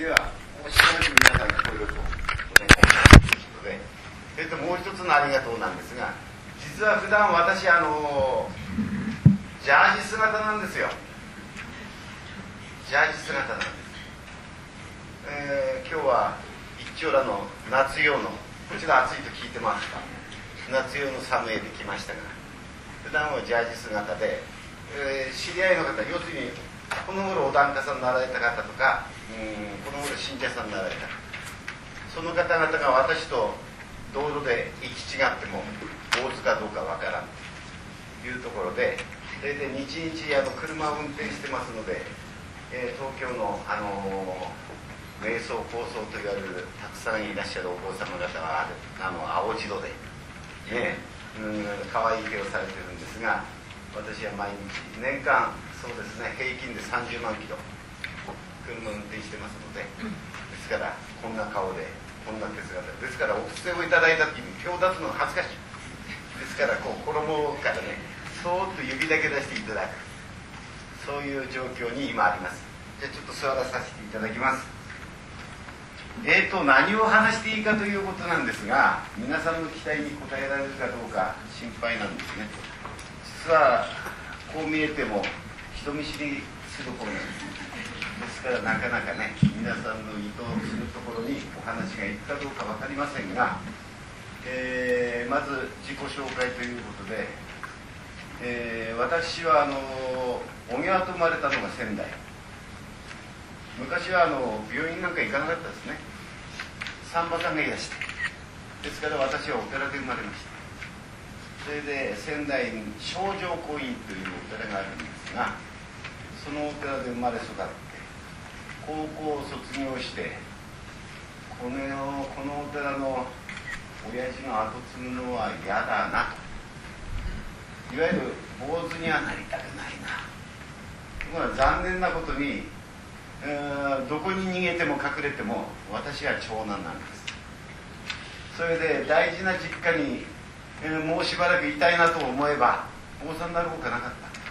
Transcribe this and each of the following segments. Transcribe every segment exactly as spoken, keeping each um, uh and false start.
ではもうしばらく皆さんご協力をお願いしますということで、それともう一つのありがとうなんですが、実は普段私あのジャージ姿なんですよ。ジャージ姿なんです。えー、今日は一丁羅の夏用の、こちら暑いと聞いてますか、夏用の寒いで来ましたが、普段はジャージ姿で、えー、知り合いの方、要するにこの頃お檀家さんになられた方とか、うんこの頃信者さんになられた、その方々が私と道路で行き違っても大津かどうかわからんというところで、それで日々あの車を運転してますので、えー、東京の、あのー、瞑想高僧と言われるたくさんいらっしゃるお坊様方はあの青白で、ね、うん可愛い手をされてるんですが、私は毎日年間そうですね平均でさんじゅうまんキロ車を運転してますので、ですからこんな顔でこんな手姿ですから、お布施をいただいた時に手を出すのが恥ずかしいですから、こう衣からねそーっと指だけ出していただく、そういう状況に今あります。じゃあちょっと座らさせていただきます。えーと何を話していいかということなんですが、皆さんの期待に応えられるかどうか心配なんですね。実はこう見えても人見知りする方なんです。ですからなかなかね皆さんの意図するところにお話がいくかどうか分かりませんが、えー、まず自己紹介ということで、えー、私はあの小木川と生まれたのが仙台。昔はあの病院なんか行かなかったですね。産婆さんがいらして、ですから私はお寺で生まれました。それで仙台に正常光院というお寺があるんですが、そのお寺で生まれ育って高校を卒業して、このこのお寺の親父の後継ぐのは嫌だなと、いわゆる坊主にはなりたくないな。ところが残念なことに、えー、どこに逃げても隠れても私は長男なんです。それで大事な実家に、えー、もうしばらくいたいなと思えば坊さんになるほかなかった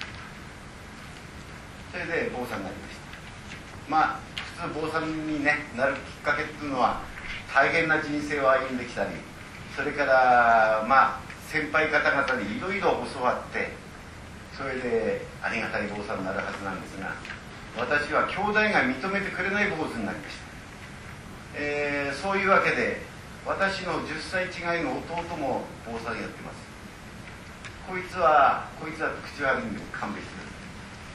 。それで坊さんになりました。まあ普通坊さんに、ね、なるきっかけっていうのは大変な人生を歩んできたり、それからまあ先輩方々にいろいろ教わって、それでありがたい坊さんになるはずなんですが、私は兄弟が認めてくれない坊主になりました。えー、そういうわけで私のじゅっさい違いの弟も坊さんやってます。こいつはこいつは口悪いんで勘弁してください。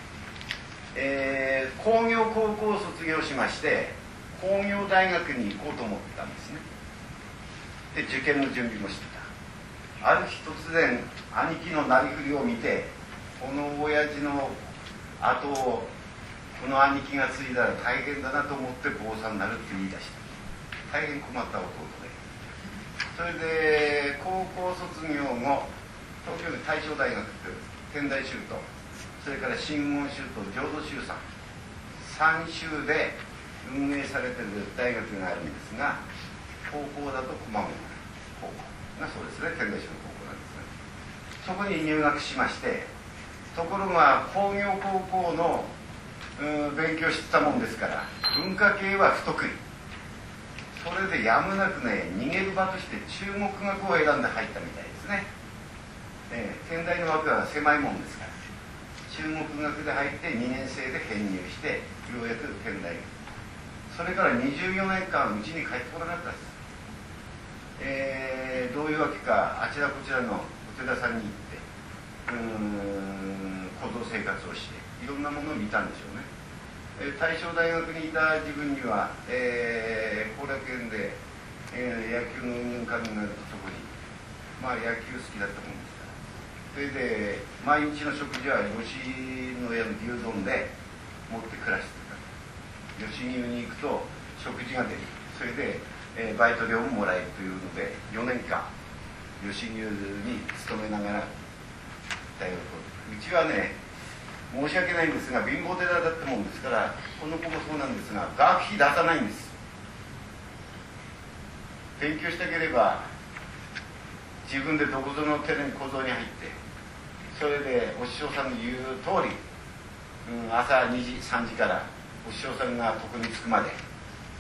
えー、工業高校を卒業しまして工業大学に行こうと思ったんですね。で受験の準備もしてた。ある日突然兄貴のなりふりを見て、この親父の後をこの兄貴が継いだら大変だなと思って坊さんになるって言い出した。大変困った弟で、それで高校卒業後東京で大正大学って天台宗と、それから真言宗と浄土宗さんさん宗で運営されている大学があるんですが、高校だと駒込高校がそうですね、天台宗の高校なんですね。そこに入学しまして、ところが工業高校の勉強してたもんですから文化系は不得意。それでやむなくね逃げる場として中国学を選んで入ったみたいですね。えー、天台の枠は狭いもんですから中国学で入ってにねん生で編入してようやく天台。それからにじゅうよねんかんうちに帰ってこなかったです。えー、どういうわけかあちらこちらのお寺さんに行ってうーん行動生活をしていろんなものを見たんでしょうね。大正大学にいた自分には、えー、後楽園で、えー、野球の運動会になるとそこに、まあ野球好きだったもんですから、それで毎日の食事は吉野家の牛丼で持って暮らしてた。吉牛に行くと食事が出る。それで、えー、バイト料ももらえるというのでよねんかん吉牛に勤めながら大学を。うちはね申し訳ないんですが貧乏寺だったもんですから、この子もそうなんですが学費出さないんです。勉強したければ自分でどこぞの寺に小僧に入って、それでお師匠さんの言う通り、うん、朝にじさんじからお師匠さんが床に着くまで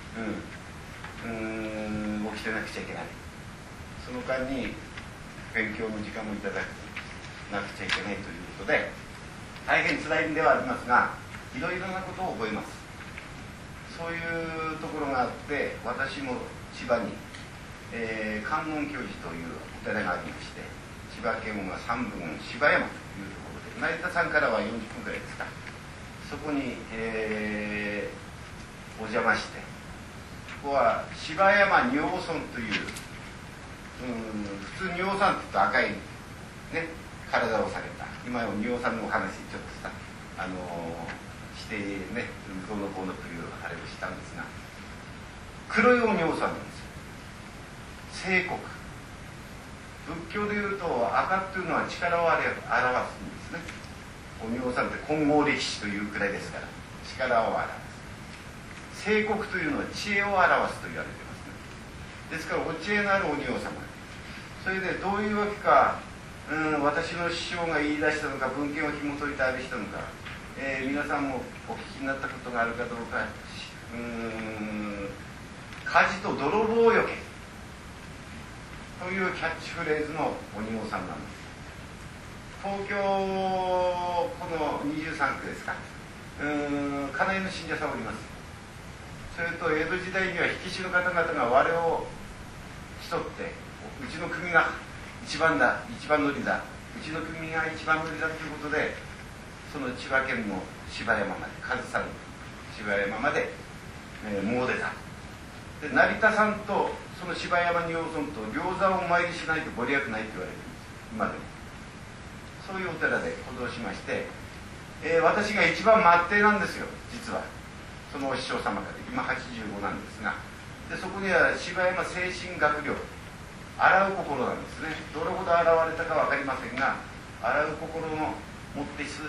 うん、うーん起きてなくちゃいけない。その間に勉強の時間もいただくなくちゃいけないということで、大変辛いんではありますが、いろいろなことを覚えます。そういうところがあって、私も千葉に、えー、観音教寺というお寺がありまして、千葉県は三分芝山というところで、成田山からはよんじゅっぷんくらいですか、そこに、えー、お邪魔して、ここは芝山仁王尊という、うん普通仁王さんって言うと赤い、ね、体をされた、今の仁王さんのお話ちょっとさ、あのーしてね、どうのこうのというあれをしたんですが、黒いお仁王さんなんですよ。聖国。仏教でいうと赤っていうのは力を表すんですね。お仁王さんって金剛力士というくらいですから、力を表す。聖国というのは知恵を表すと言われていますね。ですからお知恵のあるお仁王様。それでどういうわけか、うん、私の師匠が言い出したのか、文献を紐解いてある人のか、えー、皆さんもお聞きになったことがあるかどうか、うーん火事と泥棒よけというキャッチフレーズのお仁王さんなんです。東京このにじゅうさんくですか、うーん家内の信者さんおります。それと江戸時代には火消しの方々が我を競って、うちの組が一番だ、一番乗りだ、うちの組が一番乗りだということで、その千葉県の芝山まで、上総の芝山まで、えー、詣でた。で成田山とその芝山仁王尊と両山をお参りしないとご利益ないと言われているんです、今でも。そういうお寺で行動しまして、えー、私が一番末弟なんですよ、実は。そのお師匠様から、今はちじゅうごなんですが、でそこには芝山精神学寮、洗う心なんですね。どれほど洗われたか分かりませんが、洗う心の持ってして、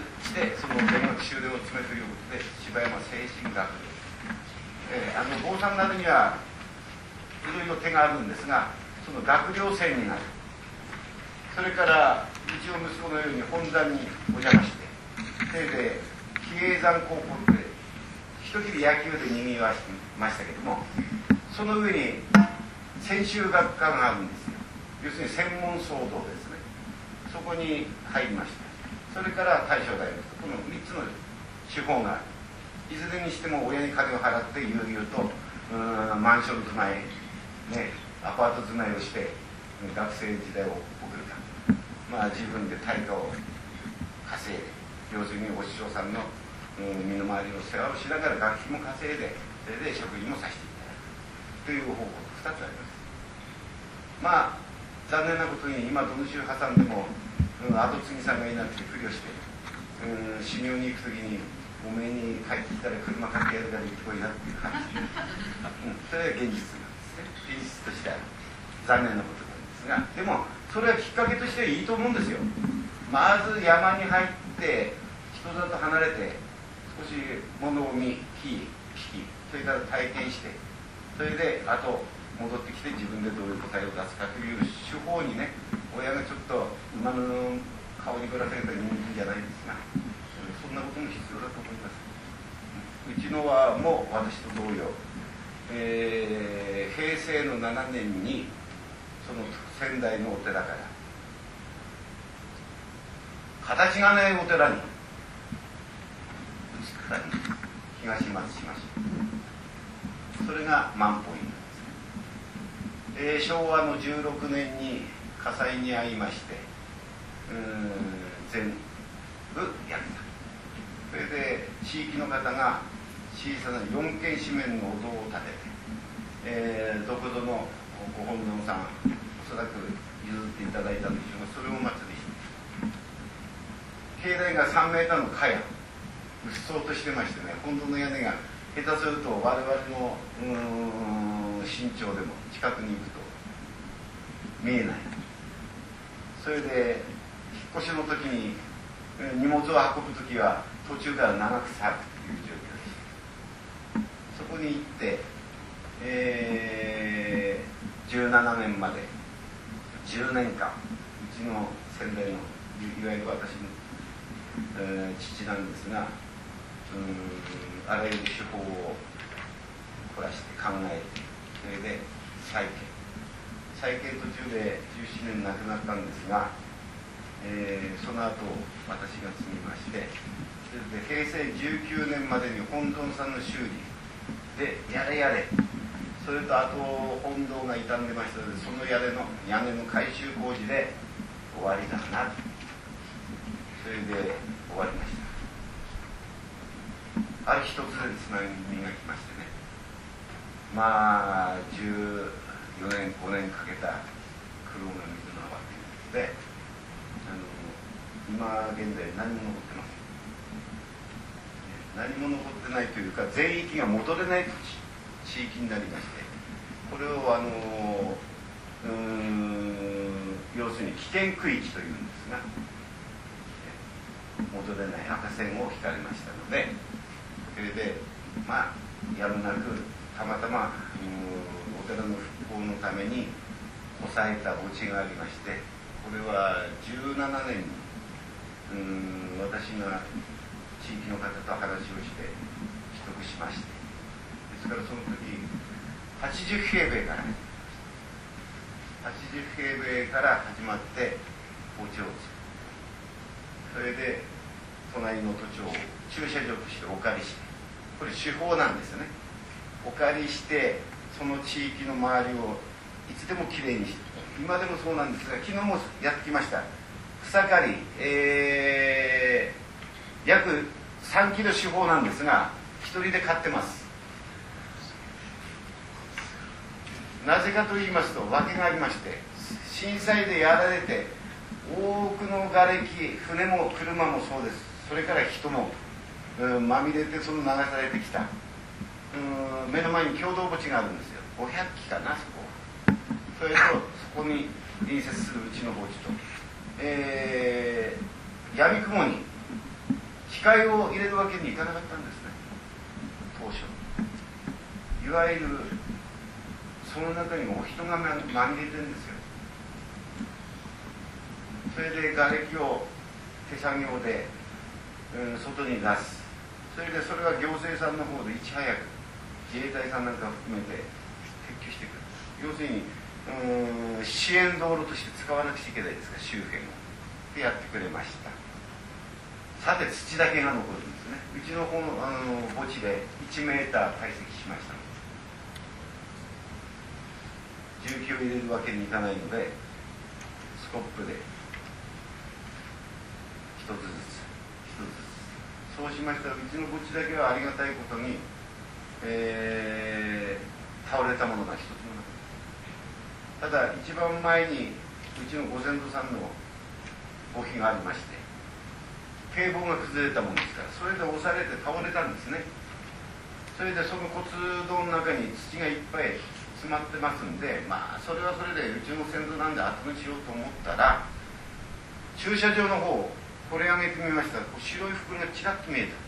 その勉学修練を詰めということで、芝山精神学寮、えー、あの坊さんになるにはいろいろ手があるんですが、その学寮生になる。それからうちの息子のように本山にお邪魔して、それで比叡山高校って一切れ野球でにぎわしてましたけども、その上に専修学科があるんですよ。要するに専門騒動ですね。そこに入りました。それから大正大学、このみっつの手法がある。いずれにしても親に金を払って悠々とうーんマンション住まい、ね、アパート住まいをして学生時代を送るか、まあ自分で対価を稼いで、要するにお師匠さんの身の回りの世話をしながら学費も稼いで、それで食事もさせていただくという方法がふたつあります。まあ残念なことに今どの州挟んでも、うん、後継ぎさんがいなくて不慮して、うん、修行に行くときにおめえに帰ってきたら車買ってやるから行ってこいなっていう話、うん、それが現実なんですね。現実としては残念なことなんですが、でもそれはきっかけとしてはいいと思うんですよ。まず山に入って人里離れて少し物を見聞き、それから体験して、それであと戻ってきて自分でどういう答えを出すかという手法にね、親がちょっと馬の顔にぶら下げた人間じゃないですが、そんなことも必要だと思います。うちのはもう私と同様、えー、平成のななねんにその仙台のお寺から形がないお寺に移ったり東松島市、それが万法院なんですね。えー、昭和のじゅうろくねんに火災に遭いまして、うーん全部やった。それで地域の方が小さなよんけん四面のお堂を建てて、えー、どこぞのご本尊さん、おそらく譲っていただいたんでしょうが、それをお祭りして、境内がさんメーターの茅、うっそうとしてましてね、本堂の屋根が下手すると我々のうーん身長でも近くに行くと見えない。それで引っ越しの時に荷物を運ぶ時は途中から長く去るという状況でした。そこに行って、えー、じゅうななねんまでじゅうねんかん、うちの先代のいわゆる私の、えー、父なんですが、うーんあらゆる手法を凝らして考えて、それで再建再建途中でじゅうななねん亡くなったんですが、えー、その後私が継ぎまして、それでへいせいじゅうきゅうねんまでに本尊さんの修理でやれやれ、それとあと本堂が傷んでましたので、その屋根の屋根の改修工事で終わりだな、それで終わりました。ある一つで津波が来ましてね、まあじゅうよねんごねんかけた苦労が水の泡ということで、あの今現在何も残ってません。何も残ってないというか、全域が戻れない地域になりまして、これをあのうーん要するに危険区域というんですが、戻れない赤線を引かれましたので、それでまあやむなくたまたまお寺の復興のために抑えた墓地がありまして、これはじゅうななねんにうーん私が地域の方と話をして取得しまして、ですからその時はちじゅうへいべいから始まりました。はちじゅうへいべいから始まって墓地を作る。それで隣の土地を駐車場としてお借りして、これ手法なんですよね。お借りしてその地域の周りをいつでもきれいにして、今でもそうなんですが、昨日もやってきました。草刈り、えー、約さんキロ四方なんですが、一人で刈ってます。なぜかと言いますと、訳がありまして、震災でやられて多くの瓦礫、船も車もそうです、それから人も、うん、まみれてその流されてきた、うん、目の前に共同墓地があるんですよ。ごひゃくきかな、そこ。それとそこに隣接するうちの墓地と、えー、闇雲に機械を入れるわけにいかなかったんですね、当初。いわゆるその中にも人がまみれてるんですよ。それで瓦礫を手作業で、うん、外に出す。それでそれは行政さんの方でいち早く自衛隊さんなんかを含めて撤去してくる。要するにうん支援道路として使わなくちゃいけないですから、周辺をでやってくれました。さて土だけが残るんですね。うちの方の、あの墓地でいちメーター堆積しましたので、重機を入れるわけにいかないので、スコップで一つずつ一つずつ、そうしましたら、うちの墓地だけはありがたいことに、えー、倒れたものが一つもなかった。ただ一番前にうちのご先祖さんの墓碑がありまして、堤防が崩れたものですから、それで押されて倒れたんですね。それでその骨洞の中に土がいっぱい詰まってますんで、まあそれはそれでうちの先祖なんで後にしようと思ったら、駐車場の方これ上げてみましたら、白い袋がちらっと見えた。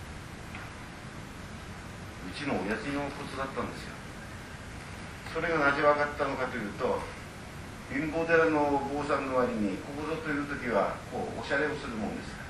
うちの親父の骨だったんですよ。それがなぜ分かったのかというと、貧乏寺の坊さんの割にここぞという時はこうおしゃれをするもんですから、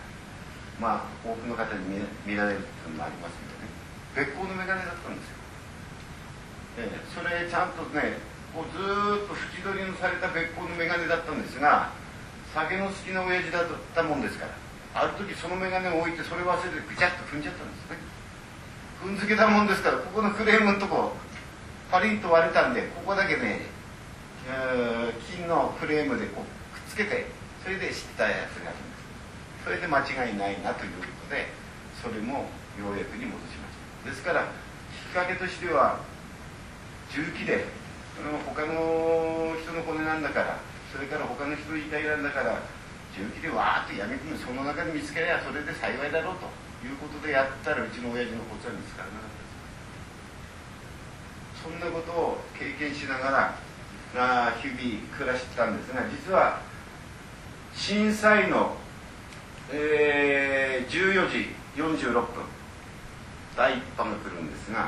まあ多くの方に 見, 見られるっていうのもありますけどね、別光の眼鏡だったんですよ。ええ、それちゃんとね、こうずーっと縁取りのされた別光の眼鏡だったんですが、酒の好きな親父だったもんですから、ある時その眼鏡を置いてそれ忘れてぐちゃっと踏んじゃったんですね。踏んづけたもんですから、ここのフレームのとこパリンと割れたんで、ここだけね、金のフレームでこうくっつけて、それで知ったやつがあるんです。それで間違いないなということで、それもようやくに戻しました。ですからきっかけとしては、重機で他の人の骨なんだから、それから他の人の遺体なんだから、重機でわーっと闇雲その中に見つけりゃそれで幸いだろうということでやったら、うちの親父の骨は見つからなかったです。そんなことを経験しながら日々暮らしてたんですが、実は震災の、えー、じゅうよじよんじゅうろっぷんだいいっ波が来るんですが、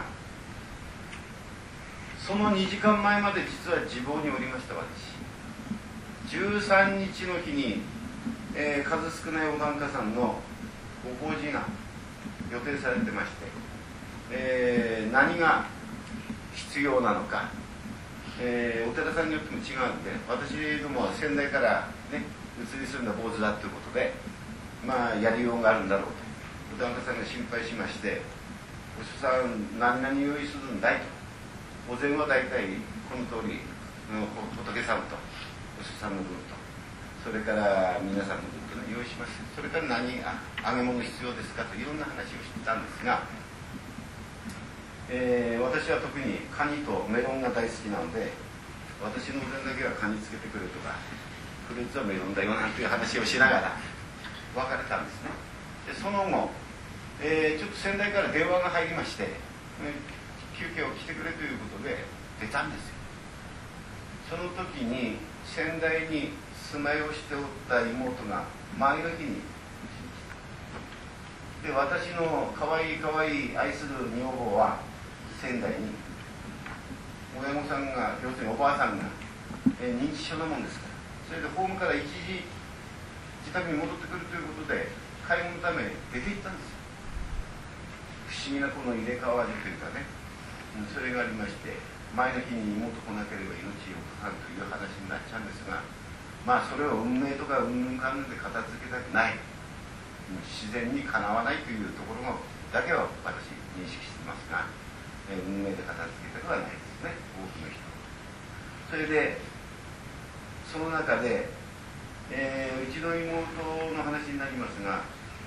そのにじかんまえまで実は地房におりました。私じゅうさんにちの日に、えー、数少ないお檀家さんのご法事が予定されてまして、えー、何が必要なのか、えー、お寺さんによっても違うんで、私どもは先代からね移り住んだ坊主だということで、まあやりようがあるんだろうとお檀家さんが心配しまして、お師匠さん何々用意するんだいと、お膳は大体この通り、うん、仏さんとお師匠さんの分と、それから皆さんの分とね用意します。それから何あ揚げ物必要ですかといろんな話をしてたんですが、えー、私は特にカニとメロンが大好きなので、私のお膳だけはカニつけてくれとか、フルーツはメロンだよなんていう話をしながら別れたんですね。でその後、えー、ちょっと先代から電話が入りまして、えー、休憩を来てくれということで出たんですよ。その時に先代に住まいをしておった妹が前の日にで、私のかわいいかわいい愛する女房は仙台に、親御さんが要するにおばあさんが、えー、認知症なもんですから、それでホームから一時自宅に戻ってくるということで買い物のため出て行ったんですよ。不思議なこの入れ替わりというかね、それがありまして、前の日に妹来なければ命をかかるという話になっちゃうんですが、まあそれを運命とかうんぬんかんぬんで片付けたくない、自然にかなわないというところだけは私認識してますが、え運命で片付けたくはないですね、多くの人。それでその中で、えー、うちの妹の話になりますが、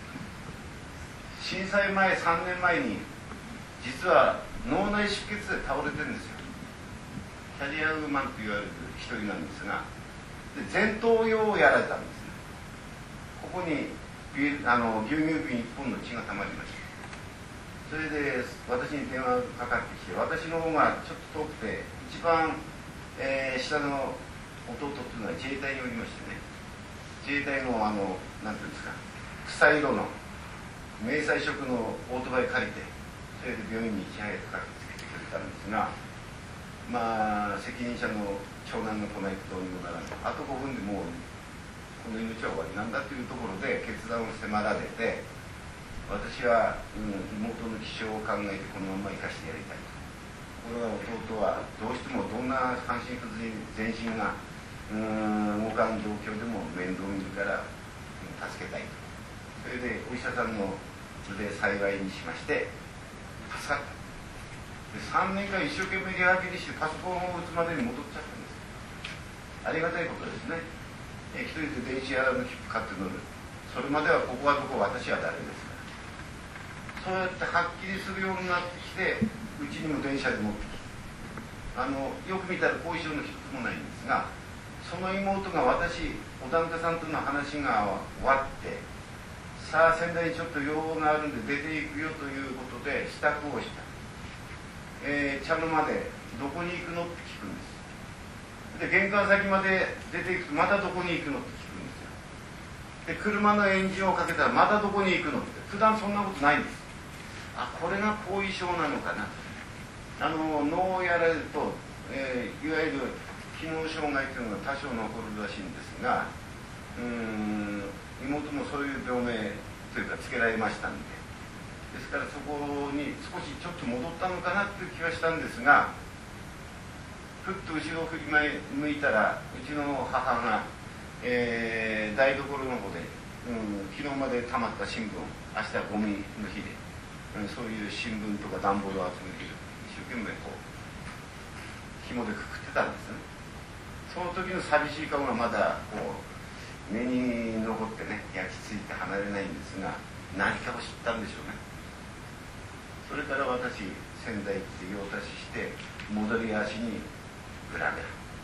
震災前さんねんまえに実は脳内出血で倒れてるんですよ。キャリアウーマンと言われる一人なんですが、で前頭葉をやられたんですね。ここにあの牛乳瓶いっぽんの血がたまりました。それで私に電話がかかってきて、私の方がちょっと遠くて一番、えー、下の弟っていうのは自衛隊におりましてね、自衛隊のあのなんていうんですか、草色の迷彩色のオートバイ借りて、それで病院にいち早く駆けつけてくれたんですが、まあ責任者の長男が来ないとどうにもならない、あとごふんでもうこの命は終わりなんだというところで決断を迫られて、私は、うん、妹の気象を考えてこのまま生かしてやりたいと。ところが弟はどうしてもどんな半身不全身がうーん動かん状況でも面倒見るから、うん、助けたいと。それでお医者さんので幸いにしまして助かった。でさんねんかん一生懸命リハビリしてパソコンを打つまでに戻っちゃったんです。ありがたいことですね。え一人で電子アラーム切符買って乗る、それまではここはどこ、私は誰ですから。そうやってはっきりするようになってきて、うちにも電車で持ってきて、あのよく見たら後遺症の一つもないんですが、その妹が私お檀家さんとの話が終わって、さあ仙台にちょっと用があるんで出ていくよということで支度をした。えー、茶の間でどこに行くのって聞くんです。で玄関先まで出ていくとまたどこに行くのって聞くんですよ。で車のエンジンをかけたらまたどこに行くのって、普段そんなことないんです。あ、これが後遺症なのかな。あの脳をやられると、えー、いわゆる機能障害というのが多少残るらしいんですが、うーん妹もそういう病名というかつけられましたんで、ですからそこに少しちょっと戻ったのかなという気はしたんですが、ふっと後ろを振り向いたら、うちの母が、えー、台所の方で、うん、昨日までたまった新聞、明日はゴミの日で、うん、そういう新聞とか段ボールを集めて一生懸命こう紐でくくってたんですね。その時の寂しい顔がまだこう目に残ってね、焼き付いて離れないんですが、何かを知ったんでしょうね。それから私仙台行って用足しして戻り足にグラグラ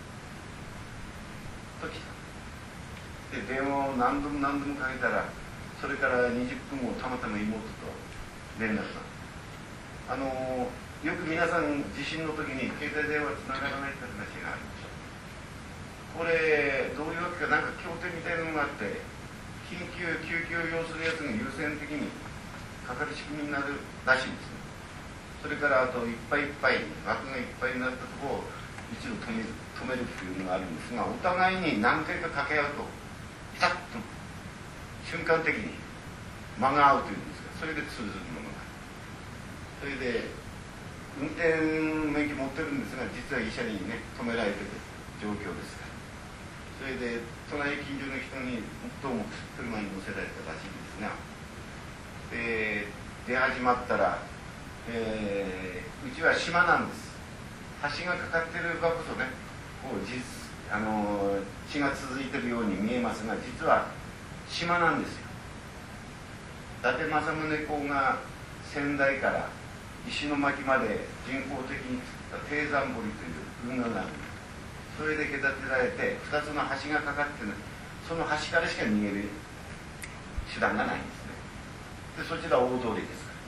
と来た。で電話を何度も何度もかけたら、それからにじゅっぷんごたまたま妹と連絡が、あのー、よく皆さん地震の時に携帯電話つながらないって話があるでしょ。これどういうわけか、なんか協定みたいなのがあって、緊急救急を要するやつが優先的にかかる仕組みになるらしいんですね。それからあといっぱいいっぱい枠がいっぱいになったところを一度止める止めるっていうのがあるんですが、お互いに何回か掛け合うとピタッと瞬間的に間が合うというんですが、それで通ずるものが、それで運転免許持ってるんですが、実は医者にね止められてる状況ですから。それで隣近所の人にどうも車に乗せられたらしいんですが、で出始まったら、えー、うちは島なんです。橋がかかってるからこそね、こう実あの地が続いてるように見えますが、実は島なんですよ。伊達政宗公が仙台から石巻まで人工的に作った低山堀という運河がある。それで隔てられてふたつの橋がかかってる、その橋からしか逃げる手段がないんですね。でそちら大通りですから、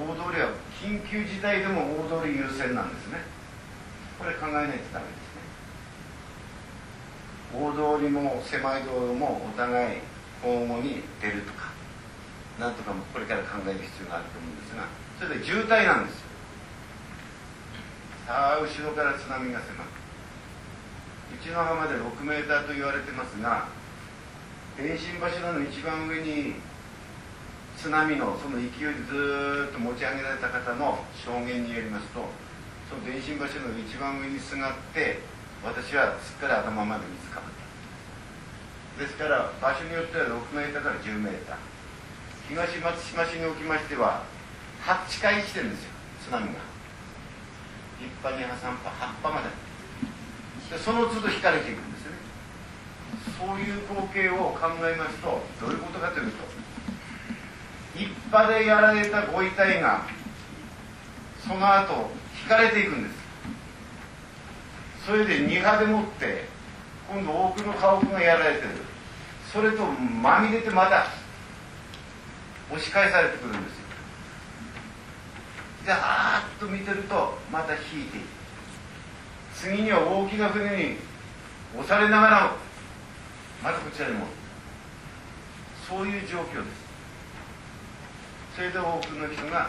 大通りは緊急事態でも大通り優先なんですね。これ考えないとダメですね。大通りも狭い道路もお互い交互に出るとかなんとかもこれから考える必要があると思うんですが、それで渋滞なんですよ。さあ後ろから津波が迫る。うちの浜でろくメーターと言われてますが、電信柱の一番上に津波のその勢いでずっと持ち上げられた方の証言によりますと、その電信柱の一番上にすがって私はすっかり頭まで水かぶった。ですから場所によってはろくメーターからじゅうメーター、東松島市におきましてははちかい来てるんですよ、津波が。一波二波三波八波までで、その都度引かれていくんですよね。そういう光景を考えますとどういうことかというと、一波でやられたご遺体がその後引かれていくんです。それで二波でもって今度多くの家屋がやられてる。それとまみれてまた押し返されてくるんですよ。であーっと見てるとまた引いていく。次には大きな船に押されながらもまたこちらにも、そういう状況です。それで多くの人が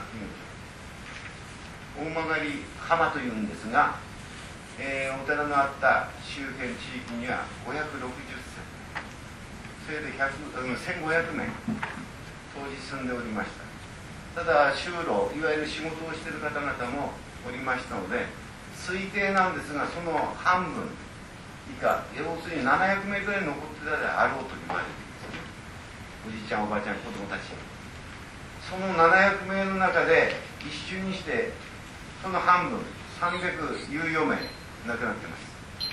大曲浜というんですが、えー、お寺のあった周辺地域にはごひゃくろくじゅっせい、それでせんごひゃくめい当時住んでおりました。ただ就労、いわゆる仕事をしている方々もおりましたので、推定なんですがその半分以下、要するにななひゃくめいくらい残ってたであろうと言われています。おじいちゃんおばあちゃん子供たち、そのななひゃくめいの中で一瞬にしてその半分さんびゃくゆうよんめい亡くなってます。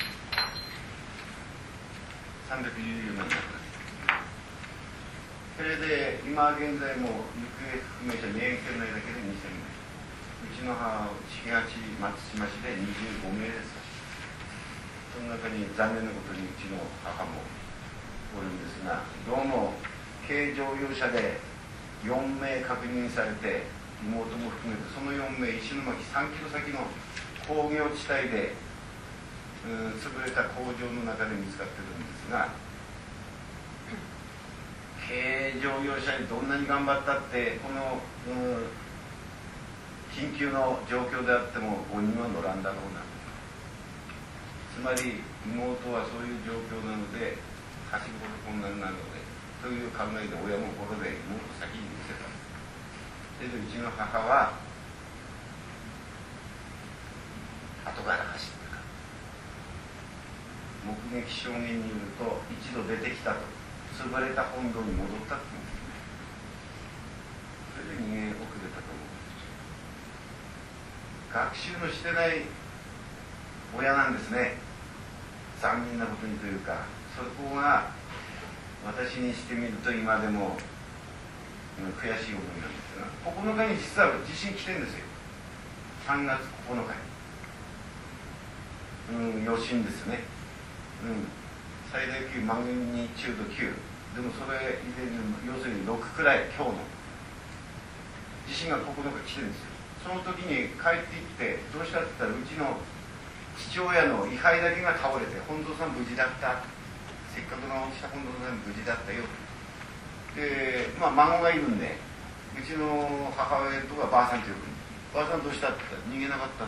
さんびゃくゆうよんめい亡くなってます。それで今現在も行方不明者三重県内だけでにせんめい、うちの母重八松島市でにじゅうごめいです。その中に残念なことにうちの母もおるんですが、どうも軽乗用車でよんめい確認されて、妹も含めてそのよんめい石巻さんキロ先の工業地帯で潰れた工場の中で見つかってるんですが、軽乗用車にどんなに頑張ったってこの緊急の状況であってもごにんは乗らんだろうな。つまり妹はそういう状況なので走ること困難なのでという考えで親も心で妹を先に見せた。それでうちの母は後から走ったから、目撃証言によると一度出てきたと、潰れた本堂に戻ったって言うんですね。それで逃げ遅れたと思う。学習のしてない親なんですね。残念なことにというか、そこが私にしてみると今でも悔しい思いなんですが、ここのかに実は地震来てるんですよ。さんがつここのかに。うん、余震ですね。うん、最大級マグニチュードきゅう。でもそれ以前に要するにろくくらい今日の地震がここのか来てるんですよ。その時に帰ってきてどうしたって言ったら、うちの父親の位牌だけが倒れて、本堂さん無事だった、せっかくの落ちた本堂さん無事だったよ。で、まあ孫がいるんで、うちの母親とかばあさんと呼ぶ。ばあさんどうしたって言ったら、逃げなかったって。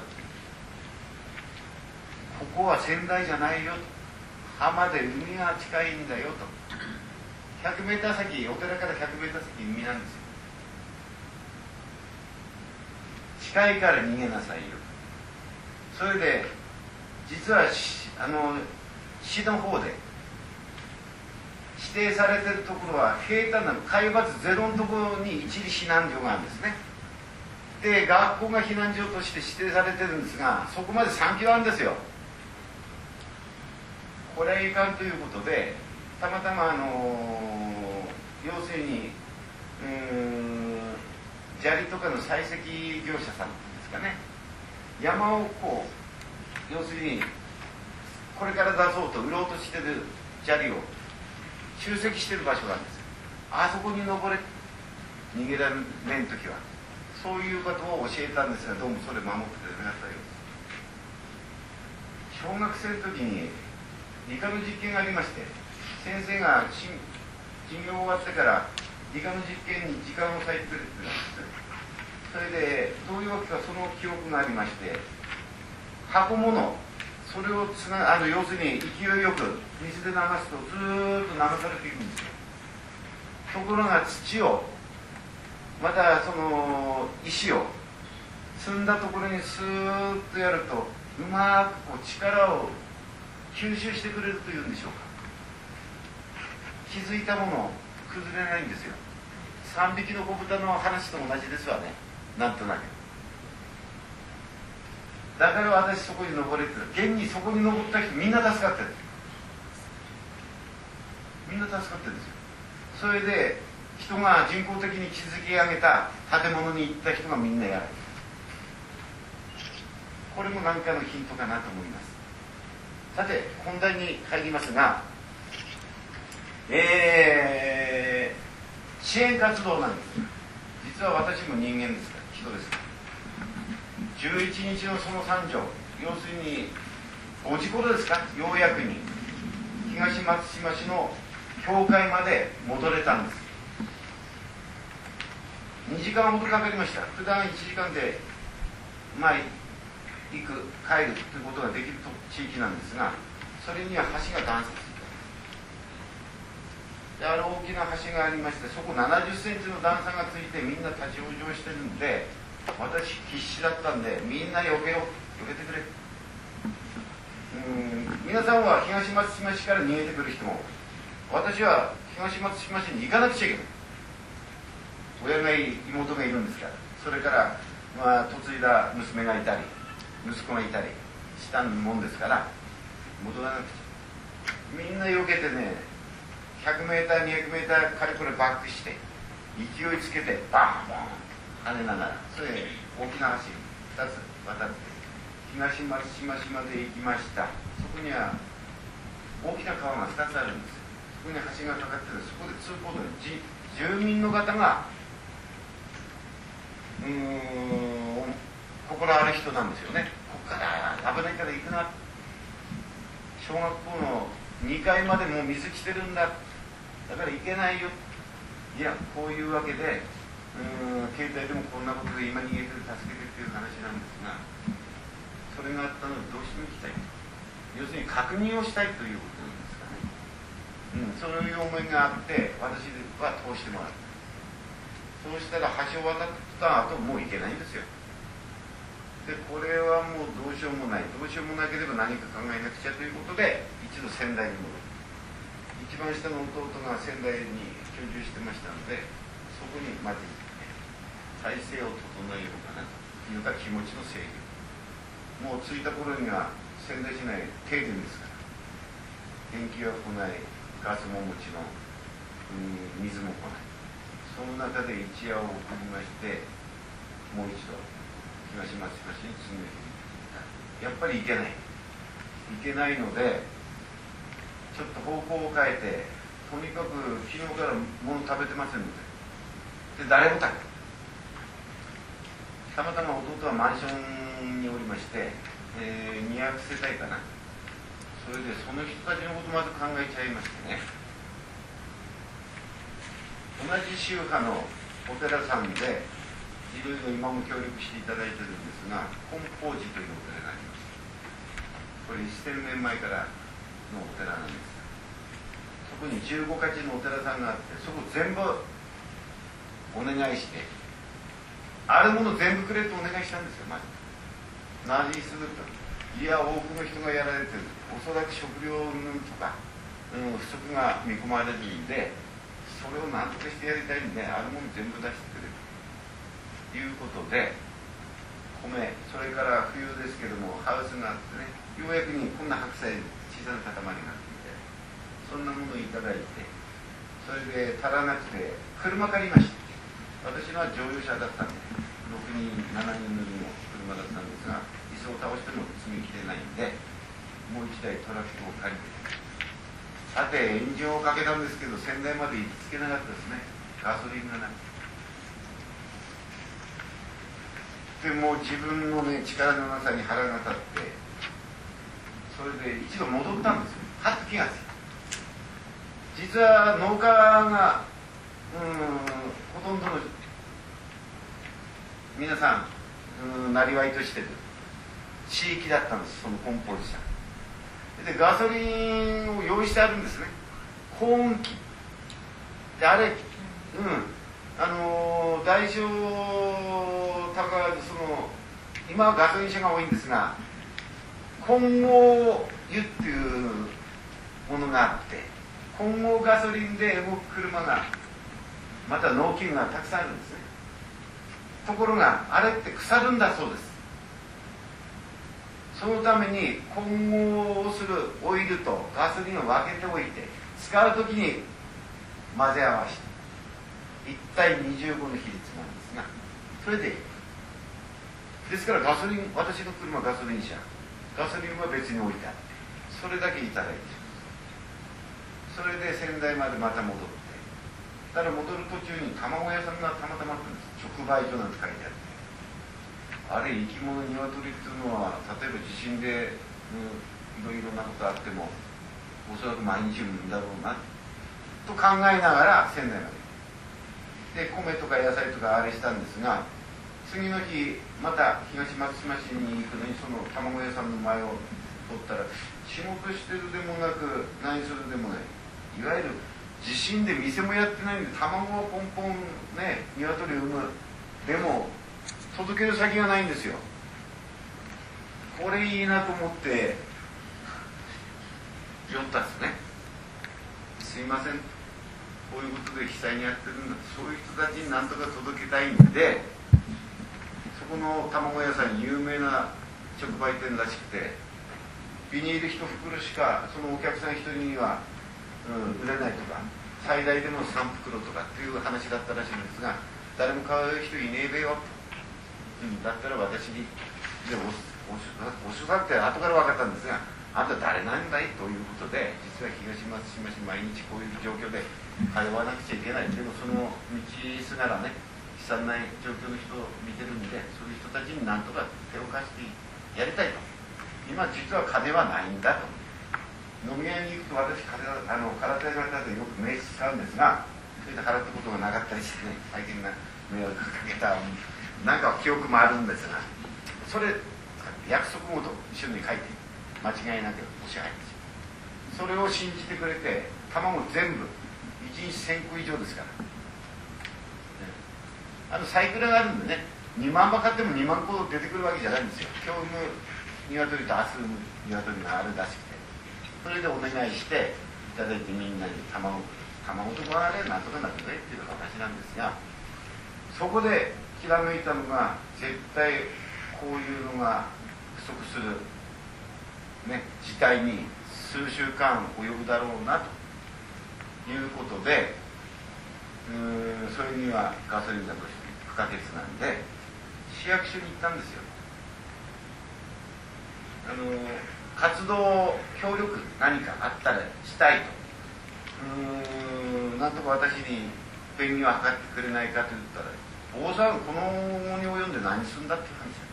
ここは仙台じゃないよと、浜で海が近いんだよと。ひゃくメーター先、お寺からひゃくメーター先海なんですよ。 近いから逃げなさいよ。それで実はあの市の方で指定されてるところは平坦な海抜ゼロのところに一時避難所があるんですね。で学校が避難所として指定されてるんですが、そこまでさんキロあるんですよ。これはいかんということで、たまたまあの要するにうーん砂利とかの採石業者さんですかね、山をこう要するにこれから出そうと売ろうとしてる砂利を集積してる場所があるんです。あそこに登れ、逃げられん時はそういうことを教えたんですが、どうもそれ守ってくれなかったようです。小学生の時に理科の実験がありまして、先生が授業終わってから理科の実験に時間を割いてくれてたんです。それでどういうわけかその記憶がありまして、箱物それをつなあの要するに勢いよく水で流すとずーっと流されていくんですよ。ところが土をまたその石を積んだところにスーッとやるとうまくこう力を吸収してくれるというんでしょうか。気づいたもの崩れないんですよ。さんびきの子豚の話と同じですわね、なんとなく。だから私そこに登れてる。現にそこに登った人みんな助かってる。みんな助かってるんですよ。それで人が人工的に築き上げた建物に行った人がみんなやる。これも何かのヒントかなと思います。さて本題に入りますが、えー、支援活動なんです。実は私も人間ですから、人ですから。じゅういちにちのその三条、要するにごじ頃ですか、ようやくに東松島市の教会まで戻れたんです。にじかんほどかかりました。普段いちじかんでまあ行く帰るということができる地域なんですが、それには橋が段差ついてである大きな橋がありまして、そこななじゅっセンチの段差がついてみんな立ち往生してるんで、私必死だったんで、みんな避けよう、避けてくれ。うん皆さんは東松島市から逃げてくる人も、私は東松島市に行かなくちゃいけない。親がい妹がいるんですから、それからまあ嫁いだ娘がいたり息子がいたりしたもんですから戻らなくちゃ。みんな避けてね、ひゃくメーターにひゃくメーターかれこれバックして勢いつけてバンバン跳ねながら、それで大きな橋ふたつ渡って東松島市まで行きました。そこには大きな川がふたつあるんです。そこに橋がかかってる。そこで通行道に住民の方がうーん心ある人なんですよね。ここから危ないから行くな、小学校のにかいまでもう水来てるんだ、だから行けないよ。いやこういうわけでうーん携帯でもこんなことで今逃げてる助けてっていう話なんですが、それがあったのでどうしても行きたい、要するに確認をしたいということなんですかね。うん、そういう思いがあって私は通してもらった。そうしたら橋を渡った後もう行けないんですよ。でこれはもうどうしようもない、どうしようもなければ何か考えなくちゃということで一度仙台に戻る。一番下の弟が仙台に居住してましたので、そこにまず体制を整えようかなというか、気持ちの整理。もう着いた頃には仙台市内停電ですから、電気は来ない、ガスももちろん、うん水も来ない。その中で一夜を送りまして、もう一度東松島市に住んでいた。やっぱり行けない行けないので、ちょっと方向を変えて、とにかく昨日から物食べてませんので、で誰も食べない。たまたま弟はマンションにおりまして、えー、にひゃくせたいかな。それでその人たちのことまず考えちゃいましてね、同じ宗派のお寺さんでいろいろ今も協力していただいてるんですが、金宝寺というお寺があります。これせんねんまえからのお寺なんです。そこにじゅうごかちのお寺さんがあって、そこ全部お願いしてあるもの全部くれとお願いしたんですよ。まず何すると、いや多くの人がやられてる、おそらく食料云々とか、うん、不足が見込まれるんで、それを何とかしてやりたいんで、あるもの全部出してくれということで、米、それから冬ですけどもハウスがあってね、ようやくにこんな白菜小さな塊があって、そんなものをいただいて、それで足らなくて車借りました。私は乗用車だったんでろくにんしちにん乗りの車だったんですが、椅子を倒しても積みきれないんで、もう一台トラックを借りて、さてエンジンをかけたんですけど、仙台まで行きつけなかったですね。ガソリンがなくて、でもう自分のね力のなさに腹が立って、それで一度戻ったんですよ。はっと気がついた。実は農家がうんほとんどの皆さんなりわいとしてる地域だったんです。その梱包自社でガソリンを用意してあるんですね。高温機で、あれ、うんあのー、大小高その今はガソリン車が多いんですが、混合油っていうものがあって、混合ガソリンで動く車がまた農機具がたくさんあるんですね。ところがあれって腐るんだそうです。そのために混合をするオイルとガソリンを分けておいて、使う時に混ぜ合わせていち対にじゅうごの比率なんですが、それでいいですからガソリン、私の車はガソリン車、ガソリンは別に置いてあって、それだけいただいて、それで仙台までまた戻って、だから戻る途中に卵屋さんがたまたまあったんです。直売所なんて書いてあって、あれ生き物鶏っていうのは例えば地震で、うん、いろいろなことあってもおそらく毎日産むんだろうなと考えながら仙台までで米とか野菜とかあれしたんですが、次の日また東松島市に行くのに、その卵屋さんの前を通ったら、仕事してるでもなく何するでもない、いわゆる地震で店もやってないんで、卵をポンポンね鶏産む、でも届ける先がないんですよ。これいいなと思って寄ったんですね。すいません、こういうことで被災にやってるんだ、そういう人たちに何とか届けたいんで、そこの卵屋さん有名な直売店らしくて、ビニール一袋しかそのお客さん一人には、うん、売れないとか、最大でもさん袋とかっていう話だったらしいんですが、誰も買う人いねえべよ、うん、だったら私にでおお主さんって後から分かったんですが、あんた誰なんだいということで、実は東松島市毎日こういう状況で通わなくちゃいけない。でもその道すがらね悲惨な状況の人を見てるんで、そういう人たちに何とか手を貸してやりたいと。今実は金はないんだと。飲み屋に行くと私金あの空手型でよく名刺使うんですが、それで払ったことがなかったりしてね、大変な迷惑かけたなんか記憶もあるんですが、それ約束ごと一緒に書いて間違いなくお支払いですよ。それを信じてくれて、卵全部いちにちせんこ以上ですから、あのサイクルがあるんでね、にまんば買ってもにまんこ出てくるわけじゃないんですよ。今日産む鶏と明日産む鶏があるらしくて、それでお願いしていただいて、みんなに卵卵とかあれなんとかなってくれっていう話なんですが、そこでひらめいたのが、絶対こういうのが不足する、ね、事態に数週間及ぶだろうなということで、うーんそれにはガソリンだとして不可欠なんで、市役所に行ったんですよ。あの活動協力何かあったらしたいと、うーんなんとか私に便宜を図ってくれないかと言ったら、大騒ぎ、この後に及んで何するんだっていう話です。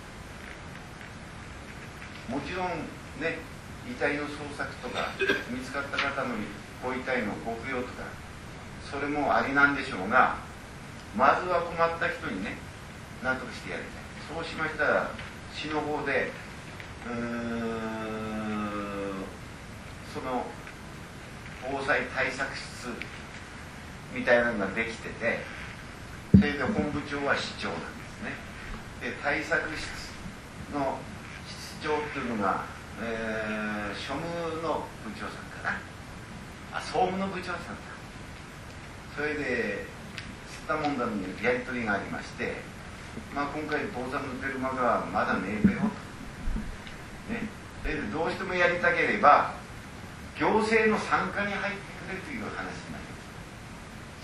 もちろんね、遺体の捜索とか見つかった方のご遺体のご供養とか、それもありなんでしょうが、まずは困った人にね何とかしてやりたい。そうしましたら市の方でうーんその防災対策室みたいなのができてて、それで本部長は市長なんですね。 ね。で対策室の室長っていうのが、えー、庶務の部長さんかな、あ総務の部長さんだ。それで吸ったもんだのにやり取りがありまして、まあ、今回坊さんの出る間がまだねえべよと、ね、それでどうしてもやりたければ行政の参加に入ってくれという話になります。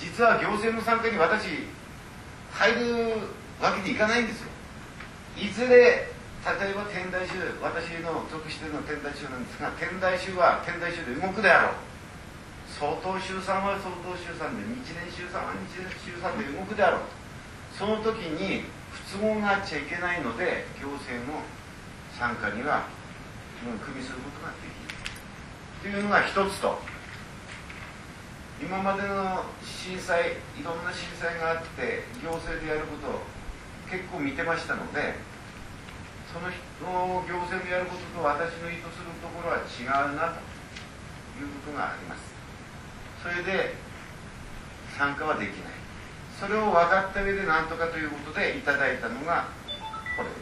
実は行政の参加に私入るわけにいかないんですよ。いずれ例えば天台宗、私の属しての天台宗なんですが、天台宗は天台宗で動くであろう、曹洞宗さんは曹洞宗さんで、日蓮宗さんは日蓮宗さんで動くであろう、その時に不都合があっちゃいけないので行政の参加には組みすることができるというのが一つと、今までの震災、いろんな震災があって行政でやることを結構見てましたので、その行政でやることと私の意図するところは違うなということがあります。それで参加はできない。それを分かった上で何とかということでいただいたのがこれです。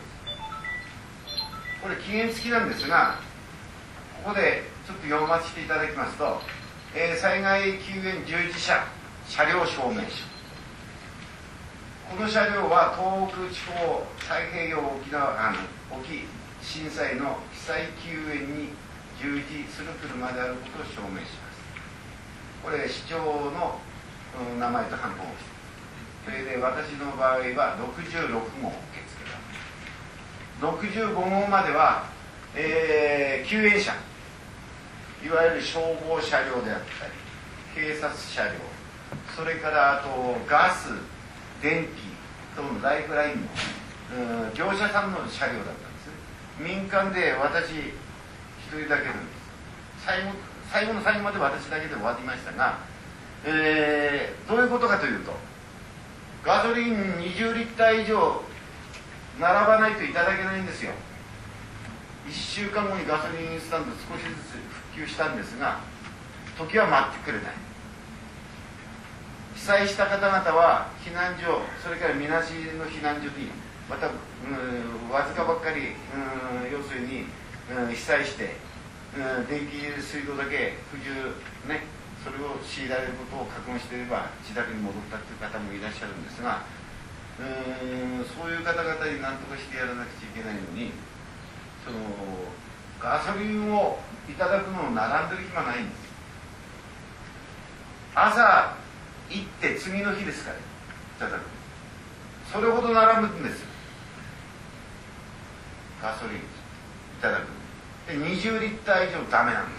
これ期限付きなんですが、ここでちょっと読ませていただきますと、えー、災害救援従事者車両証明書、この車両は東北地方太平洋沖縄あの沖震災の被災救援に従事する車であることを証明します。これ市長の、うん、名前と番号を、それで私の場合はろくじゅうろくごう受付だ。ろくじゅうごごうまでは、えー、救援車、いわゆる消防車両であったり警察車両、それからあとガス、電気とのライフラインの、うん、業者さんの車両だったんですね。民間で私一人だけなんです。最後最後の最後まで私だけで終わりましたが、えー、どういうことかというと、ガソリンにじゅうリッター以上並ばないといただけないんですよ。いっしゅうかんごにガソリンスタンド少しずつ復旧したんですが、時は待ってくれない。被災した方々は避難所、それからみなしの避難所にまた、うん、わずかばっかり、うん、要するに、うん、被災して、うん、電気水道だけ不自由ね、それを強いられることを覚悟していれば自宅に戻ったという方もいらっしゃるんですが、うーん、そういう方々に何とかしてやらなくちゃいけないのに、そのガソリンをいただくのを並んでる暇ないんです。朝行って次の日ですからいただく、それほど並ぶんですよ、ガソリンいただく。でにじゅうリッター以上ダメなんです。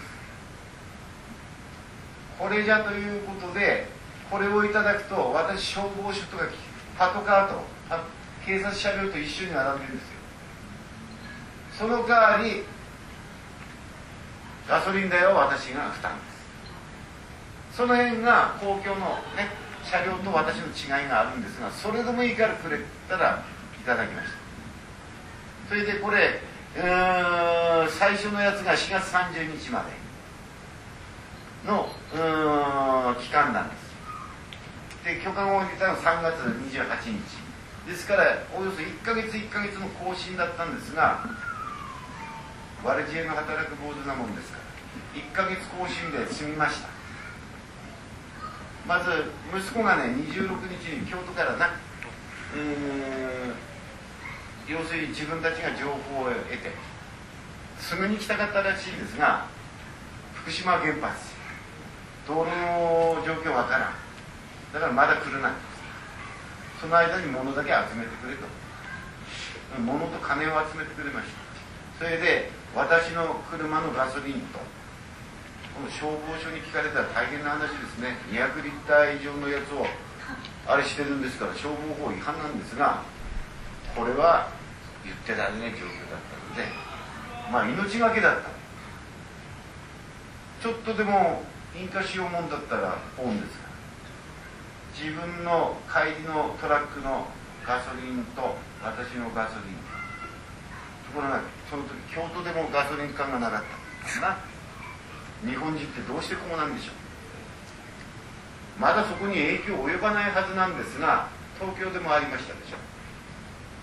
これじゃということで、これをいただくと私消防署とかパトカーと警察車両と一緒に並んでるんですよ。その代わりガソリン代は私が負担です。その辺が公共の、ね、車両と私の違いがあるんですが、それでもいいからくれたらいただきました。それでこれうーん最初のやつがしがつさんじゅうにちまでのうーん期間なんです。で許可を得たのはさんがつにじゅうはちにちですから、およそいっかげついっかげつの更新だったんですが、悪知恵の働く坊主なもんですからいっかげつ更新で済みました。まず息子がねにじゅうろくにちに京都からな、うーん要するに自分たちが情報を得てすぐに来たかったらしいんですが、福島原発道路の状況わからん、だからまだ来るな、その間に物だけ集めてくれと、物と金を集めてくれました。それで私の車のガソリンとこの消防署に聞かれたら大変な話ですね。にひゃくリッター以上のやつをあれしてるんですから消防法違反なんですが、これは言ってられない状況だったので、まあ命がけだった。ちょっとでも引火しようもんだったらポンですから、自分の帰りのトラックのガソリンと私のガソリン、ところがその時京都でもガソリン缶がなかったんですな。日本人ってどうしてこうなんでしょう。まだそこに影響及ばないはずなんですが、東京でもありましたでしょ。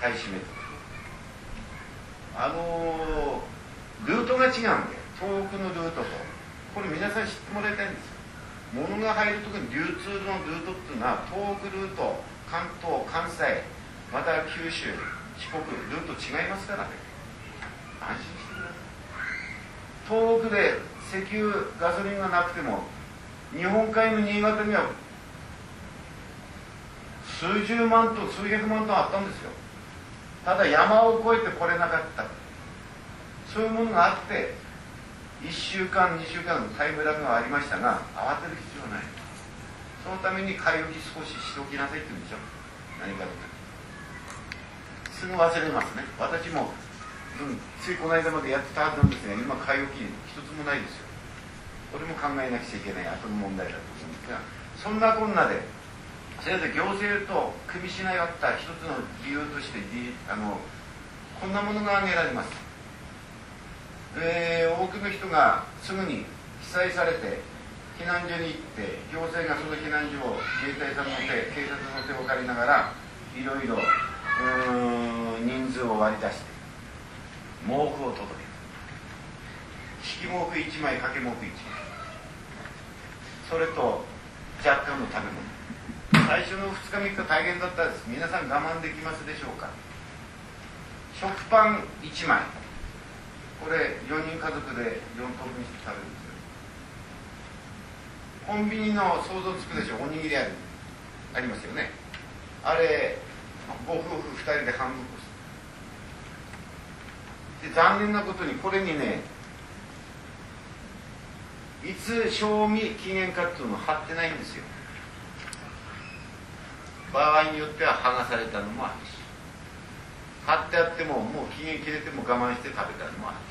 買い占めとあのー、ルートが違うんで、東北のルートとこれ皆さん知ってもらいたいんですよ。物が入るときに流通のルートっていうのは東北ルート、関東、関西、または九州、四国ルート違いますからね。安心してください。東北で石油ガソリンがなくても日本海の新潟には数十万トン数百万トンあったんですよ。ただ山を越えて来れなかった、そういうものがあっていっしゅうかんにしゅうかんのタイムラグがありましたが、慌てる必要はない。そのために買い置き少ししておきなさいって言うんでしょ。何かとすぐ忘れますね。私も、うん、ついこの間までやってたはずなんですが、今買い置き一つもないですよ。これも考えなくちゃいけない後の問題だと思うんですが、そんなこんなでそれで行政と組みしないあった一つの理由としてあのこんなものが挙げられます。えー、多くの人がすぐに被災されて避難所に行って行政がその避難所を自衛隊さんの手警察の手を借りながらいろいろ人数を割り出して毛布を届ける。敷毛布いちまい掛け毛布いちまい、それと若干の食べ物。最初のふつかみっか大変だったです。皆さん我慢できますでしょうか。食パンいちまい、これよにん家族でよん等分して食べるんですよ。コンビニの想像つくでしょ。おにぎりあるありますよね。あれご夫婦ふたりで半分こす。で残念なことにこれにね、いつ賞味期限かっていうのを貼ってないんですよ。場合によっては剥がされたのもあるし、貼ってあってももう期限切れても我慢して食べたのもある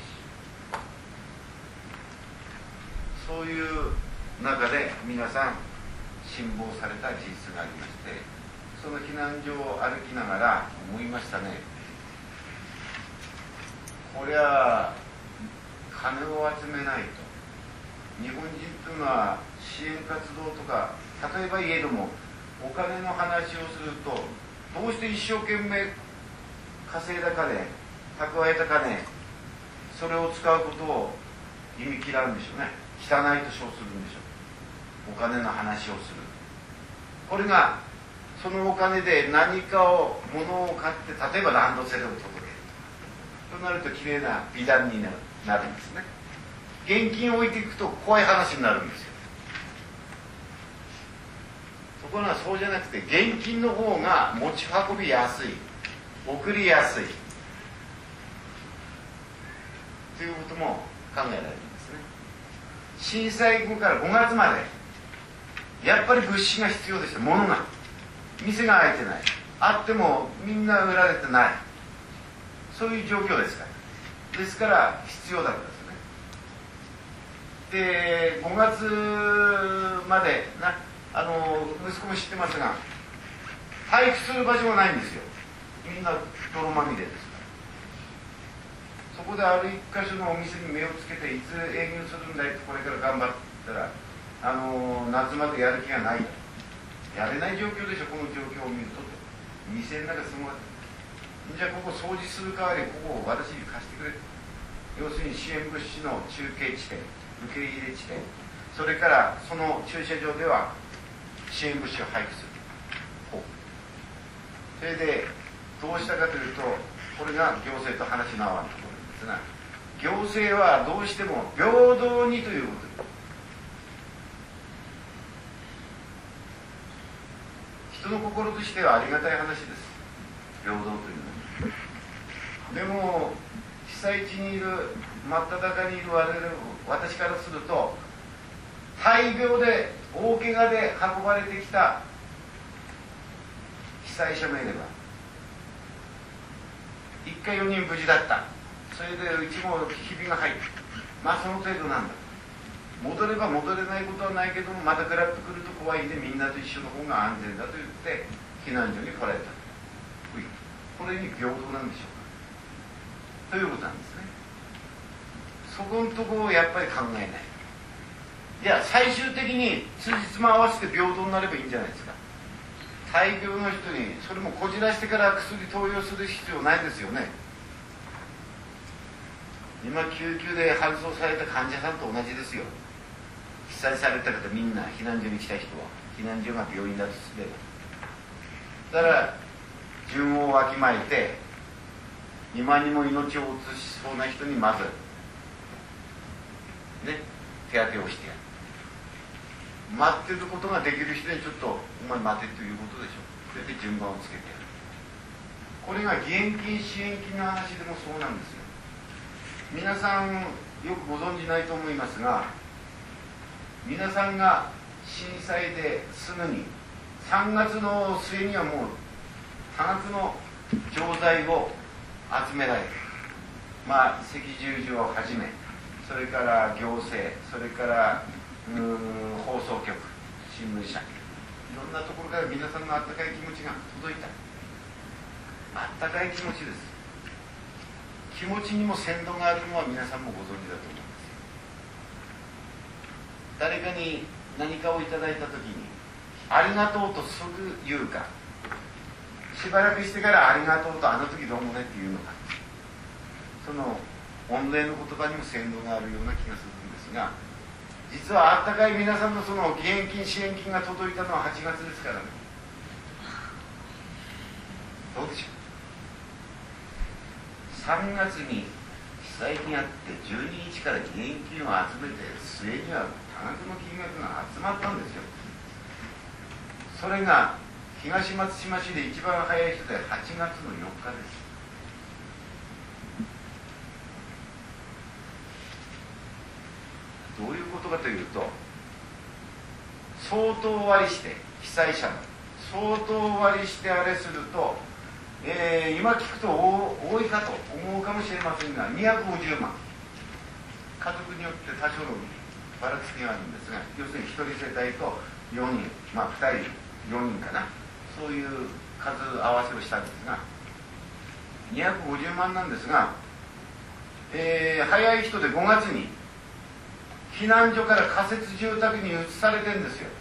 し、そういう中で皆さん辛抱された事実がありまして、その避難所を歩きながら思いましたね。こりゃ金を集めないと。日本人というのは支援活動とか例えば言えどもお金の話をするとどうして一生懸命稼いだ金蓄えた金それを使うことを意味嫌うんでしょうね。汚いと称するんでしょう。お金の話をする。これがそのお金で何かを物を買って例えばランドセルを届けるとなるときれいな美談になるんですね。現金を置いていくと怖い話になるんですよ。ところがそうじゃなくて現金の方が持ち運びやすい、送りやすいということも考えられるんですね。震災後からごがつまでやっぱり物資が必要でした。物が店が開いてない、あってもみんな売られてない、そういう状況ですから。ですから必要だったんですね。でごがつまでなあの息子も知ってますが配布する場所がないんですよ。みんな泥まみれですから。そこである一箇所のお店に目をつけていつ営業するんだいとこれから頑張ったらあの夏までやる気がないと。やれない状況でしょ。この状況を見ると店の中すごい。じゃあここ掃除する代わりここを私に貸してくれ。要するに支援物資の中継地点、受け入れ地点、それからその駐車場では支援物資を配布する。それでどうしたかというとこれが行政と話の合わんところですが、行政はどうしても平等にということです。人の心としてはありがたい話です。平等というのは。でも被災地にいる真っ只中にいる我々私からすると大病で大怪我で運ばれてきた被災者もいれば一回よにん無事だった、それでうちもひびが入ってまあその程度なんだ、戻れば戻れないことはないけどもまたグラッとくると怖いんでみんなと一緒の方が安全だと言って避難所に来られた。これに平等なんでしょうかということなんですね。そこのところをやっぱり考えない。いや最終的につじつま合わせて平等になればいいんじゃないですか。 大病の人にそれもこじらしてから薬投与する必要ないですよね。今救急で搬送された患者さんと同じですよ。被災された方みんな避難所に来た人は避難所が病院だとすれば、だから順をわきまえて今にも命を落としそうな人にまずね手当てをしてやる。待ってることができる人にちょっとお前待てということでしょ。それで順番をつけてやる。これが義援金支援金の話でもそうなんですよ。皆さんよくご存じないと思いますが、皆さんが震災ですぐにさんがつの末にはもう多額の錠剤を集められる、まあ赤十字をはじめ、それから行政、それからうーん放送局、新聞社、いろんなところから皆さんのあったかい気持ちが届いた。あったかい気持ちです。気持ちにも鮮度があるのは皆さんもご存知だと思います。誰かに何かをいただいたときにありがとうとすぐ言うか、しばらくしてからありがとうとあの時どうもねって言うのか、その御礼の言葉にも鮮度があるような気がするんですが、実はあったかい皆さんのその義援金支援金が届いたのははちがつですからね。どうでしょう。さんがつに被災にあってじゅうににちから義援金を集めて末には多額の金額が集まったんですよ。それが東松島市で一番早い人ではちがつのよっかです。どういうことかというと、相当割りして被災者の相当割りしてあれすると、えー、今聞くと多いかと思うかもしれませんが、にひゃくごじゅうまん、家族によって多少のばらつきがあるんですが、要するにひとり世帯とよにん、まあふたりよにんかな、そういう数合わせをしたんですが、にひゃくごじゅうまんなんですが、えー、早い人でごがつに避難所から仮設住宅に移されてるんですよ。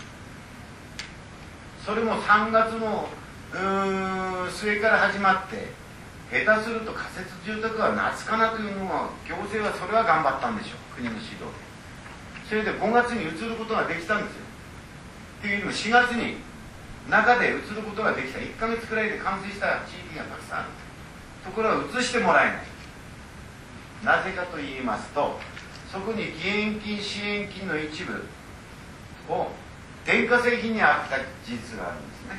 それもさんがつのうーん末から始まって、下手すると仮設住宅は夏かなというのは行政はそれは頑張ったんでしょう、国の指導で。それでごがつに移ることができたんですよ。っていうのもしがつに中で移ることができた、いっかげつくらいで完成した地域がたくさんある。ところが移してもらえない。なぜかと言いますと、そこに義援金支援金の一部を電化製品にあった事実があるんですね。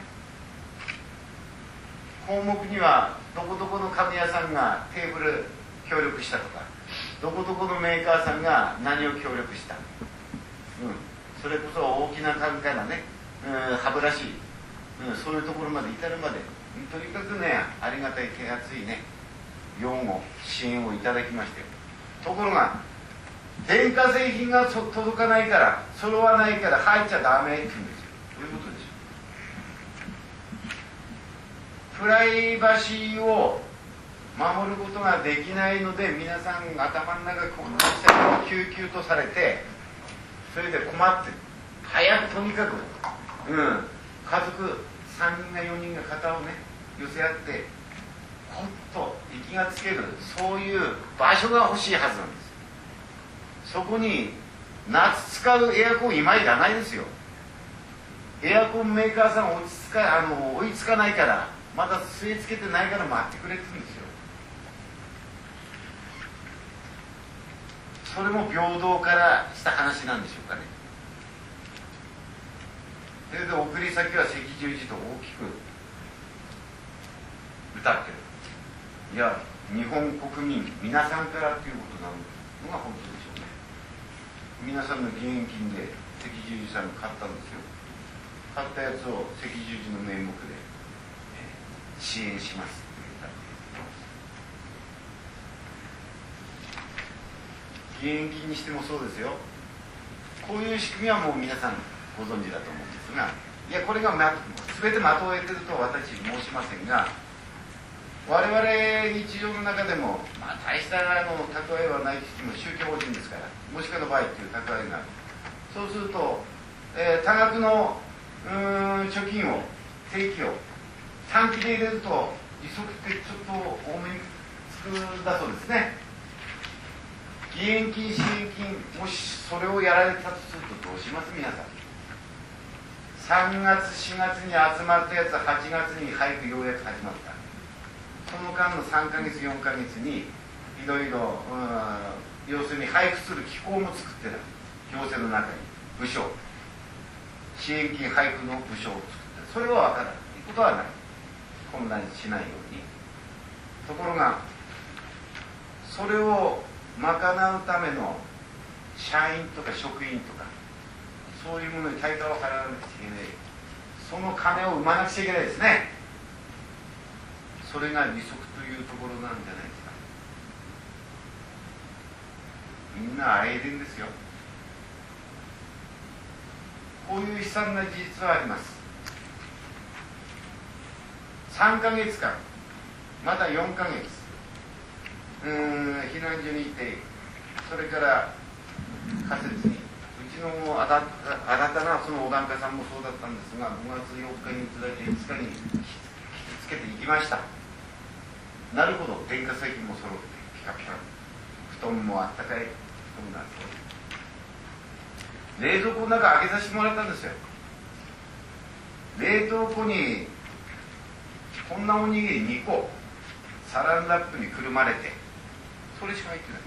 項目にはどこどこの紙屋さんがテーブル協力したとか、どこどこのメーカーさんが何を協力した、うん、それこそ大きな紙からね、うん、歯ブラシ、うん、そういうところまで至るまで、うん、とにかくね、ありがたい手厚いね擁護支援をいただきましたよ。ところが電化製品が届かないから、揃わないから入っちゃダメって言うんですよ。どういうことでしょう。プライバシーを守ることができないので、皆さん頭の中こんなした救急とされて、それで困ってる。早くとにかく、うん、家族さんにんがよにんが肩をね寄せ合ってほっと息がつける、そういう場所が欲しいはずなんです。そこに夏使うエアコン今いらないですよ。エアコンメーカーさん落ち着かあの追いつかないから、まだ据え付けてないから待ってくれって言うんですよ。それも平等からした話なんでしょうかね。それで送り先は赤十字と大きく歌ってる。いや、日本国民皆さんからということなのが本当でしょうね。皆さんの義援金で赤十字さんに買ったんですよ。買ったやつを赤十字の名目で、えー、支援しますって言った義援金にしてもそうですよ。こういう仕組みはもう皆さんご存知だと思うんですが、いやこれが、ま、全て的を得てると私申しませんが、我々日常の中でも、まあ、大したあの蓄えはないとしても宗教法人ですから、もしくはの場合っていう蓄えがある。そうすると、えー、多額のうーん貯金を定期を短期で入れると利息ってちょっと多めにつくんだそうですね。義援金、支援金、もしそれをやられたとするとどうします皆さん。さんがつしがつに集まったやつははちがつに早くようやく始まった。その間のさんかげつよんかげつにいろいろ要するに配布する機構も作ってる。行政の中に部署、支援金配布の部署を作ってる。それは分からないことはない。混乱しないように。ところがそれを賄うための社員とか職員とかそういうものに対価を払わなくちゃいけない。その金を生まなくちゃいけないですね。それが利息というところなんじゃないですか。みんなあえいでんですよ。こういう悲惨な事実はあります。さんかげつかんまたよんかげつうーん避難所にいて、それから仮設にうちの新たなそのお檀家さんもそうだったんですが、ごがつよっかにいただいていつかに引きつけていきました。なるほど、電化製品も揃ってピカピカ、布団もあったかい布団がそうです。冷蔵庫の中開けさせてもらったんですよ。冷凍庫にこんなおにぎりにこサランラップにくるまれて、それしか入ってない。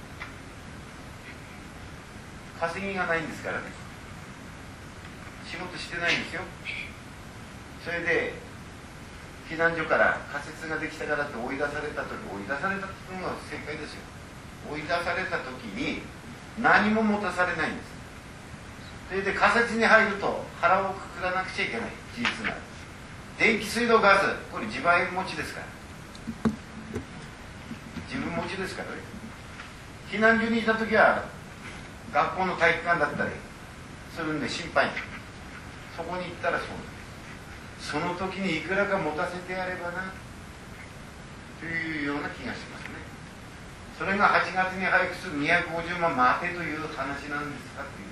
稼ぎがないんですからね。仕事してないんですよ。それで避難所から仮設ができたからって追い出された時、追い出されたっていうのが正解ですよ。追い出された時に何も持たされないんです。それで仮設に入ると腹をくくらなくちゃいけない事実がある。電気水道ガス、これ自前持ちですから、自分持ちですからね。避難所にいた時は学校の体育館だったりするんで心配。そこに行ったらそうなんです。その時にいくらか持たせてやればなというような気がしますね。それがはちがつに配布するにひゃくごじゅうまん待てという話なんですかという。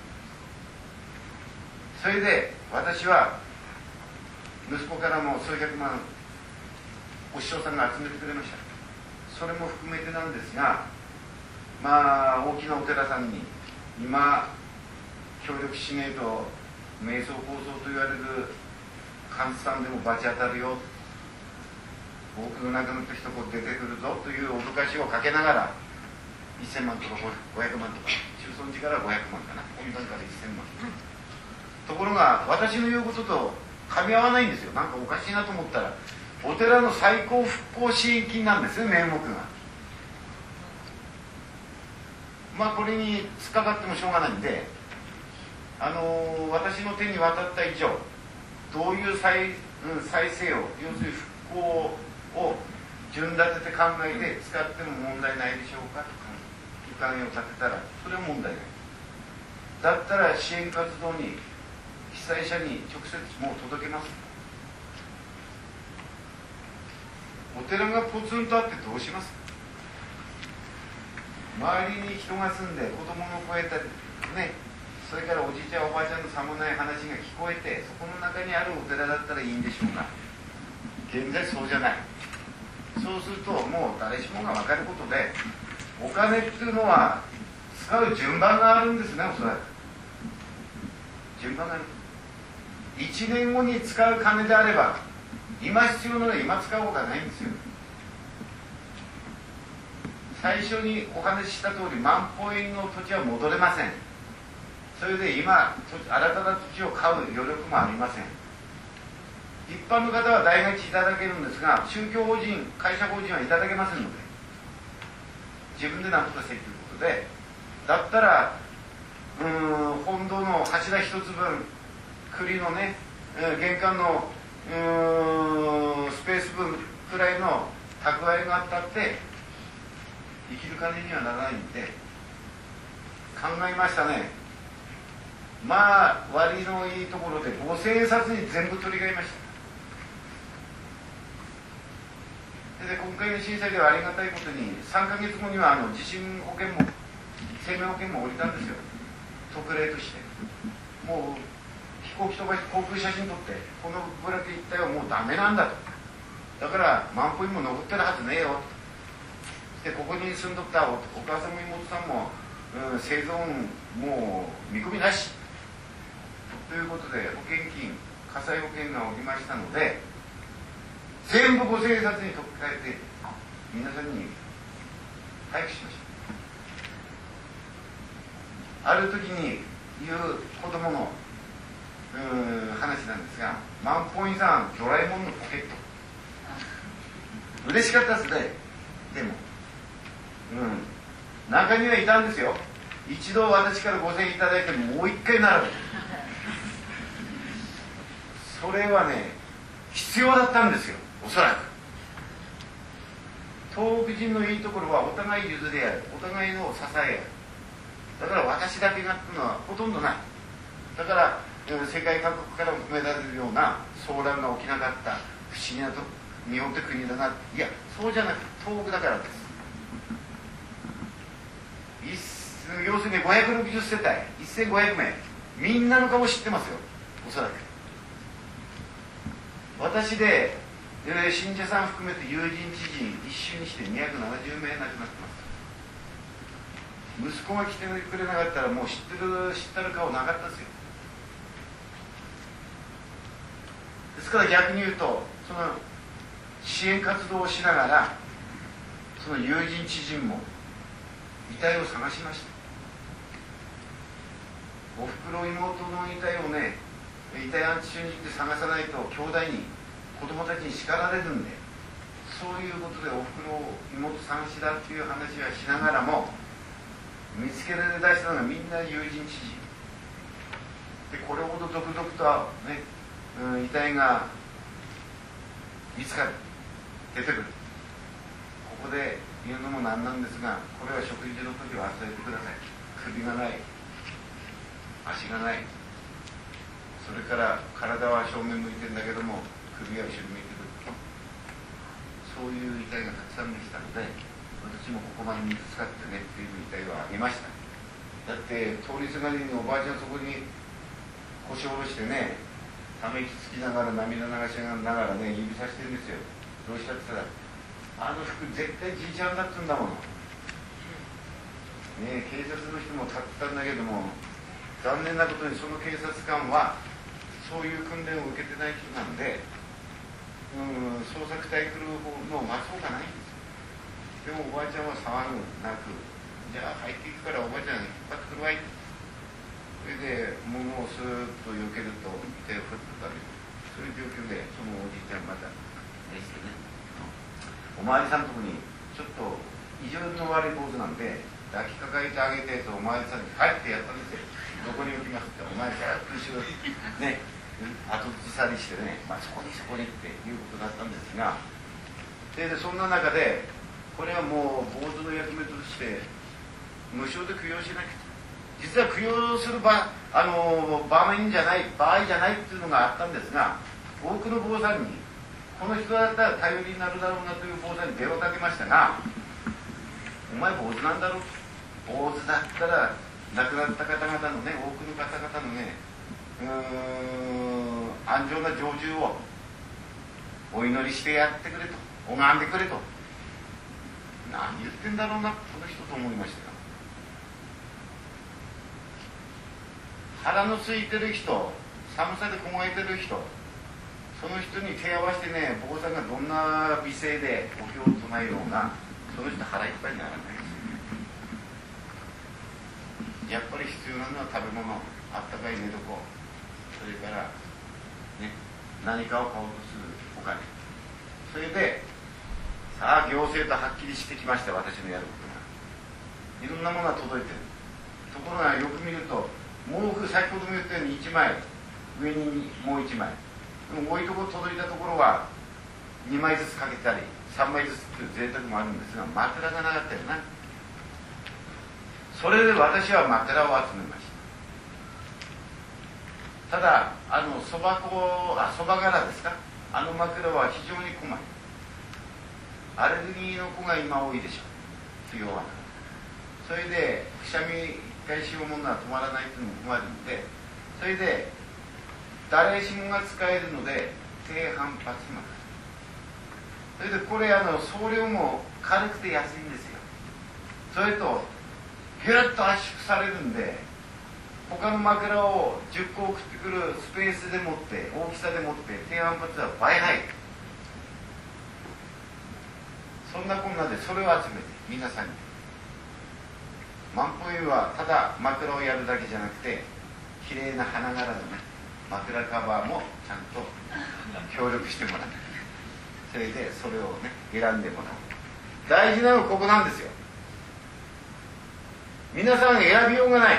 それで私は息子からも数百万お師匠さんが集めてくれました。それも含めてなんですが、まあ大きなお寺さんに今協力しねえと瞑想構想と言われる幹事さんでも罰当たるよ、多く亡くなった人こう出てくるぞという脅かしをかけながらせんまんとかごひゃくまんとか、中尊寺からごひゃくまんかな、本山からせんまん、ところが私の言うことと噛み合わないんですよ。なんかおかしいなと思ったら、お寺の最高復興支援金なんですね、名目が。まあこれに突っかかってもしょうがないんで、あのー、私の手に渡った以上どういう再、うん、再生を、要するに復興を順立てて考えて使っても問題ないでしょうかとかお金を立てたらそれは問題ない。だったら支援活動に被災者に直接もう届けます。お寺がポツンとあってどうします？周りに人が住んで子供の声たりね、それからおじいちゃんおばあちゃんのさもない話が聞こえて、そこの中にあるお寺だったらいいんでしょうが、現在そうじゃない。そうするともう誰しもが分かることで、お金っていうのは使う順番があるんですね。おそらく順番がある。いちねんごに使う金であれば今必要なのは今使うほうがないんですよ。最初にお話しした通り万歩円の土地は戻れません。それで今新たな土地を買う余力もありません。一般の方は代替地いただけるんですが、宗教法人、会社法人はいただけませんので、自分で何とかせいということで、だったらうーん本堂の柱一つ分、栗のね、玄関のうーんスペース分くらいの蓄えがあったって生きる金にはならないんで、考えましたね。まあ割のいいところでごせんえん札に全部取り替えました。で今回の震災ではありがたいことにさんかげつごにはあの地震保険も生命保険も降りたんですよ、特例として。もう比較行機飛ばして航空写真撮って、この部落一帯はもうダメなんだと。だから万歩にも登ってるはずねえよと。でここに住んどったお母さんも妹さんも、うん、生存もう見込みなしということで、保険金火災保険がおりましたので、全部五千円札に取っ替えて皆さんに配布しました。ある時に言う子供のうーん話なんですが、万歩印さんドラえもんのポケット嬉しかったですね。でも、うん、中にはいたんですよ。一度私からごせんえんいただいてもう一回並べる。それはね必要だったんですよ、おそらく。東北人のいいところはお互い譲り合う、お互いの支え合う。だから私だけがっていうのはほとんどない。だから世界各国から求められるような騒乱が起きなかった不思議なと日本って国だな。いやそうじゃなく東北だからです。要するにごひゃくろくじゅっせたいせんごひゃくめい、みんなの顔知ってますよ、おそらく。私で、えー、信者さん含めて友人知人一緒にしてにひゃくななじゅうめい亡くなってます。息子が来てくれなかったらもう知ってる知ったる顔なかったですよ。ですから逆に言うと、その支援活動をしながらその友人知人も遺体を探しました。おふくろ妹の遺体をね、遺体安置所に行って探さないと兄弟に子供たちに叱られるんで、そういうことでおふくろ妹探しだっていう話はしながらも、見つけられだしたのがみんな友人知人で、これほど続々とね、うん、遺体が見つかる、出てくる。ここで言うのもなんなんですが、これは食事の時は忘れてください。首がない、足がない、それから体は正面向いてるんだけども首は後ろ向いてる、そういう遺体がたくさんできたので、私もここまで見つかってねっていう遺体はあげました。だって通りすがりにおばあちゃんそこに腰を下ろしてね、ため息つきながら涙流しながらね指さしてるんですよ。どうしたって言ったら、あの服絶対じいちゃんだっつうんだものね。警察の人も立ってたんだけども、残念なことにその警察官はそういう訓練を受けてない人なんで、うん、捜索隊来るのを待つほかないんですよ。でもおばあちゃんは騒ぐなく、じゃあ入っていくからおばあちゃんが引っ張ってくるわい。それで物をスーッと避けると手を振ってたり、そういう状況でそのおじいちゃんまたでしてね、お巡りさんのとこにちょっと異常の悪い坊主なんで抱きかかえてあげてとお巡りさんに入ってやったんですよ。どこに置きますって、お前から後ろね後ずさりしてね、まあ、そこにそこにっていうことだったんですが、でそんな中でこれはもう坊主の役目として無償で供養しなきゃ、実は供養する場あの場面じゃない場合じゃないっていうのがあったんですが、多くの坊さんにこの人だったら頼りになるだろうなという坊さんに電話をかけましたが、お前坊主なんだろう、坊主だったら亡くなった方々のね、多くの方々のね、うーん安全な成就をお祈りしてやってくれと、拝んでくれと、何言ってんだろうなこの人と思いましたよ。腹の空いてる人、寒さで凍えてる人、その人に手を合わせてね、坊さんがどんな美声でお経を唱えようが、その人腹いっぱいにならないです。やっぱり必要なのは食べ物、あったかい寝床、それから、ね、何かを買おうとするお金、それでさあ行政とはっきりしてきました。私のやることがいろんなものが届いてる。ところがよく見ると毛布、先ほども言ったようにいちまい、上にもういちまい、でも多いところ届いたところはにまいずつかけたりさんまいずつっていう贅沢もあるんですが、枕がなかったよな。それで私は枕を集めました。ただあのそば粉、あそば柄ですか、あの枕は非常に細い。アレルギーの子が今多いでしょう、不要は。それでくしゃみ一回しようものは止まらないっていうのも困るんで、それで誰しもが使えるので低反発膜。それでこれあの送料も軽くて安いんですよ。それとギュッと圧縮されるんで、他の枕をじゅっこ送ってくるスペースでもって大きさでもって低反発は倍入る。そんなこんなでそれを集めて皆さんに、万歩湯はただ枕をやるだけじゃなくて、きれいな花柄のね枕カバーもちゃんと協力してもらう。それでそれをね選んでもらう。大事なのはここなんですよ。皆さん選びようがない。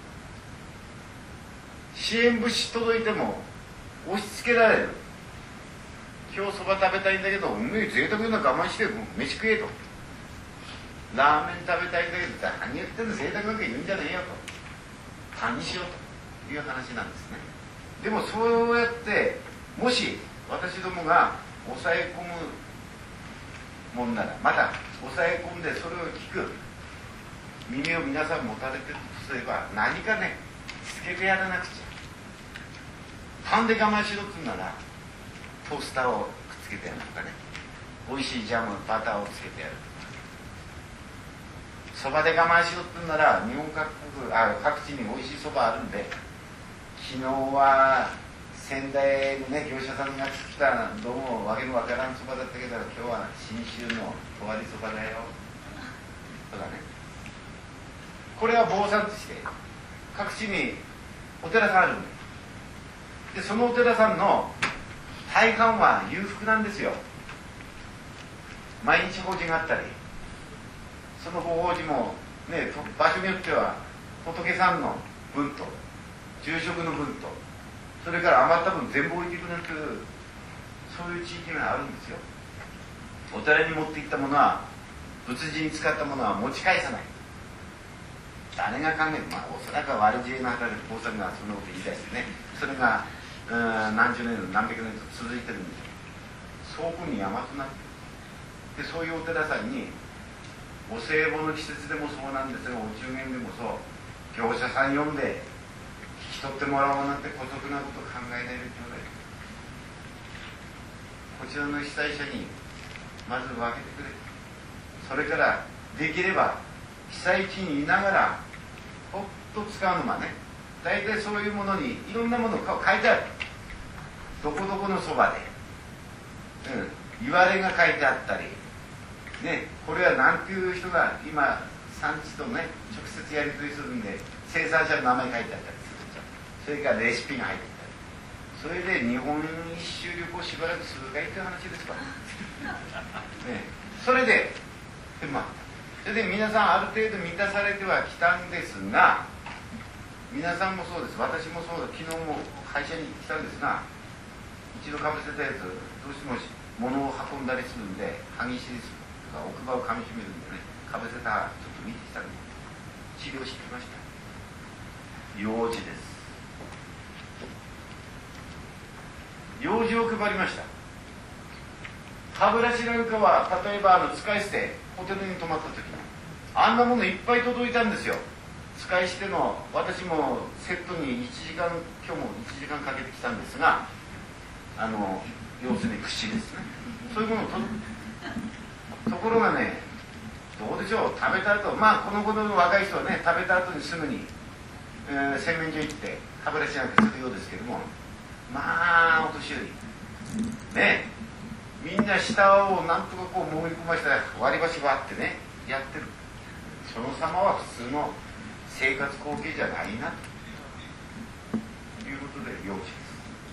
支援物資届いても押し付けられる。今日そば食べたいんだけど、おめえ贅沢な我慢して飯食えと。ラーメン食べたいんだけど、何言ってんの、贅沢なんか言うんじゃねえよと。単にしようという話なんですね。でもそうやってもし私どもが抑え込むもんなら、また抑え込んでそれを聞く耳を皆さん持たれてるとすれば、何かねつけてやらなくちゃ。パンで我慢しろって言うならトースターをくっつけてやるとかね、美味しいジャムバターをつけてやるとか、そばで我慢しろって言うなら日本各国あ各地に美味しいそばあるんで、昨日は仙台のね業者さんが作ったどうもわけのわからんそばだったけど、今日は信州のとわりそばだよとかね。これは坊さんとして各地にお寺さんあるんで、でそのお寺さんの大半は裕福なんですよ。毎日法事があったり、そのご法事もね場所によっては仏さんの分と住職の分と、それから余った分全部置いていくなんていう、そういう地域があるんですよ。お寺に持っていったものは、仏事に使ったものは持ち返さない。誰が考える、まあおそらく悪知恵の働く坊さんがそんなこと言い出してね、それがうん何十年何百年と続いてるんですよ。倉庫に山となってで、そういうお寺さんにお歳暮の季節でもそうなんですが、お中元でもそう、業者さん呼んで引き取ってもらおうなんて姑息なこと考えないでちょうだい。こちらの被災者にまず分けてくれ。それからできれば被災地にいながらほっと使うのがね、大体そういうものにいろんなものが書いてある。どこどこのそばで、うん、言われが書いてあったりね、これは何ていう人が今産地とね直接やり取りするんで生産者の名前書いてあったりする。それからレシピが入ってたり、それで日本一周旅行しばらくするかいという話ですから、ね、それでで、まあ、それで皆さんある程度満たされてはきたんですが、皆さんもそうです、私もそうだ、昨日も会社に来たんですが、一度かぶせたやつどうしても物を運んだりするんで歯ぎしりするとか奥歯をかみしめるんでね、かぶせたちょっと見てきたんで治療してきました。用事です。用事を配りました。歯ブラシなんかは例えばあの使い捨て、ホテルに泊まった時にあんなものいっぱい届いたんですよ。使い捨ての、私もセットにいちじかん、今日もいちじかんかけてきたんですが、あの要するに口ですね、そういうものをとところがね、どうでしょう、食べた後、まあこの頃の若い人はね食べた後にすぐに、えー、洗面所行って歯ブラシなんかするようですけども、まあお年寄りね、みんな舌をなんとかこう潜り込ましたら割り箸割ってねやってる。その様は普通の生活光景じゃないなということで要事です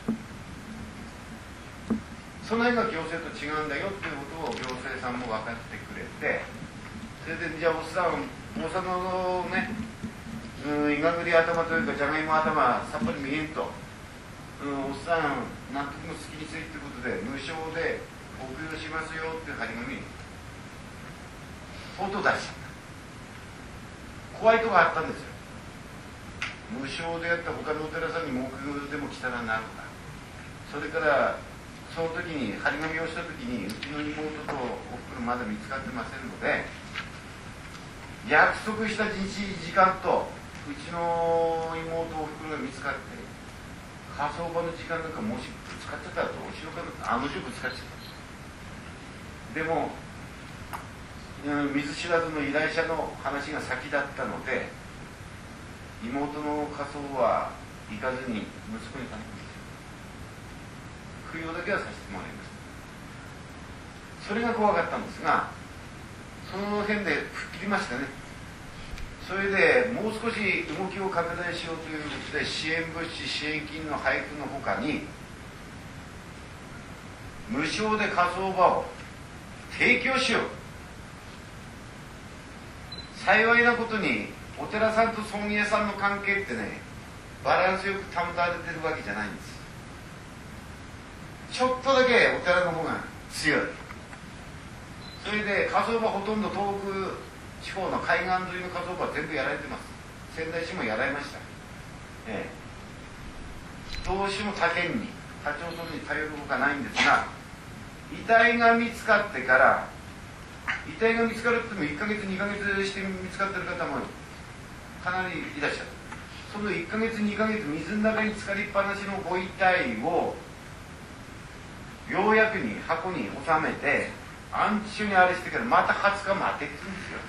。その辺が行政と違うんだよっていうことを行政さんも分かってくれて、それでじゃあおっさん大阪のね、うん、イガグリ頭というかじゃがいも頭さっぱり見えんと、うん、おっさん何とも好きにせいってことで無償でお供養しますよっていう張り紙相当出しちゃった。怖いとこあったんですよ。無償でやった他のお寺さんに目標でも来たらなとか、それからその時に張り紙をした時にうちの妹とおふくろまだ見つかってませんので、約束した日時間とうちの妹おふくろが見つかって火葬場の時間なんかもしぶつかってたらどうしようかな、あの女ぶつかっちゃった。でも、うん、見ず知らずの依頼者の話が先だったので、妹の火葬は行かずに息子に頼んですよ。供養だけはさせてもらいました。それが怖かったんですが、その辺で吹っ切りましたね。それでもう少し動きを拡大しようということで、支援物資支援金の配布のほかに無償で火葬場を提供しよう。幸いなことにお寺さんと村営さんの関係ってね、バランスよく保たれてるわけじゃないんです。ちょっとだけお寺の方が強い。それで火葬場ほとんど東北地方の海岸沿いの火葬場は全部やられてます。仙台市もやられました。ええ、どうしても他県に他町村に頼るほかないんですが、遺体が見つかってから、遺体が見つかるってもいっかげつにかげつして見つかってる方もかなりいらっしゃる。そのいっかげつにかげつ水の中に浸かりっぱなしのご遺体をようやくに箱に収めて安置所にあれしてからまたはつか待てって言うんですよ。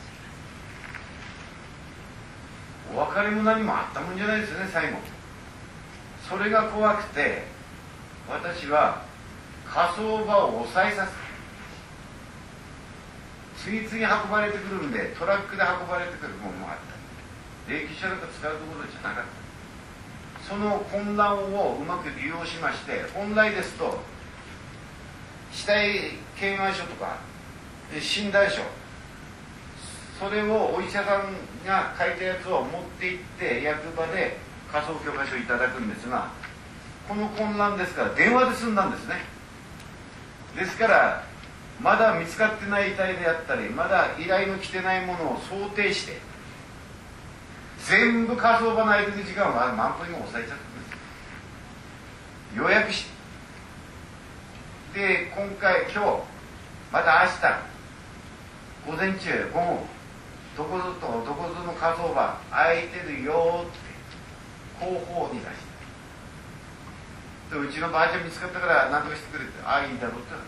お別れも何もあったもんじゃないですよね、最後。それが怖くて、私は火葬場を抑えさせて、次々運ばれてくるんで、トラックで運ばれてくるものもあった。霊柩車なんか使うところじゃなかった。その混乱をうまく利用しまして、本来ですと死体検案書とか診断書、それをお医者さんが書いたやつを持って行って役場で火葬許可書をいただくんですが、この混乱ですから電話で済んだんですね。ですからまだ見つかってない遺体であったり、まだ依頼の来てないものを想定して全部火葬場の空いてる時間は満帆にも抑えちゃったんです。予約してで、今回今日また明日午前中午後どこぞとどこぞの火葬場空いてるよって広報に出してで、うちのばあちゃん見つかったから何とかしてくれって、ああいいだろうって話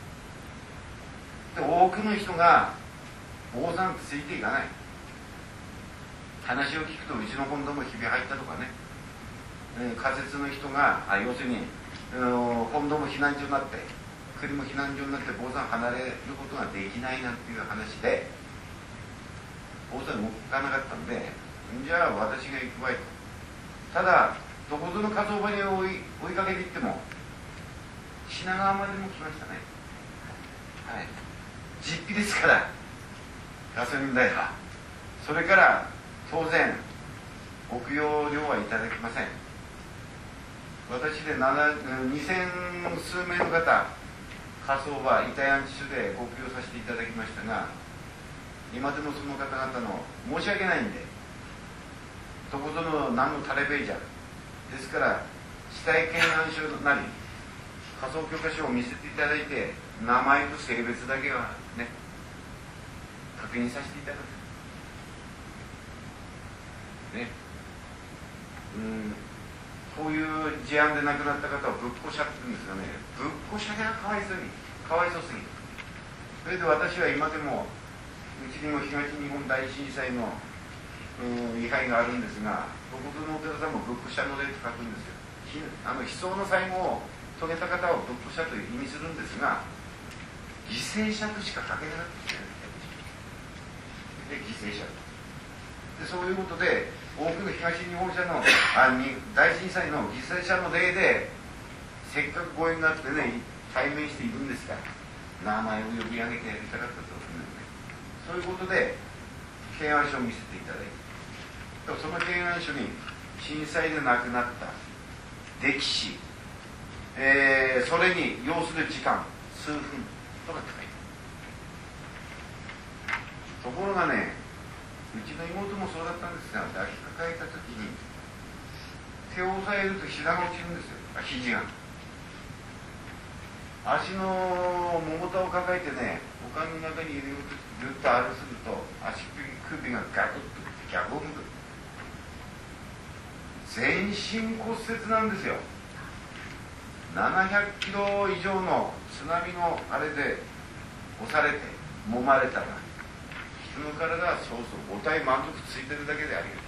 です。で、多くの人が坊さんってついていかない。話を聞くとうちの本堂もひび入ったとかね、えー、仮設の人があ要するに、えー、本堂も避難所になって国も避難所になって坊さん離れることができないなんていう話で坊さん動かなかったんで、じゃあ私が行く場合と。ただどこぞの火葬場に追い追いかけていっても品川までも来ましたね。はい、実費ですからガソリン代は。それから当然ご供養料はいただきません。私でにせん数名の方火葬場遺体安置所でご供養させていただきましたが、今でもその方々の申し訳ないんで、どこぞの何のタレベイじゃですから死体検案書なり火葬許可書を見せていただいて、名前と性別だけはね確認させていただくね。うん、こういう事案で亡くなった方はぶっこしゃってるんですがね、ぶっこしゃがかわいそうにかわいそうすぎる。それで私は今でもうちにも東日本大震災のうん位牌があるんですが、どこぞのお寺さんもぶっこしゃの霊と書くんですよ。あの悲壮の最後を遂げた方をぶっこしゃと意味するんですが、犠牲者としか書けなかったで、犠牲者で、そういうことで多くの東日本社のあに大震災の犠牲者の例でせっかくご縁があってね対面しているんですから名前を呼び上げてやりたかったと思うんですね。そういうことで検案書を見せていただいて、その検案書に震災で亡くなった歴史、えー、それに要する時間数分とか書いてある。ところがね、うちの妹もそうだったんですが、抱きかかえた時に手を押さえると膝が落ちるんですよ。あ、肘が足の桃太を抱えてね、股間の中に入れようとずっとあれすると足首がガクッと逆を向く。 全身骨折なんですよ。ななひゃくキロ以上の津波のあれで押されて揉まれたら、人の体はそうそう五体満足ついてるだけであり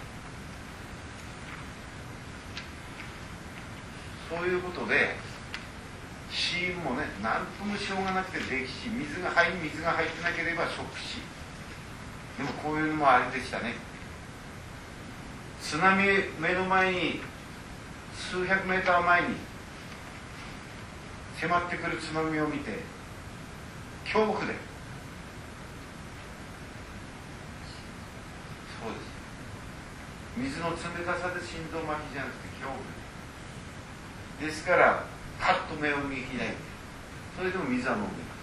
そういうことで、死因もね、何ともしようがなくて溺死、水が肺に水が入ってなければショック死。でもこういうのもあれでしたね。津波目の前に、数百メーター前に迫ってくる津波を見て恐怖で、そうです、水の冷たさで心臓麻痺じゃなくて恐怖で、ですからパッと目を見開いて、それでも水は飲んでいます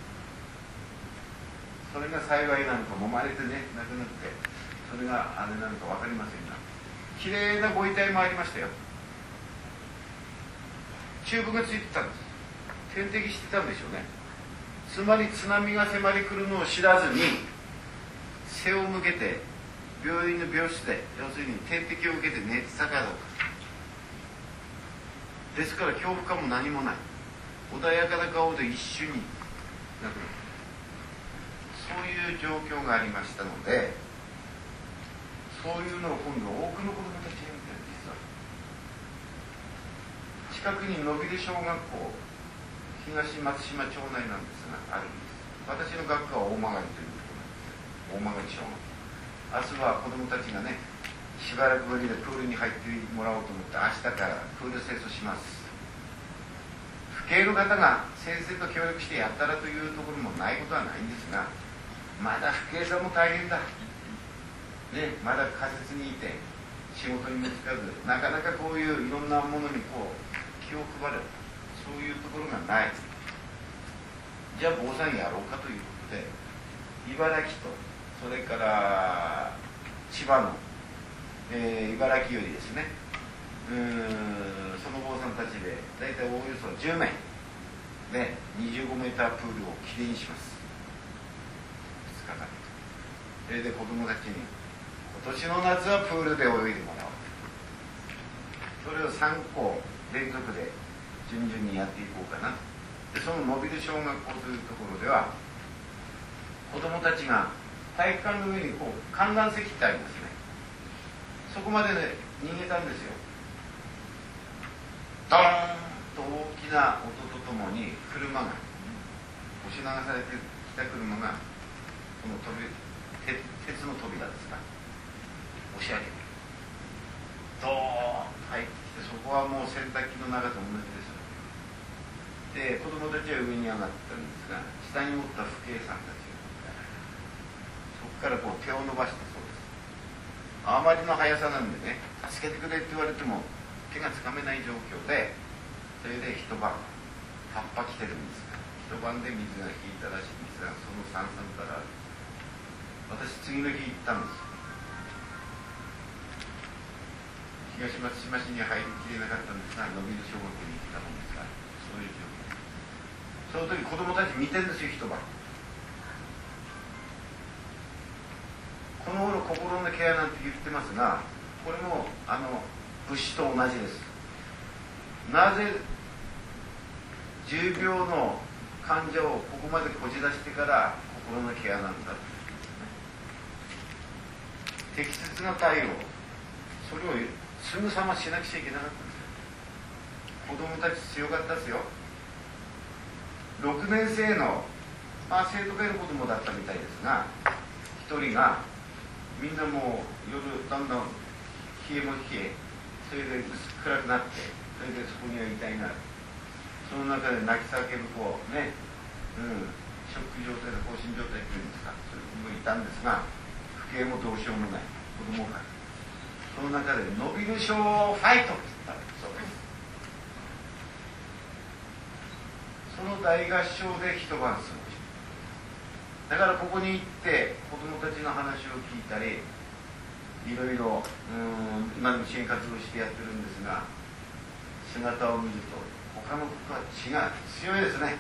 。それが幸いなのか、揉まれてね亡くなって、それがあれなのか分かりませんが、きれいなご遺体もありましたよ。チューブがついてたんです。点滴してたんでしょうね。つまり津波が迫り来るのを知らずに背を向けて病院の病室で、要するに点滴を受けて寝てたかどうかですから、恐怖感も何もない、穏やかな顔で一瞬に亡くなった、そういう状況がありましたので、そういうのを今度多くの子どもたちが見てるんです。近くに野蒜小学校、東松島町内なんですがあるんです。私の学科は大曲というところなんです。大曲小学校。明日は子どもたちがね、しばらくぶりでプールに入ってもらおうと思って明日からプール清掃します。父兄の方が先生と協力してやったらというところもないことはないんですが、まだ父兄さんも大変だ、ね、まだ仮設にいて仕事にもつかず、なかなかこういういろんなものにこう気を配る、そういうところがない。じゃあ坊さんやろうかということで、茨城とそれから千葉の、えー、茨城よりですね、うーんその坊さんたちで大体おおよそじゅうめいでにじゅうごメータープールをきれいにします。ふつかかん。それで子供たちに今年の夏はプールで泳いでもらおう。それをさんこ連続で順々にやっていこうかな。でその野蒜小学校というところでは、子供たちが体育館の上にこう観覧席ってありますね。そこまでね逃げたんですよ。ドーンと大きな音とともに車が押し流されてきた車が、その扉、鉄の扉ですか、押し上げてドーンと入ってきて、そこはもう洗濯機の中と同じです。で子供たちは上に上がったんですが、下に持った父兄さんたちがそこからこう手を伸ばしたそうです。あまりの速さなんでね、助けてくれって言われても手がつかめない状況で、それで一晩葉っぱ来てるんですが、一晩で水が引いたらしいんですが、そのさんさんから私次の日行ったんです。東松島市に入りきれなかったんですが、野蒜小学校に行ったもんですから、そういう状況。その時子供たち見てるんですよ、一晩。この頃心のケアなんて言ってますが、これもあの物資と同じです。なぜ重病の患者をここまでこじ出してから心のケアなんだ、ね、適切な対応、それをすぐさましなくちゃいけなかったんですよ。子供たち強かったですよ。ろくねん生の、まあ、生徒会の子供だったみたいですが、一人がみんなもう夜だんだん冷えも冷え、それで暗くなって、それでそこにはいたいな、その中で泣き叫ぶ子ね、うん、ショック状態で放心状態っていうんですか、そういう子もいたんですが、父兄もどうしようもない子供が、その中で野蒜小ファイトって言ったそうです。その大合唱で一晩過ごした。だからここに行って子供たちの話を聞いたり、いろいろうん今でも支援活動してやってるんですが、姿を見ると他の子とは違う、強いですね。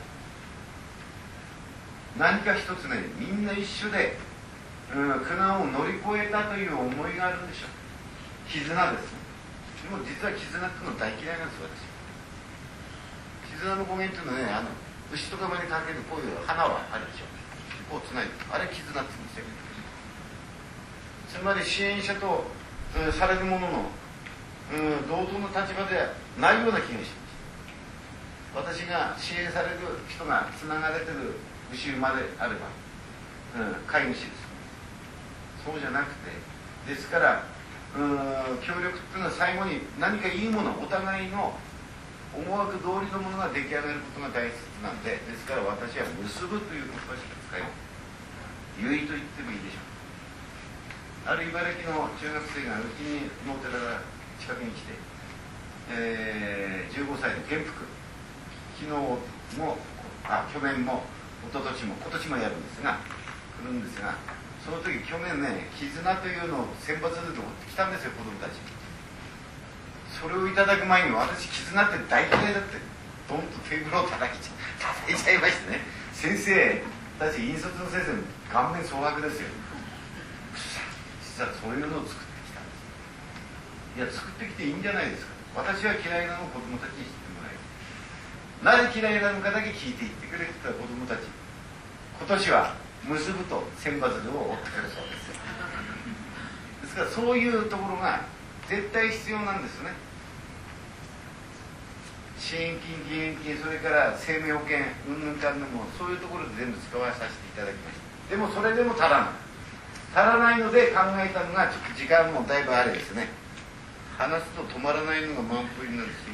何か一つね、みんな一緒で、うん、苦難を乗り越えたという思いがあるんでしょう。絆ですね。 でも実は絆っていうの大嫌いなんですよ、私。絆の語源っていうのはね、あの牛とか馬にかけるこういう花はあるでしょ、こうつないで、あれ絆って言うんですよ。つまり支援者と、うん、される者の、うん、同等の立場ではないような気がします。私が支援される人がつながれてる牛馬であれば、うん、飼い主です。そうじゃなくて、ですから、うん、協力っていうのは最後に何かいいもの、お互いの思惑通りのものが出来上がることが大切なんで、ですから私は結ぶという言葉しか使います。結と言ってもいいでしょう。ある茨城の中学生がうちにのお寺が近くに来て、えー、じゅうごさいの元服、昨日もあ去年も一昨年も今年もやるんですが来るんですが、その時去年ね、絆というのを選抜で持ってきたんですよ、子供たち。それをいただく前に私絆って大嫌いだって、ドンとテーブルを叩いちゃ叩いちゃいましてね、先生たち引率の先生顔面蒼白ですよ。実はそういうのを作ってきたんです。いや、作ってきていいんじゃないですか。私は嫌いなのを子供たちに知ってもらえる。なぜ嫌いなのかだけ聞いていってくれてた子供たち、今年は結ぶと選抜料を追ってくるそうですよ。ですからそういうところが絶対必要なんですね。支援金、義援金、それから生命保険、うんぬんかんぬんもそういうところで全部使わさせていただきました。でもそれでも足らない足らないので考えたのが、ちょっと時間もだいぶあれですね、話すと止まらないのが満腹になるし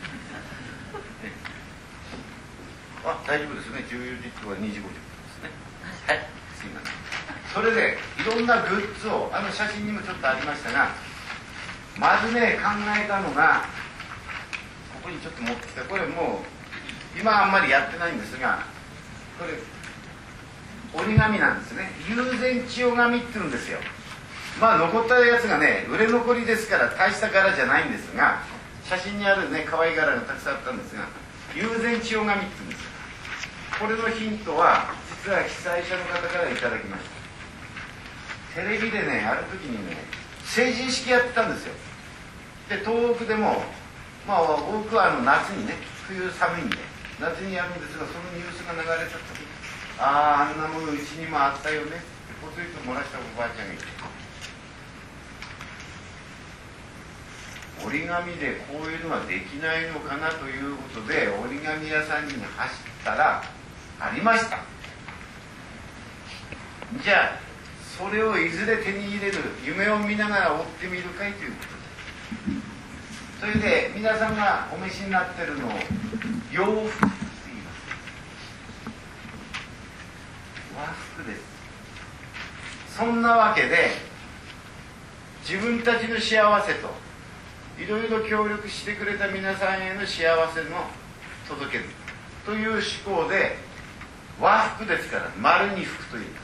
あ、大丈夫ですね、じゅうよじはにじごじゅっぷんですね。はい、すいません。それでいろんなグッズを、あの写真にもちょっとありましたが、まずね考えたのが、ここにちょっと持ってきた、これもう今あんまりやってないんですが、これ折り紙なんですね。友禅千代紙って言うんですよ。まあ残ったやつがね、売れ残りですから大した柄じゃないんですが、写真にあるね可愛い柄がたくさんあったんですが、友禅千代紙って言うんですよ。これのヒントは実は被災者の方からいただきました。テレビでね、ある時にね、成人式やってたんですよ。で、東北でもまあ多くはあの夏にね、冬寒いんで夏にやるんですが、そのニュースが流れた時、ああ、あんなものうちにもあったよねってポツリと漏らしたおばあちゃんがいて、折り紙でこういうのはできないのかなということで折り紙屋さんに走ったらありました。じゃあそれをいずれ手に入れる夢を見ながら追ってみるかいということで、それで皆さんがお召しになってるのを洋服って言います。和服です。そんなわけで自分たちの幸せといろいろ協力してくれた皆さんへの幸せの届けるという思考で、和服ですから丸に服というか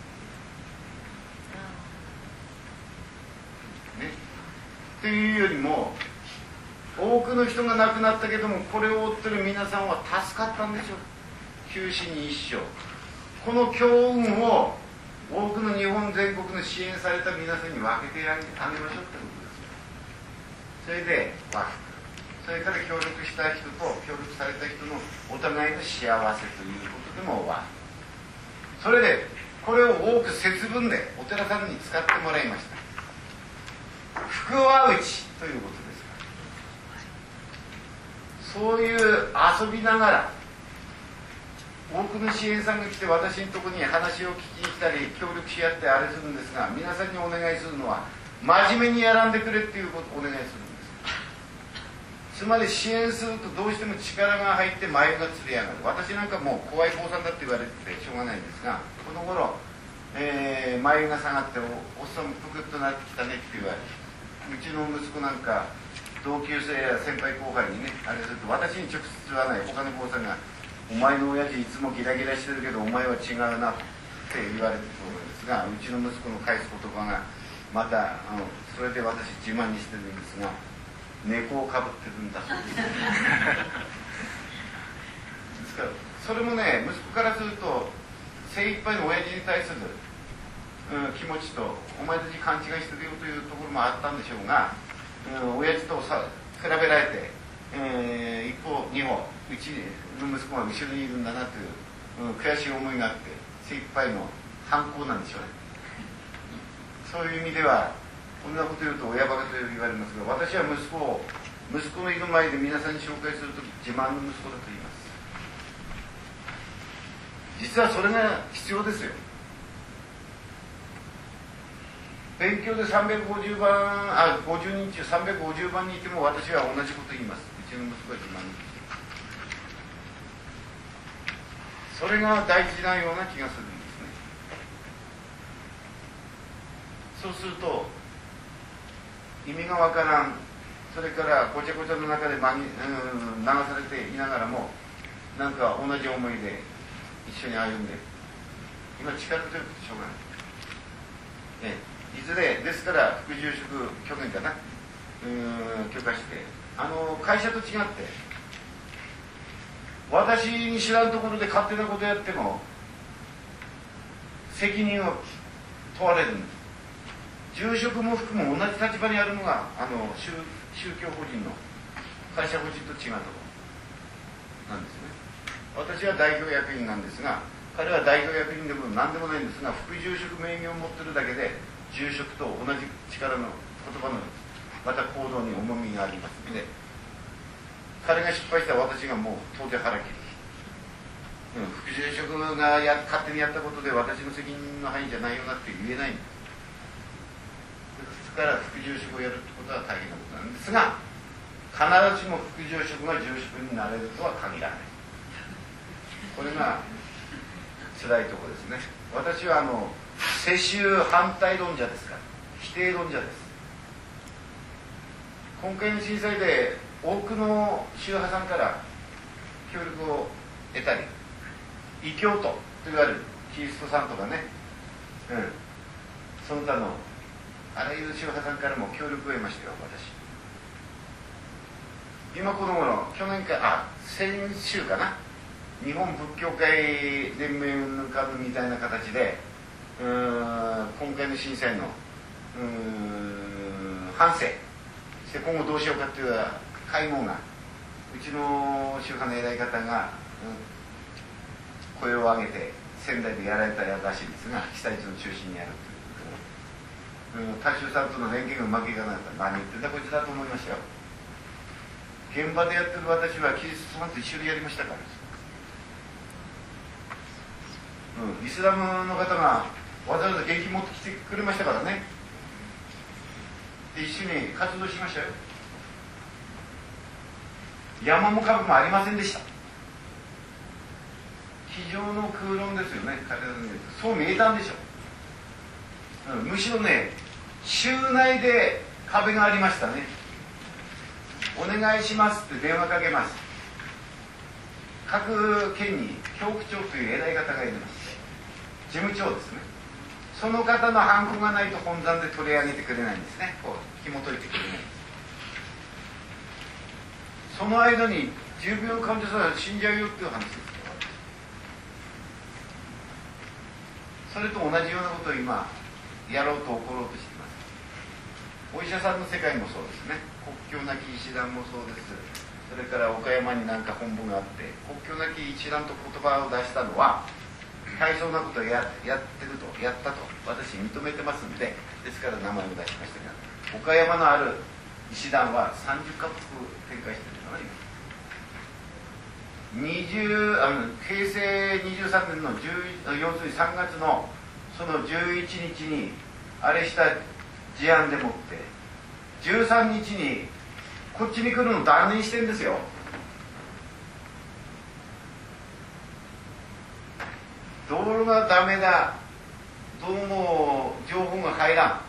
ね、というよりも多くの人が亡くなったけども、これを追ってる皆さんは助かったんでしょう。九死に一生、この強運を多くの日本全国の支援された皆さんに分けてあげましょうってことです。それで和服、それから協力した人と協力された人のお互いの幸せということでも和服、それでこれを多く節分でお寺さんに使ってもらいました。福は内ということですから、そういう遊びながら多くの支援さんが来て私のところに話を聞きに来たり協力し合ってあれするんですが、皆さんにお願いするのは真面目にやらんでくれっていうことをお願いするんです。つまり支援するとどうしても力が入って眉がつり上がる。私なんかもう怖い坊さんだって言われててしょうがないんですが、この頃、えー、眉が下がっておおっさんぷくっとなってきたねって言われて、うちの息子なんか同級生や先輩後輩にねあれすると、私に直接言わない他の坊さんがお前の親父いつもギラギラしてるけどお前は違うなって言われてると思うんですが、うちの息子の返す言葉がまたあのそれで私自慢にしてるんですが、猫をかぶってるんだそうですですからそれもね、息子からすると精一杯の親父に対する、うん、気持ちとお前たち勘違いしてるよというところもあったんでしょうが、 うん、親父とさ比べられて、えー、一方二歩うちの息子が後ろにいるんだなという、うん、悔しい思いがあって精一杯の反抗なんでしょうね。そういう意味ではこんなこと言うと親バカと言われますが、私は息子を息子のいる前で皆さんに紹介するとき自慢の息子だと言います。実はそれが必要ですよ。勉強でさんびゃくごじゅうばんあごじゅうにん中さんびゃくごじゅうばんにいても私は同じこと言います。うちの息子は自慢の息子。それが大事なような気がするんですね。そうすると意味がわからん、それからごちゃごちゃの中でまぎ、うん、流されていながらもなんか同じ思いで一緒に歩んで今力強くてしょうがない、ね、いずれですから副住職去年かなうん許可してあの会社と違って私に知らんところで勝手なことやっても責任を問われるんです。住職も含む同じ立場にあるのがあの 宗, 宗教法人の会社法人と違うところなんですね。私は代表役員なんですが彼は代表役員でも何でもないんですが副住職名義を持ってるだけで住職と同じ力の言葉のまた行動に重みがありますので彼が失敗したら私がもう当然腹切り、うん、副住職がや勝手にやったことで私の責任の範囲じゃないよなって言えないんです。から副住職をやるってことは大変なことなんですが必ずしも副住職が住職になれるとは限らない。これが辛いところですね。私はあの世襲反対論者ですから否定論者です。今回の震災で多くの宗派さんから協力を得たり異教徒と言われるキリストさんとかね、うん、その他のあらゆる宗派さんからも協力を得ましたよ。私今この頃去年かあ先週かな日本仏教会連盟運動みたいな形でうーん今回の震災のうーん反省して今後どうしようかっていう会合がうちの宗派の偉い方が、うん、声を上げて仙台でやられたらしいんですが被災地の中心にあるという、うん、多宗さんとの連携がうまくいかなかったら何言ってんだこいつだと思いましたよ。現場でやってる私はキリストさんと一緒にやりましたからです、うん、イスラムの方がわざわざ現金持ってきてくれましたからね。で一緒に活動しましたよ。山も株もありませんでした。机上の空論ですよね。彼らのそう見えたんでしょう、うん、むしろね州内で壁がありましたね。お願いしますって電話かけます。各県に教区長という偉い方がいます。事務長ですね。その方のハンコがないと本山で取り上げてくれないんですね。こう紐解いてくれないんです。その間に重病患者さんは死んじゃうよっていう話です。それと同じようなことを今やろうと起ころうとしています。お医者さんの世界もそうですね。国境なき医師団もそうです。それから岡山になんか本部があって国境なき医師団と言葉を出したのは大層なことを や, やってるとやったと私認めてますんで、ですから名前を出しましたが岡山のある医師団はさんじゅっかこく展開しているのが今にじゅうあの平成にじゅうさんねんの要するにさんがつのそのじゅういちにちにあれした事案でもってじゅうさんにちにこっちに来るの断念してるんですよ。道路がダメだ、どうも情報が入らん、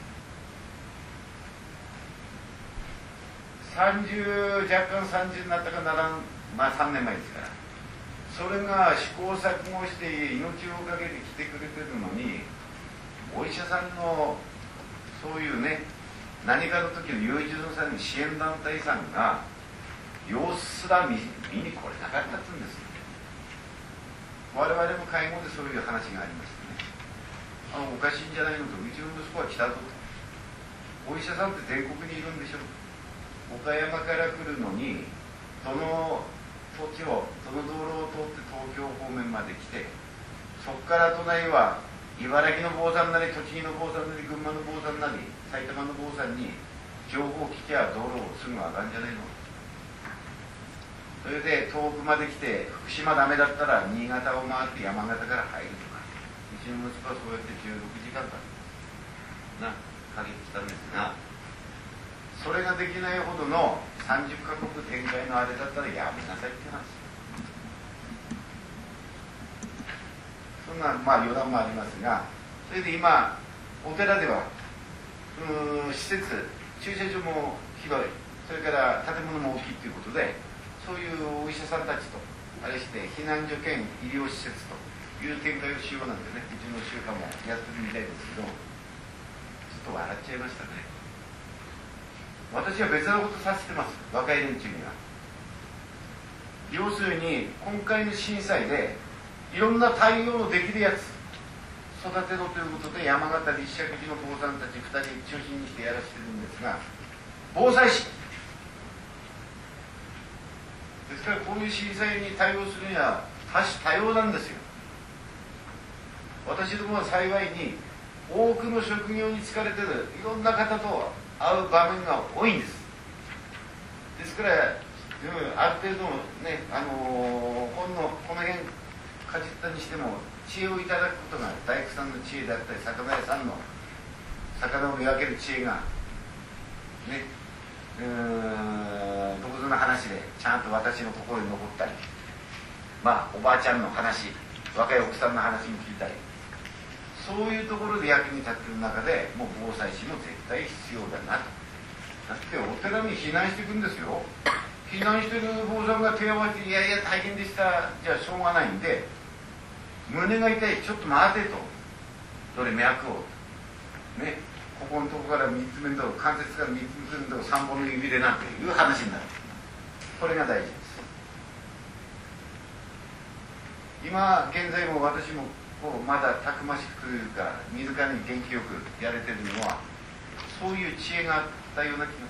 さんじゅう若干さんじゅうになったかならん、まあさんねんまえですから、それが試行錯誤して命をかけて来てくれてるのにお医者さんのそういうね何かの時の有事の際に支援団体さんが様子すら 見, 見に来れなかったって言うんですよ。我々も会合でそういう話がありましてね、あおかしいんじゃないのと、うちの息子は来たぞと、 お医者さんって全国にいるんでしょ。岡山から来るのにその土地をその道路を通って東京方面まで来て、そこから隣は茨城の坊さんなり栃木の坊さんなり群馬の坊さんなり埼玉の坊さんに情報を聞きゃ道路をすぐ上がるんじゃないの。それで遠くまで来て福島ダメだったら新潟を回って山形から入るとか、うちの息子はそうやってじゅうろくじかんかなかけてきたんですが、それができないほどのさんじゅっかこく展開のあれだったらやめなさいって話。そんなまあ余談もありますが、それで今お寺ではうー施設、駐車場も広い、それから建物も大きいということで、そういうお医者さんたちとあれして避難所兼医療施設という展開をしようなんてね、うちの宗派もやってるみたいですけど、ちょっと笑っちゃいましたね。私は別のことさせてます、若い連中には。要するに今回の震災でいろんな対応のできるやつ育てろということで、山形立石寺の坊さんたちふたり中心にしてやらせてるんですが、防災士ですから、こういう震災に対応するには多種多様なんですよ。私どもは幸いに多くの職業に就かれてるいろんな方と会う場面が多いんです。ですから、ある程度ね、あのー、このこの辺かじったにしても知恵をいただくことが、大工さんの知恵だったり魚屋さんの魚を見分ける知恵がね、うーん、独自の話でちゃんと私の心に残ったり、まあおばあちゃんの話、若い奥さんの話も聞いたり、そういうところで役に立っている中で、もう防災士も絶対必要だなと。だってお寺に避難していくんですよ。避難してる坊さんが手を合わせて、いやいや大変でした、じゃあしょうがないんで、胸が痛い、ちょっと待てと、どれ脈をね、ここのとこからみっつめのとこ、関節からみっつめのとこさんぼんの指でなんていう話になる。これが大事です。今現在も私もこうまだたくましくというか、自らに元気よくやれてるのは、そういう知恵があったような気がするん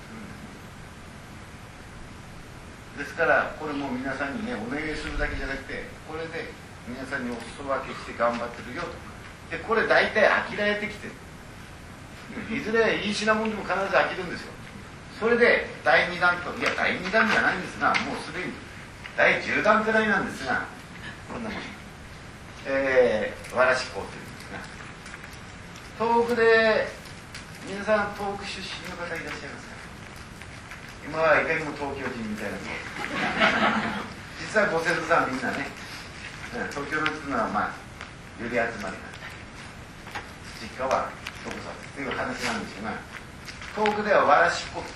です。ですからこれも皆さんにね、お願いするだけじゃなくて、これで皆さんにお裾分けして頑張ってるよと。でこれ大体飽きられてきてる。いずれいい品物でも必ず飽きるんですよ。それでだいにだんと、いやだいにだんじゃないんですが、もうすでにだいじゅうだんくらいなんですが、こんなもの、えー、わらしこうというんですが、東北で皆さん東北出身の方いらっしゃいますか。今はいかにも東京人みたいなの実はご先祖さんみんなね、東京のっていうのはまあより集まりなんだ、実家はどこさという話なんですが、東北ではわらしこ、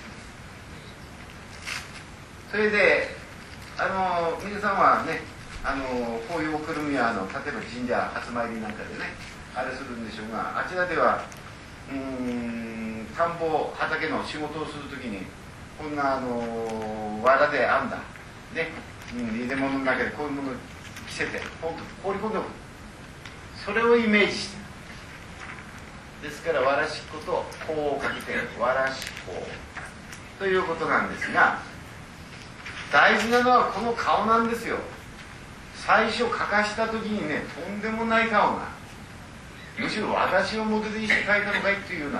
それであの皆さんはね、あのこういうおくるみはあの例えば神社初参りなんかでねあれするんでしょうが、あちらではうーん田んぼ畑の仕事をするときにこんなあの藁で編んだね、うん、入れ物の中でこういうものを着せてポンと放り込んでおく、それをイメージして、ですからわらしことこうをかけてわらしこということなんですが、大事なのはこの顔なんですよ。最初書かした時にね、とんでもない顔が、むしろ私をモデルにして書いたのかいっていうような、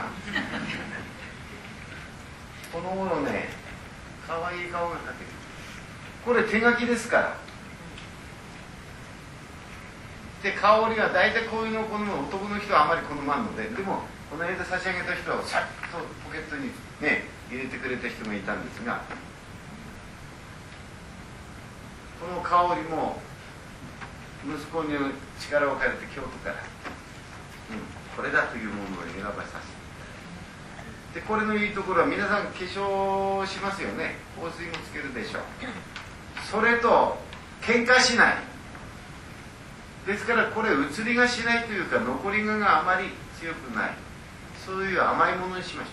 この頃ね、かわいい顔が描ける。これ手書きですから。で香りは大体こういうのを好む男の人はあまり好まんので、でもこの間差し上げた人はさっとポケットにね入れてくれた人がいたんですが、この香りも息子に力を借りて京都から、うん、これだというものを選ばさせて、でこれのいいところは皆さん化粧しますよね、香水もつけるでしょう。それと喧嘩しないですから、これ移りがしないというか残りががあまり強くない、そういう甘いものにしました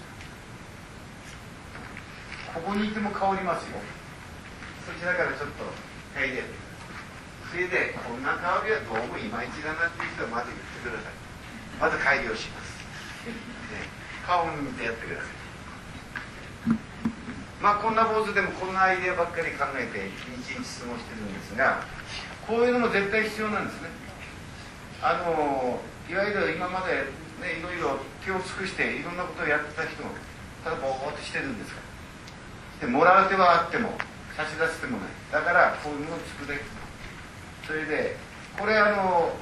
。ここにいても香りますよ。そちらからちょっと嗅いで、それでこんな香りはどうもいまいちだなっていう人はまず言ってください。まず改良します、ね、顔を見てやってください。 まあこんな坊主でもこんなアイデアばっかり考えて一日過ごしてるんですが、こういうのも絶対必要なんですね。あのいわゆる今まで、ね、いろいろ手を尽くしていろんなことをやってた人もただぼーっとしてるんですから。でもらう手はあっても差し出す手もない。だからこういうものを作れる。それでこれあの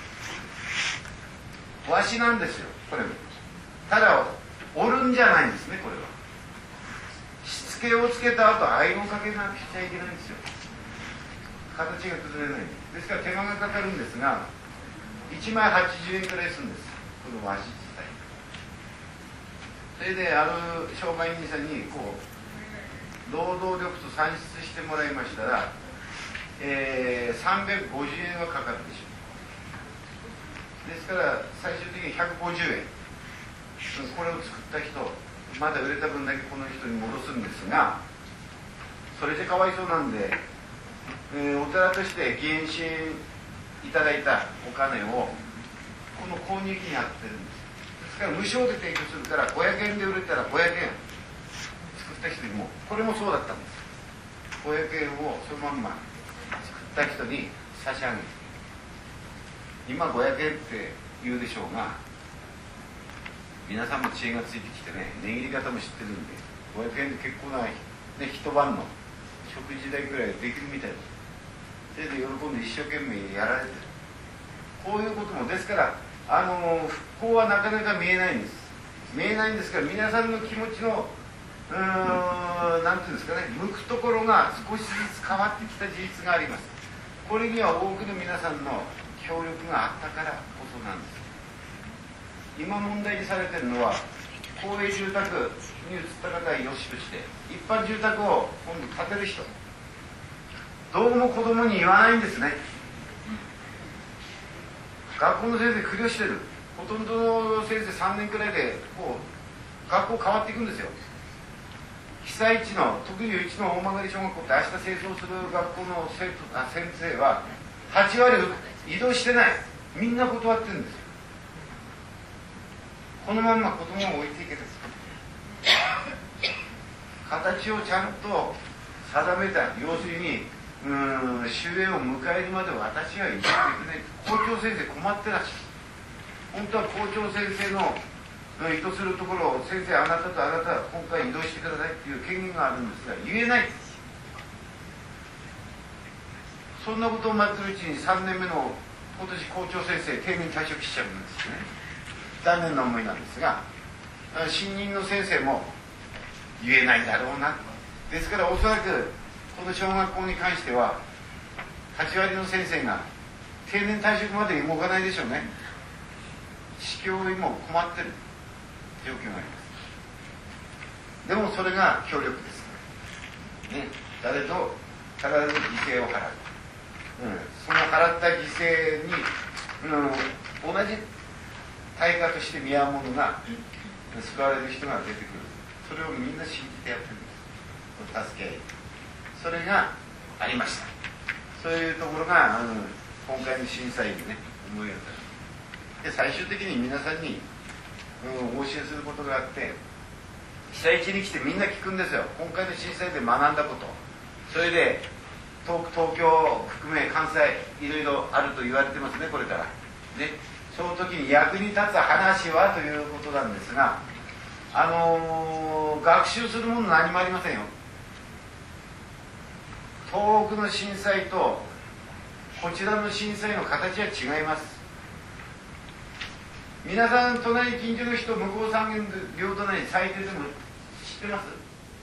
和紙なんですよ。これもただ折るんじゃないんですね。これはしつけをつけた後アイロンかけなくちゃいけないんですよ。形が崩れない。ですから手間がかかるんですがいちまいはちじゅうえんくらいするんです、この和紙自体。それである商売人さんにこう労働力と算出してもらいましたら、えー、さんびゃくごじゅうえんはかかるでしょう。ですから最終的にひゃくごじゅうえん、これを作った人まだ売れた分だけこの人に戻すんですが、それでかわいそうなんで、えー、お寺として義援支援いただいたお金をこの購入費に充てるんです。ですから無償で提供するからごひゃくえんで売れたらごひゃくえん作った人にも、これもそうだったんです。ごひゃくえんをそのまんま作った人に差し上げる。今ごひゃくえんって言うでしょうが、皆さんも知恵がついてきてね、値切り方も知ってるんでごひゃくえんで結構な、ね、一晩の食事代ぐらいできるみたいです。それで喜んで一生懸命やられてる。こういうこともですから、あの復興はなかなか見えないんです。見えないんですから、皆さんの気持ちのうーん、なんていうんですかね、向くところが少しずつ変わってきた事実があります。これには多くの皆さんの協力があったからこそなんです。今問題にされているのは、公営住宅に移った方はよしとして、一般住宅を今度建てる人、どうも子供に言わないんですね。学校の先生苦慮してる。ほとんどの先生さんねんくらいでこう学校変わっていくんですよ。被災地の特にうちの大曲小学校って明日清掃する学校の生徒あ先生ははちわり移動してない。みんな断ってるんですよ。このまんま子供を置いていけです。形をちゃんと定めた、要するにうーん終焉を迎えるまで私は生きていけない。校長先生困ってらっしゃる。本当は校長先生の意図するところを、先生あなたとあなたは今回移動してくださいっていう権限があるんですが言えない。そんなことを待ってるうちにさんねんめの今年校長先生定年退職しちゃうんですね。残念な思いなんですが、新任の先生も言えないだろうな。ですからおそらくこの小学校に関してははちわりの先生が定年退職まで動かないでしょうね。市教委も困ってる状況があります。でもそれが協力です、ね、誰と必ず犠牲を払う、うん、その払った犠牲に、うん、同じ対価として見合うものが救われる人が出てくる。それをみんな信じてやってるんです。助け合い、それがありました。そういうところが、うん、今回の震災にね思い当たる。で最終的に皆さんに、うん、お教えすることがあって、被災地に来てみんな聞くんですよ。今回の震災で学んだこと、それで 東, 東京を含め関西いろいろあると言われてますね、これからね。その時に役に立つ話はということなんですが、あのー、学習するもの何もありませんよ。東北の震災とこちらの震災の形は違います。皆さん隣近所の人、向こう三軒両隣に最低でも知ってます？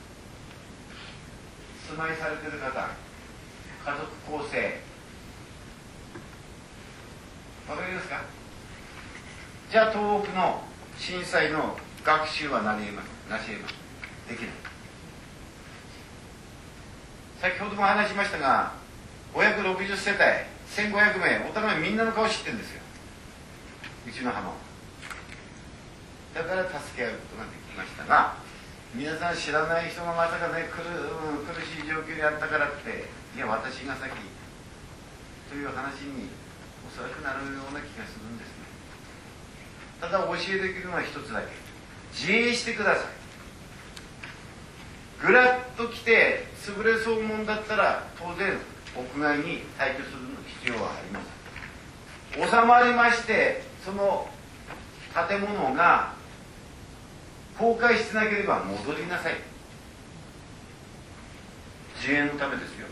住まいされてる方、家族構成わかりますか？じゃあ東北の震災の学習は何得ます？なし得ます？できない。先ほども話しましたが、ごひゃくろくじゅうせたいせんごひゃくめい、お互いみんなの顔知ってるんですよ、うちの浜は。だから助け合うことができましたが、皆さん知らない人がまさかね、苦, 苦しい状況にあったからって、いや私が先という話におそらくなるような気がするんですね。ただお教えできるのは一つだけ、自衛してください。 ぐらっと来て潰れそうもんだったら当然屋外に退去する必要はあります。収まりましてその建物が崩壊してなければ戻りなさい。自衛のためですよ。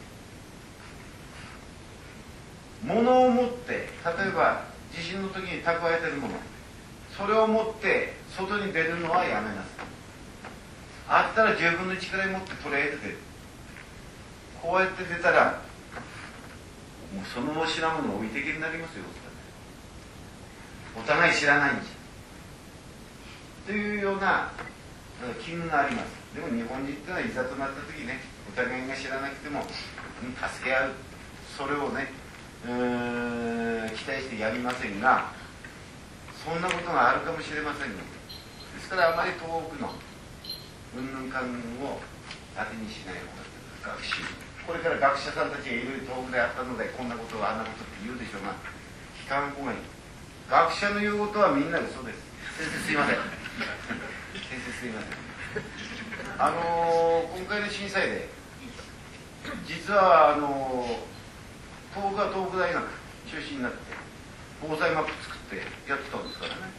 物を持って例えば地震の時に蓄えてるもの、それを持って外に出るのはやめなさい。あったらじゅうぶんのいちくらい持ってとりあえず出る。こうやって出たらもうその品物置いてけになりますよ。お互い知らないんですというような機運があります。でも日本人っていうのはいざとなった時ね、お互いが知らなくても助け合う、それをねうーん期待してやりませんが、そんなことがあるかもしれませんので、ですからあまり遠くのうんぬんかんぬんを当てにしない方が学習、これから学者さんたちがいろいろ遠くであったのでこんなことあんなことって言うでしょうが、聞かん方がいい。学者の言うことはみんな嘘です。先生すいません先生すいませんあのー、今回の震災で実はあのー、東北東北大学中心になって防災マップ作ってやってたんですからね。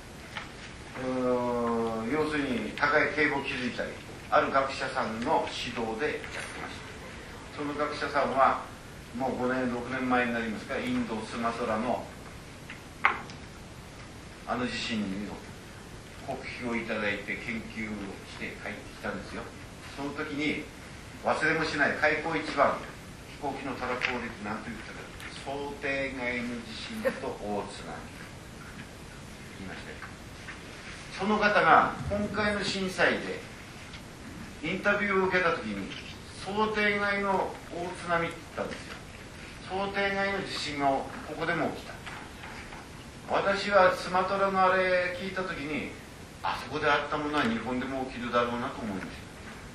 うーん要するに高い堤防を築いたりある学者さんの指導でやってました。その学者さんはもうごねんろくねんまえになりますが、インドスマトラのあの地震の国費をいただいて研究をして帰ってきたんですよ。その時に忘れもしない開口一番飛行機のたらこを出て何と言ったか、想定外の地震と大津波言いましたよ。その方が今回の震災でインタビューを受けた時に想定外の大津波って言ったんですよ。想定外の地震がここでも起きた。私はスマトラのあれ聞いたときに、あそこであったものは日本でも起きるだろうなと思うんですよ。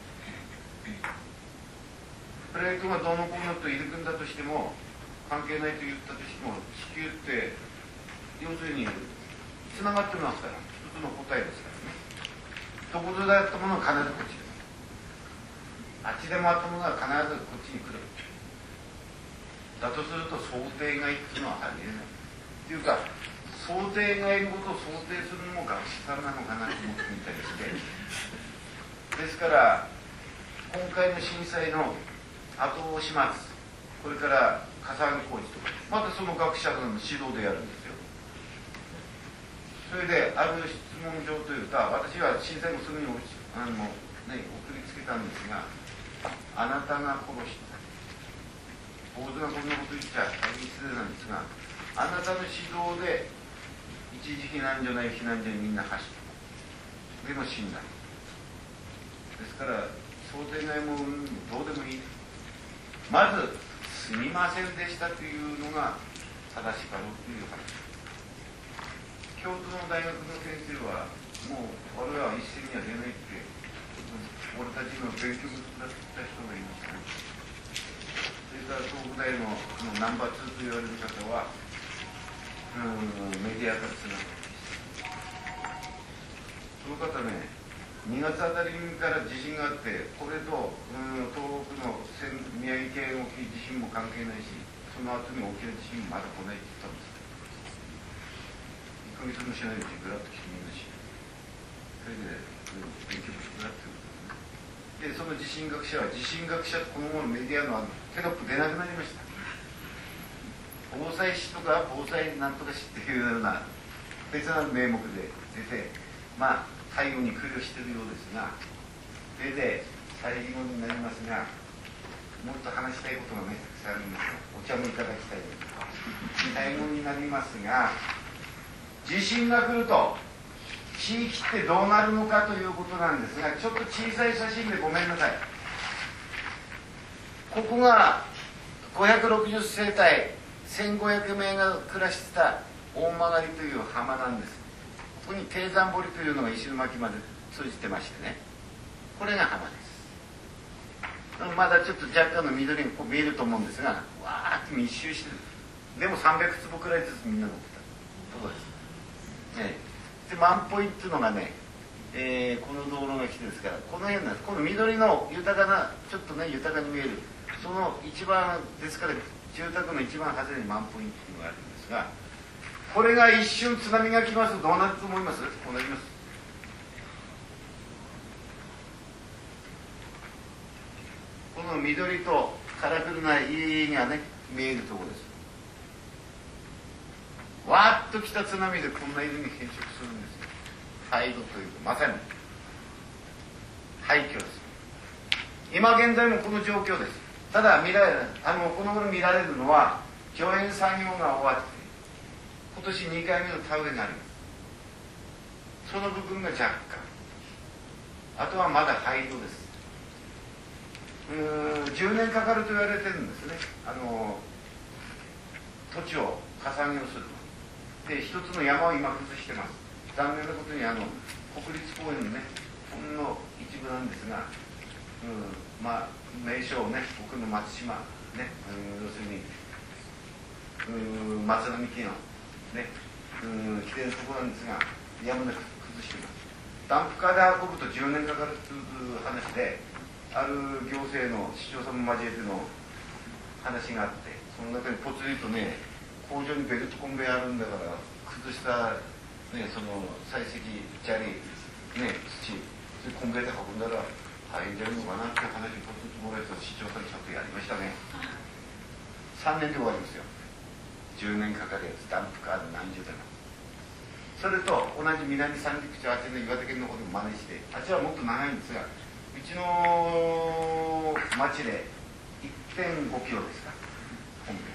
プレートがどうのこうのと入り組んだとしても関係ないと言ったとしても、地球って要するにつながってますから、一つの答えですからね。どこであったものは必ずこっちです。あっちでもあったものは必ずこっちに来る。だとすると想定外っていうのはありえないっていうか、想定外のことを想定するのも学者さんなのかなと思ってみたりして、ですから今回の震災の後始末、これから火山工事とかまたその学者の指導でやるんですよ。それである質問状というか、私は震災もすぐにあの、ね、送りつけたんですが、あなたが殺した、坊主がこんなこと言っちゃ大変失礼なんですが、あなたの指導で一時避難所ない避難所にみんな走った。でも死んだ。ですから想定外もどうでもいい。まずすみませんでしたというのが正しかろうという話。京都の大学の先生はもう俺らは一斉には出ないって、俺たちの勉強物だった人がいましたね。それから東北大のナンバーツーと言われる方はうんメディアからつながってその方ね、にがつあたりから地震があって、これとうん東北の宮城県沖地震も関係ないし、その後に起きる地震もまだ来ないって言ったんです。いっかげつもしないうちにぐらっと来てみんなし、それで勉強不足だっていうことで、その地震学者は地震学者とこの後のメディアのテロップ出なくなりました。防災士とか防災なんとか士っていうような別な名目で出て、まあ対応に苦慮しているようですが、それで最後になりますが、もっと話したいことがめちゃくちゃあります。お茶もいただきたいです。最後になりますが、地震が来ると地域ってどうなるのかということなんですが、ちょっと小さい写真でごめんなさい。ここがごひゃくろくじゅっせい帯せんごひゃくめいが暮らしてた大曲という浜なんです。ここに低山堀というのが石巻まで通じてましてね、これが浜です。まだちょっと若干の緑がこう見えると思うんですが、わーっと密集してる。でもさんびゃくつぼくらいずつみんな乗ってたところです。ね、で万歩井っていうのがね、 えー、この道路が来てですから、この辺なんです。この緑の豊かな、ちょっとね豊かに見える、その一番ですから、住宅の一番外れに満pointっていうのがあるんですが、これが一瞬津波が来ますとどうなると思います？こうなります。この緑とカラフルな家がね見えるところです。わーっと来た津波でこんな色に変色するんですよ。廃炉というかまさに廃墟です。今現在もこの状況です。ただ見られるあのこの頃見られるのは除染作業が終わって今年にかいめの田植えがあります。その部分が若干、あとはまだ廃炉です。うーんじゅうねんかかると言われてるんですね。あの土地をかさ上げをするで一つの山を今崩してます。残念なことにあの国立公園のねほんの一部なんですが、うんまあ名称ね僕の松島ね、うん、要するにうん松並木のねうん来てるところなんですが、やむなく崩してます。ダンプカーで運ぶとじゅうねんかかるという話で、ある行政の市長さんも交えての話があって、その中にぽつりとね工場にベルトコンベヤーあるんだから崩したねその採石砂利ね土それコンベヤーで運んだら大変じゃないのかなっていう話をぽつりともらえた市長さんちゃんとやりましたね。さんねんで終わりますよ。じゅうねんかかるやつ、ダンプカーで何十年も。それと同じ南三陸町あっちの岩手県の方でも真似して、あっちはもっと長いんですが、うちの町で いってんごキロですか本部。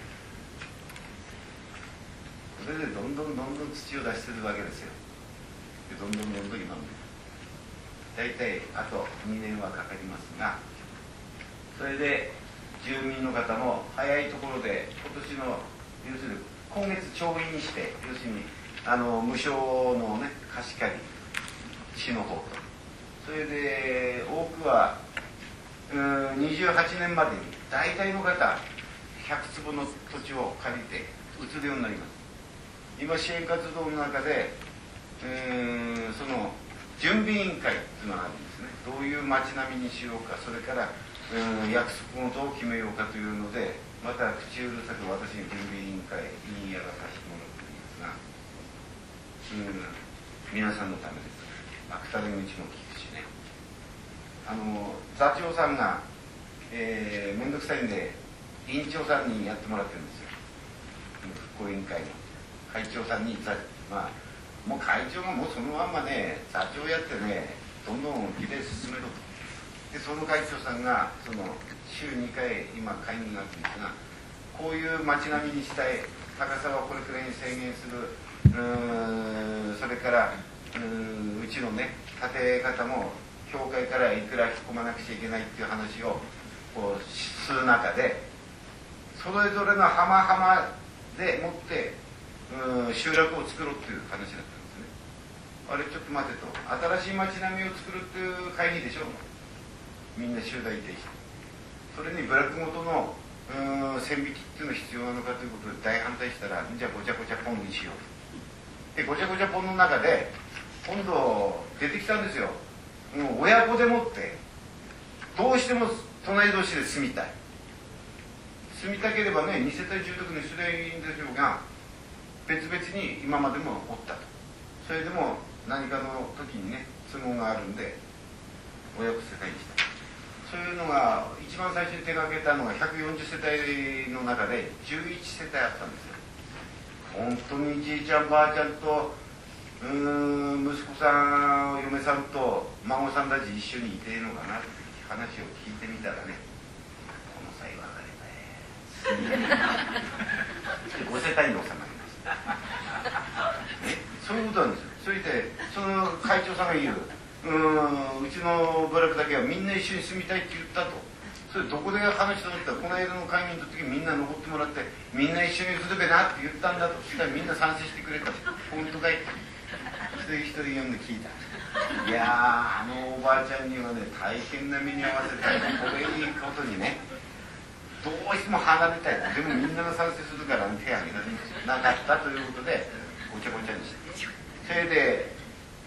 それでどんどんどんどん土を出してるわけですよ。でどんどんどんどん今も大体あとにねんはかかりますが、それで住民の方も早いところで今年の要するに今月調印して、要するにあの無償のね貸し借り市の方と、それで多くはうんにじゅうはちねんまでに大体の方ひゃくつぼの土地を借りて移るようになります。今支援活動の中でうんその準備委員会っていうのがあるんですね。どういう街並みにしようか、それからうん約束をどう決めようかというので、また口うるさく私に準備委員会委員やらさせてもらっていますが、うん皆さんのためです。あくたれ口も聞くしね、あの座長さんが、えー、めんどくさいんで委員長さんにやってもらってるんですよ。復興委員会の会長さんにまあもう会長がもうそのまんまね座長やってねどんどん議題進めろと。でその会長さんがその週にかい今会議があるんですが、こういう街並みにしたい、高さはこれくらいに制限する、うーんそれからうーんうちのね建て方も教会からいくら引っ込まなくちゃいけないっていう話をこうする中で、それぞれの浜浜でもってうん集落を作ろうっていう話だったんですね。あれちょっと待てと、新しい街並みを作るっていう会議でしょ、みんな集団いて、それに部落ごとのうん線引きっていうのが必要なのかということで大反対したら、じゃあごちゃごちゃポンにしようと。でごちゃごちゃポンの中で今度出てきたんですよ。もう親子でもってどうしても隣同士で住みたい、住みたければねに世帯住宅にすればいいんでしょうが、別々に今までもおったと。それでも何かの時にね都合があるんで親子世帯にした。そういうのが一番最初に手がけたのがひゃくよんじゅうせたいの中でじゅういちせたいあったんですよ。本当にじいちゃんばあちゃんとうーん息子さん嫁さんと孫さんたち一緒にいていいのかなって話を聞いてみたらね、この際別れたご世帯に収まりましたね。そういうことなんですよ。それでその会長さんが言ううーんうちの部落だけはみんな一緒に住みたいって言ったと。それどこで話したのって言ったら、この間の会議の時みんな残ってもらってみんな一緒にするべなって言ったんだと。そしたらみんな賛成してくれた。本当かいって一人一人読んで聞いた。いやーあのおばあちゃんにはね大変な目に遭わせたい。これいいことにねどうしても離れたい。でもみんなが賛成するから、ね、手を挙げられなかったということでごちゃごちゃにして、それで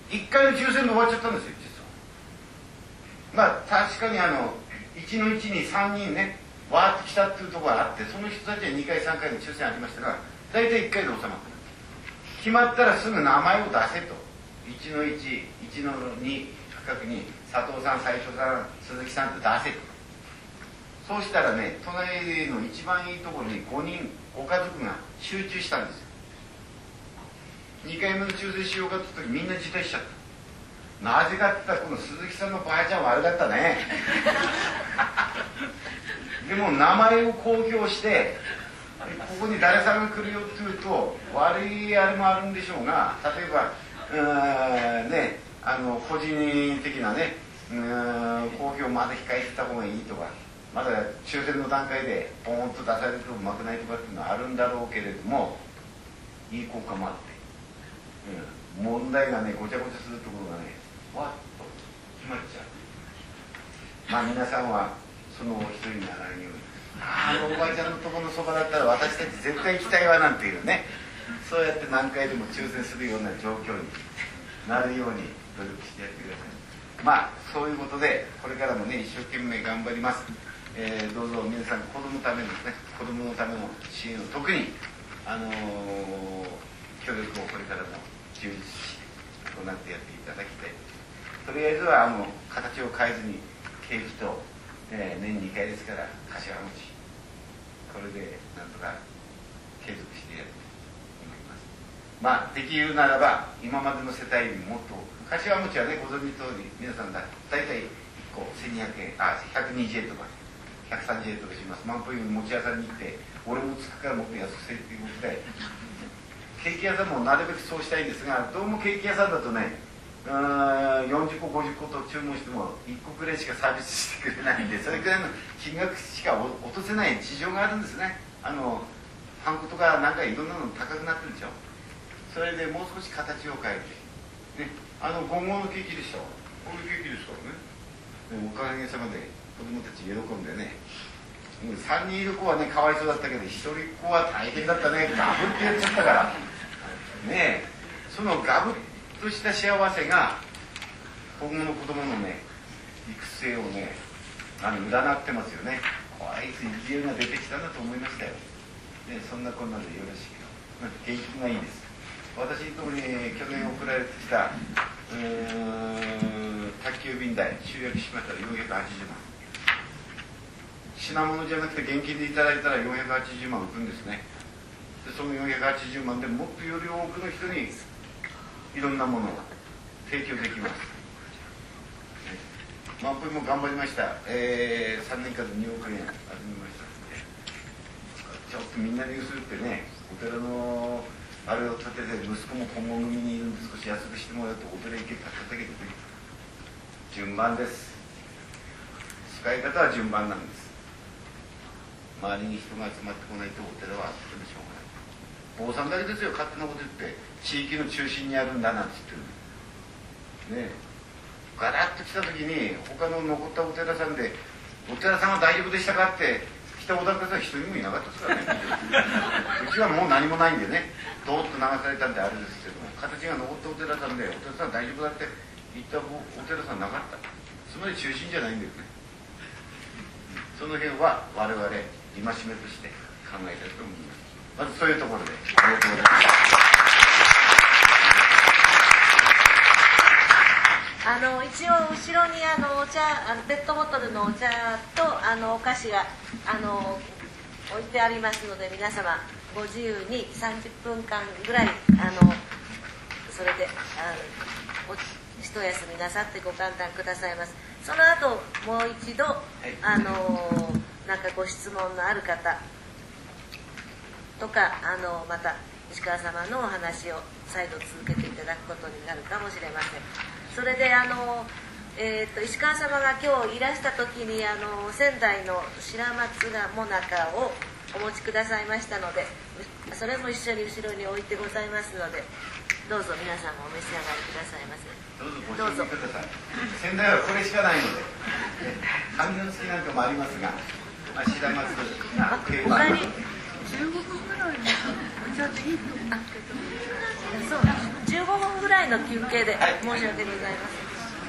いっかいの抽選で終わっちゃったんですよ、実は。まあ確かにあのいちのいちにさんにんねわーっと来たっていうところがあって、その人たちはにかいさんかいの抽選ありましたが、大体いっかいで収まった。決まったらすぐ名前を出せと。いちのいち、いちのに区画に佐藤さん、斉藤さん、鈴木さんって出せと。そうしたらね、隣の一番いいところにごにんご家族が集中したんですよ。にかいめの抽選しようかって時みんな辞退しちゃった。なぜかって言ったらこの鈴木さんのばあちゃん悪かったね。でも名前を公表してここに誰さんが来るよっていうと悪いあれもあるんでしょうが、例えばうーんね、あの個人的なね、うーん公表まで控えてた方がいいとか、まだ抽選の段階でポーンと出されるとうまくないとかっていうのはあるんだろうけれども、いい効果もあって、うん、問題がねごちゃごちゃするところがねわっと決まっちゃう。まあ皆さんはその一人にならないように、あのおばあちゃんのところのそばだったら私たち絶対行きたいわなんていうね、そうやって何回でも抽選するような状況になるように努力してやってください。まあそういうことでこれからもね一生懸命頑張ります。えー、どうぞ皆さん子供のためのね、子供のための支援を特にあのー、協力をこれからも充実して行ってやっていただきたい。とりあえずはあの形を変えずに経費と、えー、年にかいですから柏餅、これでなんとか継続してやると思います。まあできるならば今までの世帯にもっと、柏餅はねご存知の通り皆さんだ大体いっこせんにひゃくえん、あひゃくにじゅうえんとかひゃくさんじゅうえんとかします。万歩湯の餅屋さんに行って俺もつくからもっと安くせっていうぐらい、ケーキ屋さんもなるべくそうしたいんですが、どうもケーキ屋さんだとね、あよんじゅっこごじゅっこと注文してもいっこくらいしかサービスしてくれないんで、それくらいの金額しか落とせない事情があるんですね。あのハンコとかなんかいろんなの高くなってるでしょ。それでもう少し形を変えて、ね、あのご号のケーキでしょ、こういうケーキですからね。でおかげさまで子供たち喜んでね、さんにんいる子はねかわいそうだったけどひとりっ子は大変だったね。ガブってやっちゃったからねえ、そのガブッとした幸せが今後の子供のね育成をねあの占ってますよね。こいつ生きるが出てきたんだと思いましたよ、ね、そんなこんなでよろしく、元気がいいです。私のところに去年送られてきたうーん宅急便代集約しましたらよんひゃくはちじゅうまん、品物じゃなくて現金でいただいたらよんひゃくはちじゅうまん浮くんですね。でそのよんひゃくはちじゅうまんでもっとより多くの人にいろんなものを提供できます。万歩も頑張りました、えー、さんねんかんでにおくえん集めましたので、ちょっとみんなでゆするってね、お寺のあれを立てて息子も顧問組にいるんで少し安くしてもらうとお寺行けたったけどね、順番です。使い方は順番なんです。周りに人が集まってこないとお寺はあってもしょうがない。坊さんだけですよ、勝手なこと言って地域の中心にあるんだなんて言ってるねえ。ガラッと来た時に他の残ったお寺さんでお寺さんは大丈夫でしたかって来たお寺さん一人もいなかったですからね。うちはもう何もないんでね、どーっと流されたんであれですけども、形が残ったお寺さんでお寺さん大丈夫だって言ったお寺さんなかった。つまり中心じゃないんですね。その辺は我々戒めとして考えたいと思います。まずそういうところでありがとうございます。 あの一応後ろにあのお茶、あのペットボトルのお茶とあのお菓子があの置いてありますので、皆様ご自由にさんじゅっぷんかんぐらいあのそれであの一休みなさってご歓談くださいます。その後もう一度あのなんかご質問のある方とかあのまた石川様のお話を再度続けていただくことになるかもしれません。それであの、えー、と石川様が今日いらした時にあの仙台の白松がもなかをお持ちくださいましたので、それも一緒に後ろに置いてございますので、どうぞ皆さんもお召し上がりくださいませ。 どうぞご注意ください。仙台はこれしかないので、紙の付きなんかもありますが、まあ、白松が定番なのでじゅうごふんぐらいお茶でいいと思うけど、 そうじゅうごふんぐらいらいの休憩で申し訳ございません。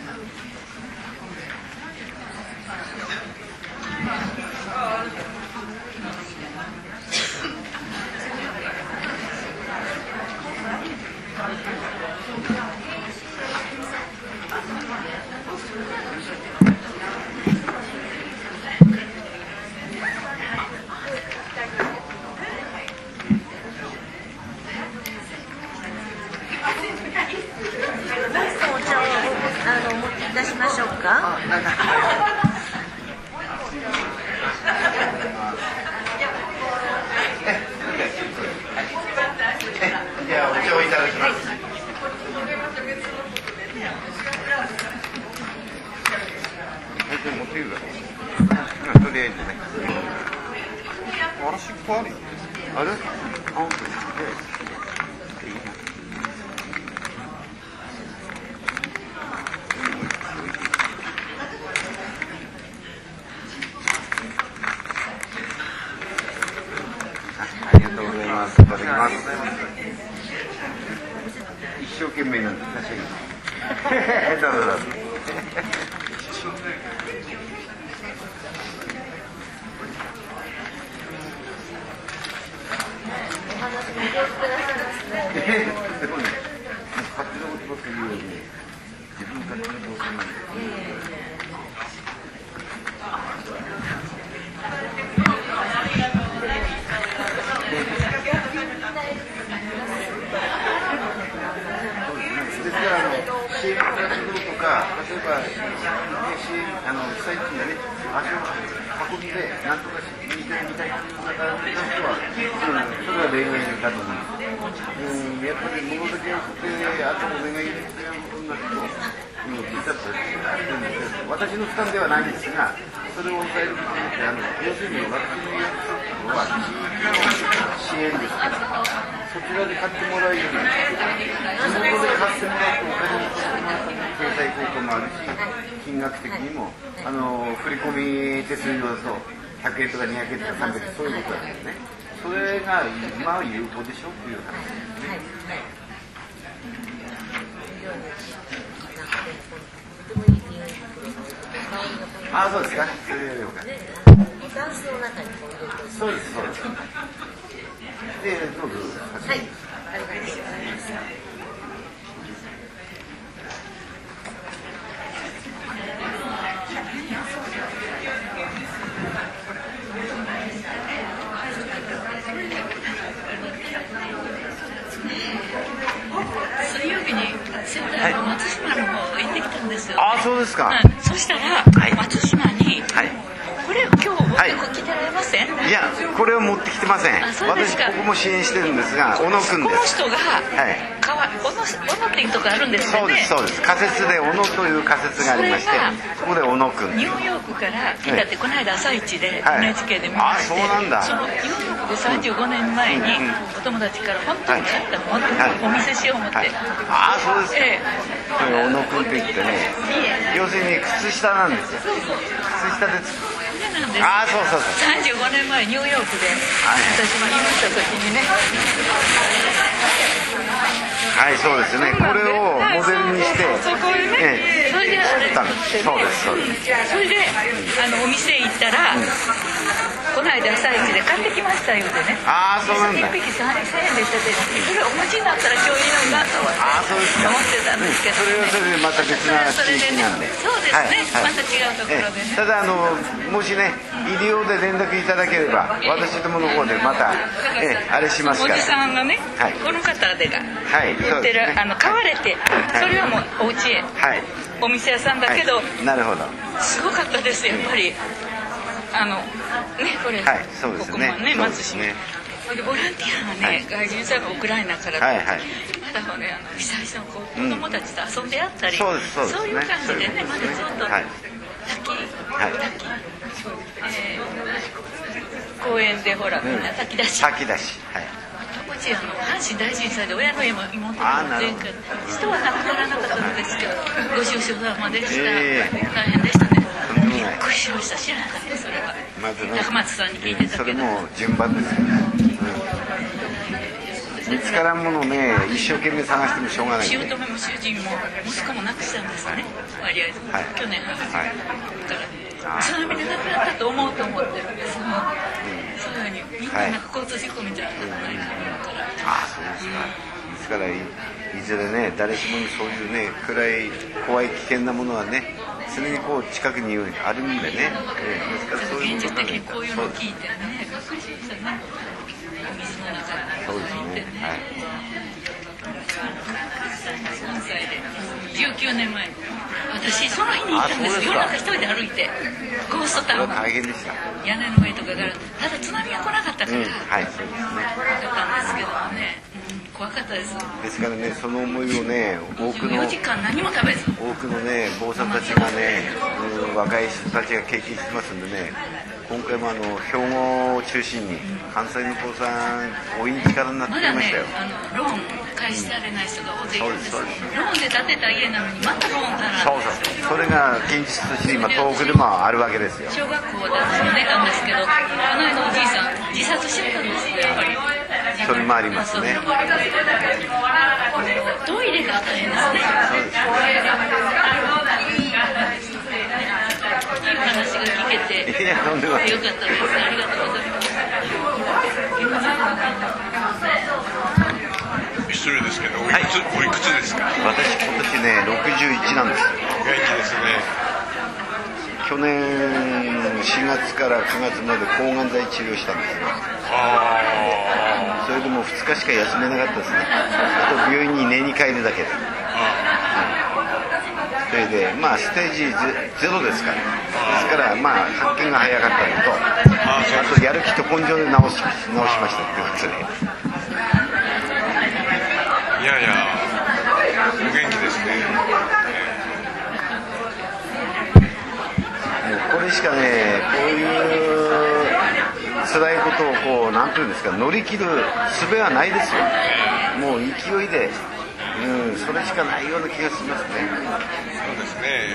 出しましょうか。 じゃあお茶をいただきます。持っているだろう。とりあえずね。あらしっこあるよ。あれ？あ、本当に。一生懸命なんです。確かに。どうぞどうぞ。 お話も上手くださいますね。 でもね、勝手なことばっかり言うよりね、自分勝手なことなんで。ですからあの支援活動とか、例えば支援あの被災地にね足を運びでなんとか見てみたいという方の人は、うん、それは例外かと思うんです。うん、やっぱり物だけ送ってあとお願いできるようなことになると、うん、実は私の負担ではないんですが、それを抑えることによってあの要するに私のやることは地域の支援ですから、そちらで買ってもらうよりも地元で買ってもらうとお金も経済効果もあるし、金額的にもあの振り込み手数料だとひゃくえんとかにひゃくえんとかさんびゃくえん、そういうことなんですね。それが今は有効でしょっていう話ですね。ああ、そうですか。それよかった。 タンスの中にこう入れて。 そうです、そうです。で、どうぞ。 はい、ありがとうございます。 水曜日に仙台の松島の方行ってきたんですよ、ね。 ああ、そうですか。 うん、そしたら、はい、松島に、はい、これ今日持ってきてられません？ はい、いや、これを持ってきてません。私ここも支援してるんですが、小野くんです。 この人が、はい、かわ小野小野っていうとこあるんですよね。 そうですそうです。仮説で小野という仮説がありまして、そこで小野くん。 ニューヨークから来たって、この間朝一で エヌエイチケー で見まして、 はい、あ、そうなんだ。 そのニューヨークでさんじゅうごねんまえにお友達から本当に買ったものをお見せしよう思って、はいはい、 ああ、そうですか。ええ、小野くんって言ってね、要するに靴下なんですよ。靴下で作る。ああ、そうそうそう。 さんじゅうごねんまえニューヨークで、はい、私もいました時にね。 はい、そうですね。これをモデルにして、 そこでね、それであれ作ったんです。そうです、そうです。 それであのお店行ったら、うん、この間朝一で買ってきましたようでね。 ああ、そうなんだ。 いっぴきせんえんでしたで、それお持ちになったら今日いいのかと思ってたんですけど、 それはそれでまた別な地域なんで。 そうですね、はいはい、また違うところでね。 ただあのもしね、医療で連絡いただければ、私どもの方でまたえあれしますから。 おじさんがね、はい、この方でが売ってる、はい、あの買われて、それはもうお家へ、はい、お店屋さんだけど、はい、 なるほど。 すごかったですやっぱり。あのね、これ、はい、そうですね、ここもね、松島、ね、ボランティアがね、はい、外人さんがウクライナから、はいはい、まだね、あの被災者の子供たちと遊んであったり、うん、そうですそうですね、そういう感じでね、まだずっと、はい、滝、はい、滝、えー、公園でほら、みんな炊き出し、 炊き出し、はい、 うちあの阪神大震災で親の家も妹も全家人は亡くならなかったんですけど、ご愁傷様でした、えー、大変でしたね。びっくりしました。知らなかったそれは。まずね、高松さんに聞いてたけど。 それも順番ですよね。うん、 見つからんものね、一生懸命探してもしょうがないんで。 姑も主人も息子も亡くしたんですね、割合、はい、去年のはちがつ、はい、だから津波で亡くなったと思うと思ってるんですが、うん、そういうふうにみんななんか交通事故みたいなのないと思うから、 ああそうですか、うん、ですからい, いずれね誰しもそういうね暗い怖い危険なものはね常にこう近くにあるんでね、えー、ですからそういう現実的にこういうのを聞いてねびっくりしましたね、水の中に入ってね、はい、さんさいでじゅうきゅうねんまえ私その日に行ったんです。夜中一人で歩いてゴーストタウン大変でした。 屋根の上とかからただ津波が来なかったから、うん、 はいそうですね、 よかったんですけどもね、うん、怖かったです。 ですからねその思いをね多くのよじかん何も食べず多くのね坊さんたちがね、うん、若い人たちが経験してますんでね、今回もあの兵庫を中心に関西の坊さん大いに力になってきましたよ。 まだねあのローン返してあれない人が大勢いるんです。ローンで建てた家なのにまたローン払う。 そうそうそれが現実として今東北でもあるわけですよ。 小学校で私も出たんですけどこの間おじいさん自殺しちゃったんですよやっぱり。 それもありますね。 トイレが大変ですね。そうですいい話が聞けていやとんでもないよかったです。ありがとうございます。 失礼ですけどおいくつ、はい、おいくつですか。 私今年ねろくじゅういちなんです。 元気ですね。 去年しがつからくがつまで抗がん剤治療したんですよ。あそれでもふつかしか休めなかったですね。あと病院に寝に帰るだけで。それでまあステージゼロですから、ですからまあ発見が早かったのと、あとやる気と根性で治し、治しましたっていうことで。 いやいやお元気ですね。 もうこれしかねこういう辛いことをこうなんていうんですか乗り切る術はないですよ。もう勢いで、うん、それしかないような気がしますね。 そうですね。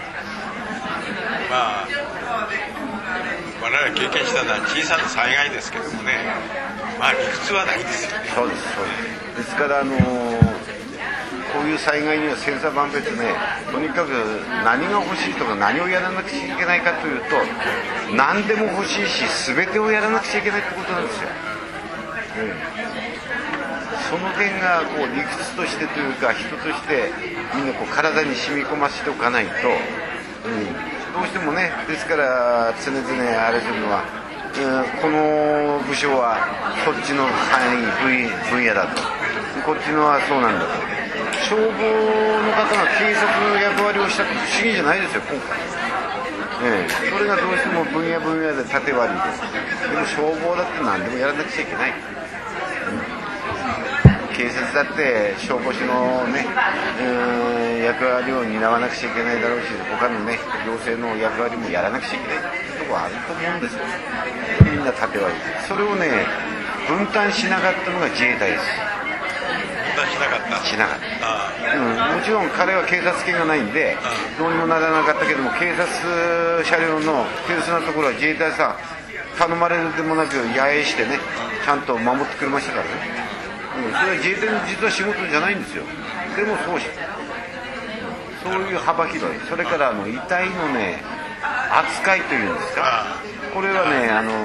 まあ我々経験したのは小さな災害ですけどもね、まあ理屈はないですよね。 そうですそうです。ですからあのー、こういう災害には千差万別ね、とにかく何が欲しいとか何をやらなくちゃいけないかというと何でも欲しいし全てをやらなくちゃいけないってことなんですよ。うんその点がこう理屈としてというか人としてみんなこう体に染み込ませておかないと、うん、どうしてもねですから常々あれするのは、うん、この部署はそっちの範囲分野だとこっちのはそうなんだと消防の方が警察の役割をしたって不思議じゃないですよ今回、ええ、それがどうしても分野分野で縦割りででも消防だって何でもやらなくちゃいけない、警察だって消防士のね、うん、役割を担わなくちゃいけないだろうし他のね行政の役割もやらなくちゃいけないところはあると思うんですよ。みんな縦割りそれをね分担しなかったのが自衛隊です。 分担しなかったしなかった、うん、もちろん彼は警察権がないんでどうにもならなかったけども警察車両の手薄なところは自衛隊さん頼まれるでもなく野営してねちゃんと守ってくれましたからね。うん、それは自衛隊の実は仕事じゃないんですよ。でもそうしそういう幅広いそれからあの遺体のね扱いというんですかこれはねあの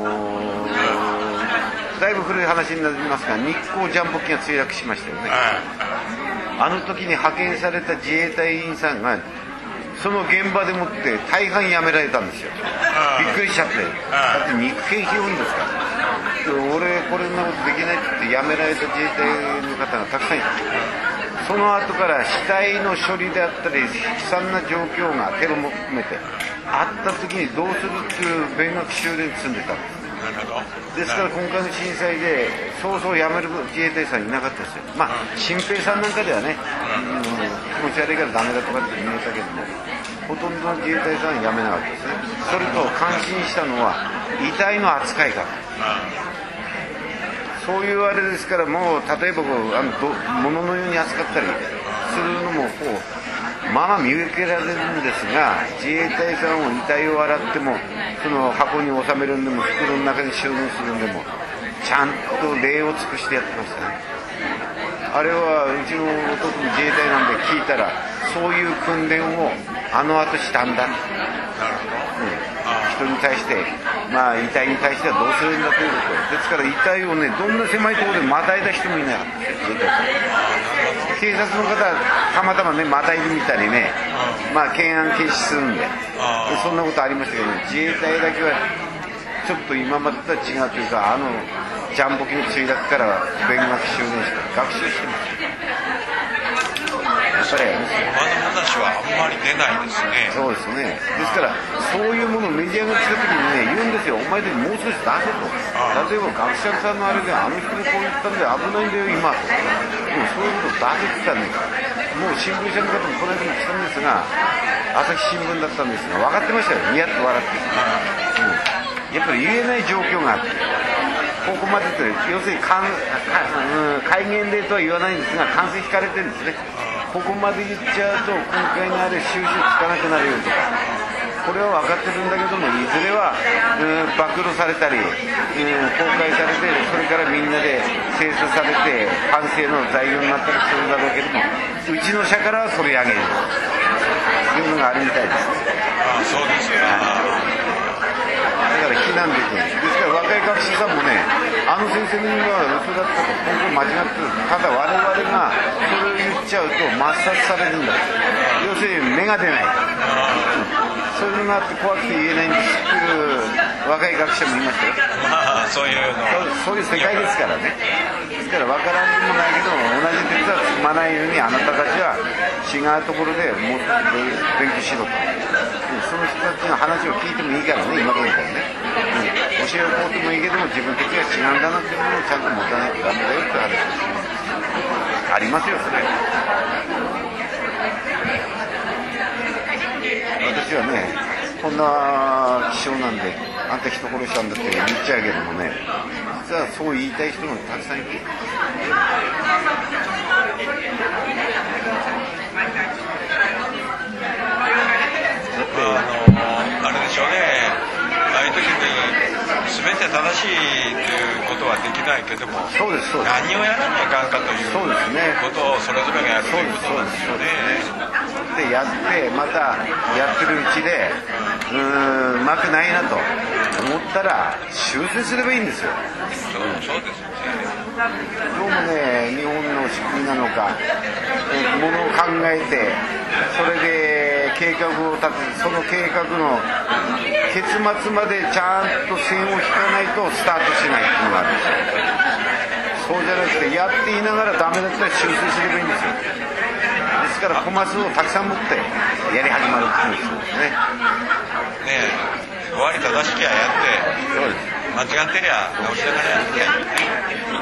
ー、だいぶ古い話になりますが日航ジャンボ機が墜落しましたよね。あの時に派遣された自衛隊員さんがその現場でもって大半辞められたんですよ。びっくりしちゃってだって肉兵費多いんですから俺これんなことできないって言って辞められた自衛隊の方がたくさんいた。その後から死体の処理であったり悲惨な状況がテロも含めてあった時にどうするっていう勉学修練積んでたんです。ですから今回の震災でそうそう辞める自衛隊さんいなかったですよ。まあ新平さんなんかではね、うん、気持ち悪いからダメだとかって言えたけどもほとんどの自衛隊さんは辞めなかったですね。それと感心したのは遺体の扱い方そういうあれですからもう例えばこうあのど物のように扱ったりするのもこうまあまあ見受けられるんですが自衛隊さんを遺体を洗ってもその箱に収めるんでも袋の中に収納するんでもちゃんと礼を尽くしてやってましたね。あれはうちの弟も自衛隊なんで聞いたら、そういう訓練をあの後したんだ。なるほど、うん、人に対して、まあ遺体に対してはどうするんだということですから、遺体をね、どんな狭いところでまたいだ人もいない。警察の方はたまたまね、またいでみたりね、まあ懸案禁止するんで、そんなことありましたけど、ね、自衛隊だけはちょっと今までとは違うというか、あのジャンボ機の墜落から勉学修練士から学習してます。やっぱり馬の話はあんまり出ないですね。 そうですね。ですからそういうものをメディアが来た時にね、言うんですよ。お前たちもう少し出せと。例えば学者さんのあれであの人にこう言ったんで危ないんだよ今と。でもそういうことを出せって言ったんです。もう新聞社の方もこの間も来たんですが、朝日新聞だったんですが、分かってましたよ。ニヤッと笑って、うん、やっぱり言えない状況があって、ここまでと要するにかんか、うん、戒厳令とは言わないんですが、関数引かれてるんですね。ここまで言っちゃうと今回のあれ収集つかなくなるよとか、これは分かってるんだけども、いずれは、うん、暴露されたり、うん、公開されて、それからみんなで精査されて反省の材料になったりするんだろうけども、うちの社からはそれ上げるというのがあるみたいです。 ああ、そうですか。 だから非難できない。ですから若い学者さんもね、あの先生の言うのは嘘だったと、本当に間違ってる。ただ我々がそれを言っちゃうと抹殺されるんだ。要するに芽が出ない。そういうのがあって怖くて言えないんですっていう若い学者もいましたよ。 まあそういうのそういう世界ですからね。ですから分からんでもないけど、同じ鉄は積まないようにあなたたちは違うところでもっと勉強しろと。その人たちの話を聞いてもいいからね、今のみたいにね、うん、教えをこうてもいいけども自分たちが違うんだなっていうものをちゃんと持たないとダメだよって話ですありますよそれ。私はね、こんな気象なんであんた人殺したんだって言っちゃうけどもね、実はそう言いたい人もたくさんいて、 あのあれでしょうね、ああいう時に全て正しいということはできないけども、 そうですそうです、 何をやらないかんかということをそれぞれがやるということなんですよね。 でやってまたやってるうちでうーんうまくないなと思ったら修正すればいいんですよ。 そう、そうですよね。 どうもね、日本の仕組みなのか、ものを考えてそれで計画を立て、その計画の結末までちゃんと線を引かないとスタートしないっていうのがあるんですよ。そうじゃなくてやっていながらダメだったら修正すればいいんですよ。ですからコマ数をたくさん持ってやり始まるっていうんですよね。 ねえ、終わり正しきゃやって、そうです、間違ってりゃ直しながらやってやるね。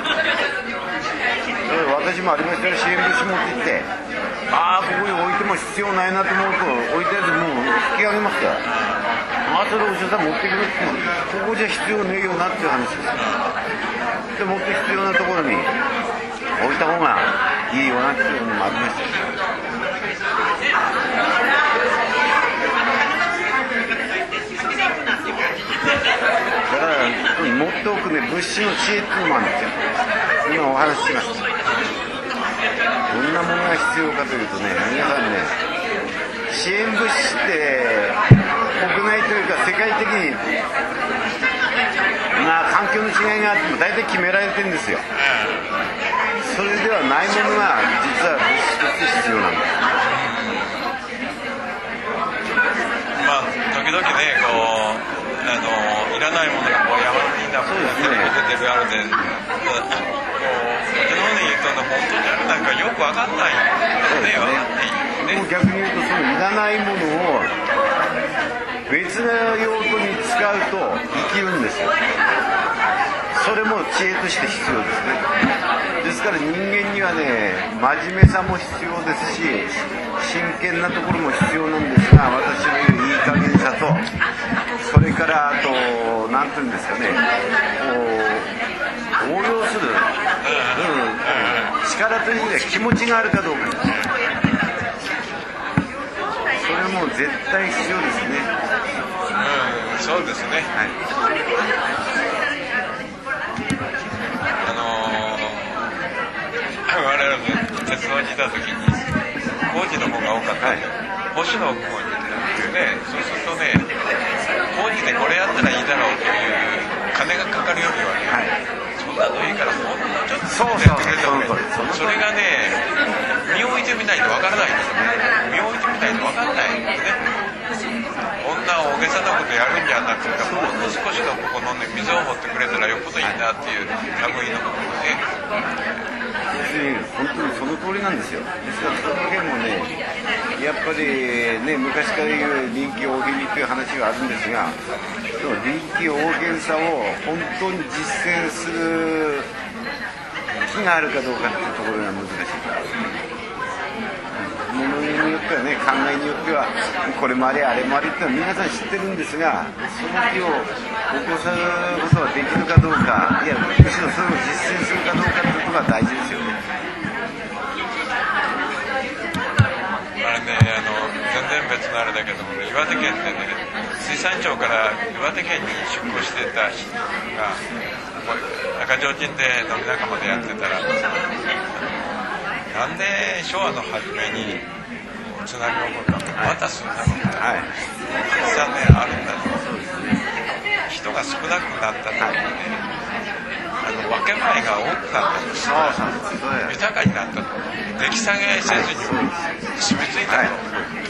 私もありましたよ、支援物資持って行って、ああここに置いても必要ないなと思うと置いたやつもう引き上げますから、ああそれお医者さん持ってくるってここじゃ必要ねえよなっていう話です。でもっと必要なところに置いた方がいいよなっていうのもありましたし、だから持っておくね物資の知恵っていうのもあるんですよ。今お話ししました。どんなものが必要かというとね、皆さんね、支援物資って国内というか世界的にまあ環境の違いがあっても大体決められてるんですよ。それではないものが実は物資として必要なんです。 まあ時々ね、こうあのいらないものがこう山にみんなテレビ出てるあるで、こう日本で言うと本当にあるなんかよくわかんないね、わかんないね。 もう逆に言うとそのいらないものを別な用途に使うと生きるんですよ。それも知恵として必要ですね。ですから人間にはね、真面目さも必要ですし真剣なところも必要なんですが、私の言ういい加減さと、それからあと何ていうんですかね、こう応用する、うん、力という意味では気持ちがあるかどうかです。それも絶対必要ですね。 うん、そうですね。 はい。 々の鉄道にいた時に工事の方が多かったんで、星野奥の方に行ってたんですよね。そうするとね、工事でこれやったらいいだろうという金がかかるよりはね、そんなのいいからほんのちょっとやってくれた方がいい。それがね、身を置いてみないとわからないんですよね。身を置いてみないとわからないんですね。こんな大げさなことやるんじゃなくて、ほんの少しのここの、ね、水を持ってくれたらよっぽどいいなっていう類のことでね。 本当にその通りなんですよ。ですからその辺もね、やっぱりね、昔から言う臨機応変にという話があるんですが、その臨機応変さを本当に実践する気があるかどうかっていうところが難しいですね。ものによってはね、考えによってはこれもあれあれもあれってのは皆さん知ってるんですが、その気を起こすことができるかどうか、いやむしろそれを実践するかどうかということが大事ですよね。 あれね、あの全然別のあれだけども、ね、岩手県でね、水産庁から岩手県に出向してた人が中条鎮で飲み仲間でやってたら、なんで昭和の初めに津波が起こったのか、またそんなのが、はい、実際ねあるんだよ。人が少なくなった時にね、あの分け前が多くなったんですよ。豊かになったと。出来下げせずに染みついたと、はい、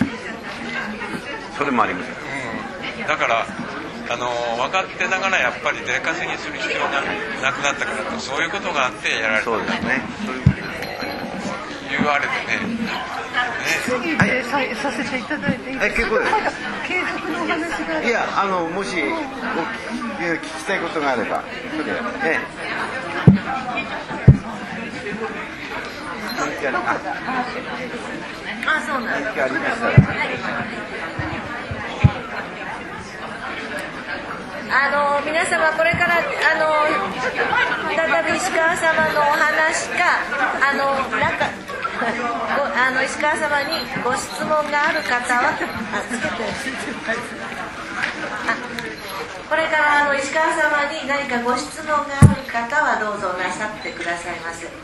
それもあります、 うん、だからあの分かってながらやっぱり出稼ぎする必要がなくなったからと、そういうことがあってやられたんだと。そうですね。言われてね。 次でさ、はい、させていただいていいですか。結構です。継続のお話が。 いや、あのもしお聞きたいことがあれば、それね。 あ、そうなんです。 ありましたら。 あの皆様これからあの再び石川様のお話かあのなんかあの石川様にご質問がある方はあつけてあこれからあの石川様に何かご質問がある方はどうぞなさってくださいませ。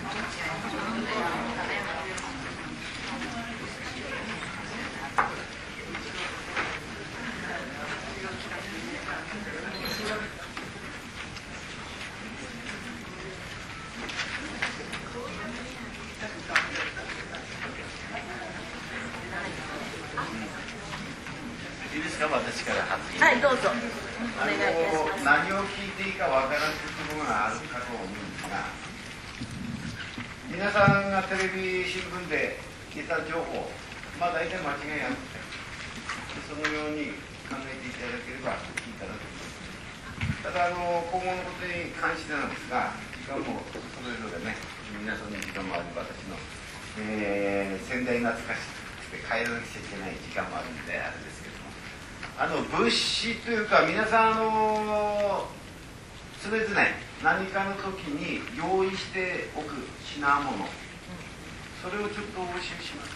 私から発言。 はい、どうぞ。お願いいたします。 何を聞いていいかわからないところがあるかと思うんですが、皆さんがテレビ新聞で得た情報、まあ大体間違いなくて、そのように考えていただければいいかなと思います。ただあの今後のことに関してなんですが、時間もそれぞれね、皆さんの時間もあり、私の、えー、先代懐かしくて帰らなくちゃいけない時間もあるんであれですけども、あの物資というか皆さんあの常々何かの時に用意しておく品物、それをちょっとお教えします。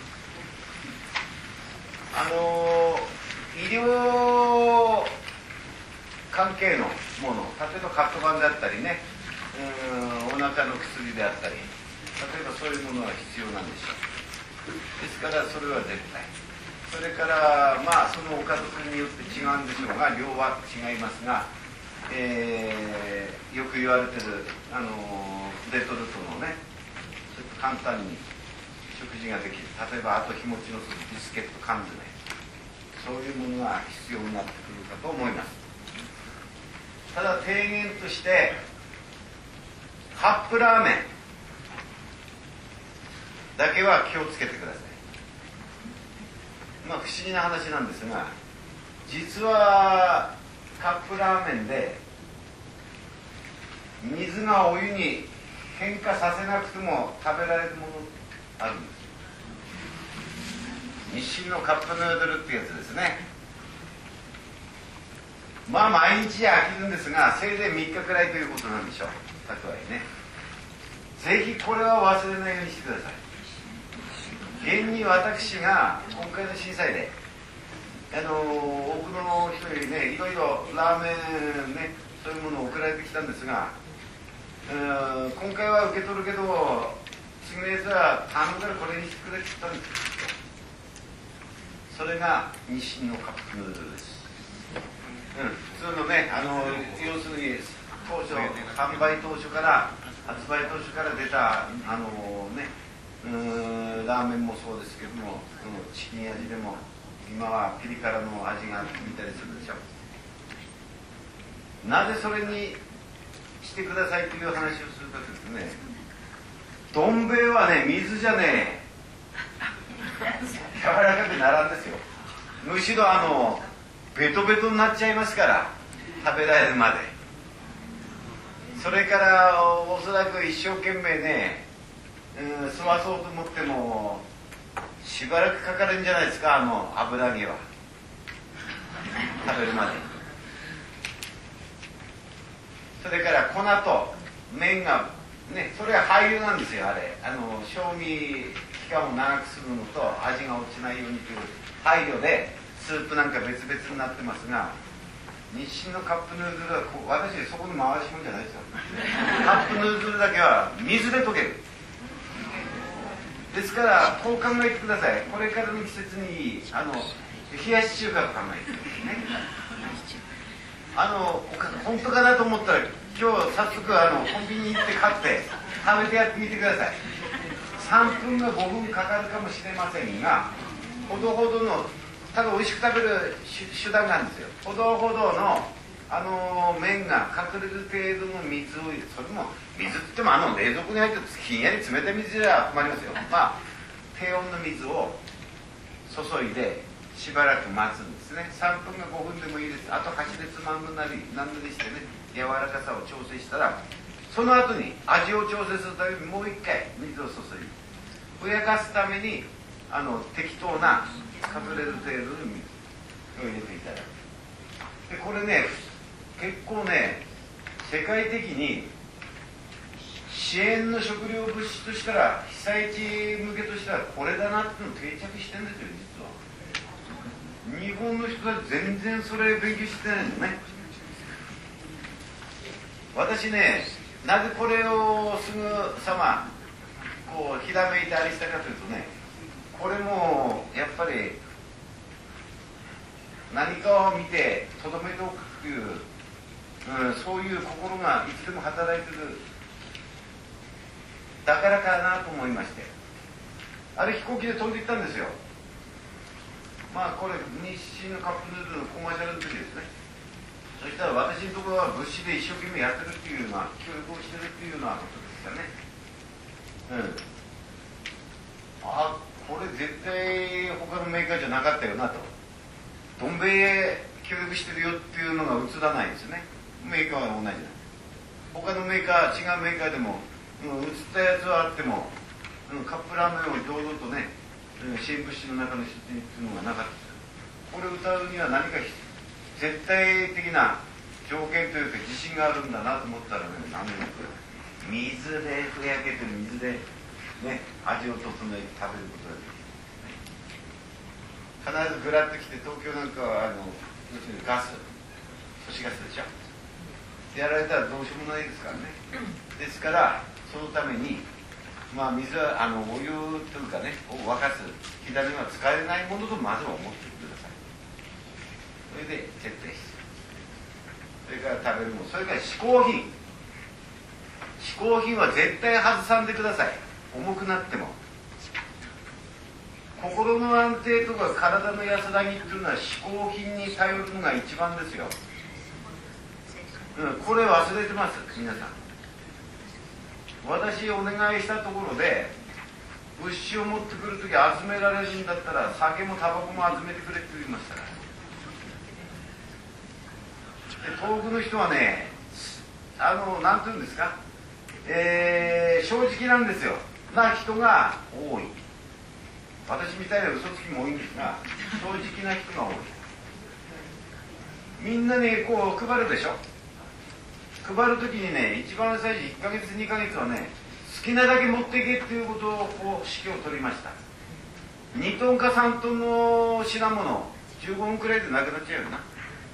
あの医療関係のもの、例えばカット板であったりね、うん、お腹の薬であったり、例えばそういうものは必要なんでしょう。ですからそれは絶対。それからまあそのお家族によって違うんでしょうが、量は違いますが、えー、よく言われてるあのレトルトのね、ちょっと簡単に食事ができる、例えば後日持ちのするビスケット缶詰、そういうものが必要になってくるかと思います。ただ提言としてカップラーメンだけは気をつけてください。まあ不思議な話なんですが、実はカップラーメンで水がお湯に変化させなくても食べられるものあるんです。日清のカップヌードルってやつですね。まあ毎日飽きるんですが、せいぜいみっかくらいということなんでしょう。たとえね、ぜひこれは忘れないようにしてください。現に私が今回の震災であの多くの人にね、いろいろラーメンね、そういうものを送られてきたんですが、今回は受け取るけど次のやつは頼むからこれにしてくれって言ったんですよ。それが日清のカップヌードルです。うん、普通のね、あの要するに当初販売当初から発売当初から出たあのね、うーんラーメンもそうですけども、うん、チキン味でも今はピリ辛の味がついたりするでしょ。なぜそれにしてくださいという話をするかというとね、どん兵衛はね、水じゃね柔らかくならんですよ。むしろあのベトベトになっちゃいますから、食べられるまで。それからおそらく一生懸命ね、うん、吸わそうと思ってもしばらくかかるんじゃないですか、あの油揚げは食べるまで。それから粉と麺がね、それは配慮なんですよ。あれあの賞味期間を長くするのと味が落ちないようにという配慮でスープなんか別々になってますが、日清のカップヌードルはこう、私そこの回しもんじゃないですよ。カップヌードルだけは水で溶ける。ですからこう考えてください。これからの季節にあの冷やし中華を考えてくださいね。あの本当かなと思ったら今日早速あのコンビニに行って買って食べてやってみてください。さんぷんがごふんかかるかもしれませんが、ほどほどのただ美味しく食べる手段があるんですよ。ほどほどのあの麺が隠れる程度の水を入れる。それも水って言ってもあの冷蔵庫に入ってるひんやり冷たい水じゃ困りますよ。まあ低温の水を注いでしばらく待つんですね。さんぷんがごふんでもいいです。あと箸でつまむなり何なりしてね、柔らかさを調整したら、その後に味を調整するためにもう一回水を注いでふやかすためにあの適当な隠れる程度の水を入れていただく。でこれね、結構ね、世界的に支援の食料物資としたら被災地向けとしたらこれだなっていうの定着してるんですよ。実は日本の人は全然それ勉強してないんですね。私ね、なぜこれをすぐさまこうひらめいてあれしたかというとね、これもやっぱり何かを見てとどめておくという、うん、そういう心がいつでも働いてるだからかなと思いまして、あれ飛行機で飛んでいったんですよ。まあこれ日清のカップヌードルのコマーシャルの時ですね。そしたら私のところは物資で一生懸命やってるっていうのは協力をしてるっていうようなことですからね。うんあこれ絶対他のメーカーじゃなかったよなと、どん兵衛協力してるよっていうのが映らないですね。メーカーは同じなんです。他のメーカー、違うメーカーでも、うん、映ったやつはあっても、うん、カップラーメンを堂々とね、うん、支援物資の中の出品っていうのがなかった。これを歌うには何か絶対的な条件というか自信があるんだなと思ったらね、何でも水でふやけてる水でね、味を整えて食べることができる。必ずグラッと来て、東京なんかはあの要するにガス、都市ガスでしょ。やられたらどうしようもないですからね。ですからそのためにまあ水はあのお湯というかねを沸かす火種は使えないものとまずは思ってください。それで徹底して、それから食べるもの、それから嗜好品嗜好品は絶対外さんでください。重くなっても心の安定とか体の安らぎっていうのは嗜好品に頼るのが一番ですよ。うん、これ忘れてます皆さん。私お願いしたところで物資を持ってくるとき集められるんだったら酒もタバコも集めてくれって言いましたから。で遠くの人はね、あの何て言うんですか、えー、正直なんですよな人が多い。私みたいな嘘つきも多いんですが、正直な人が多い。みんなにこう配るでしょ。配るときにね、一番最初いっかげつにかげつはね、好きなだけ持っていけっていうことをこう指揮を取りました。にトンかさんトンの品物じゅうごふんくらいでなくなっちゃうよな。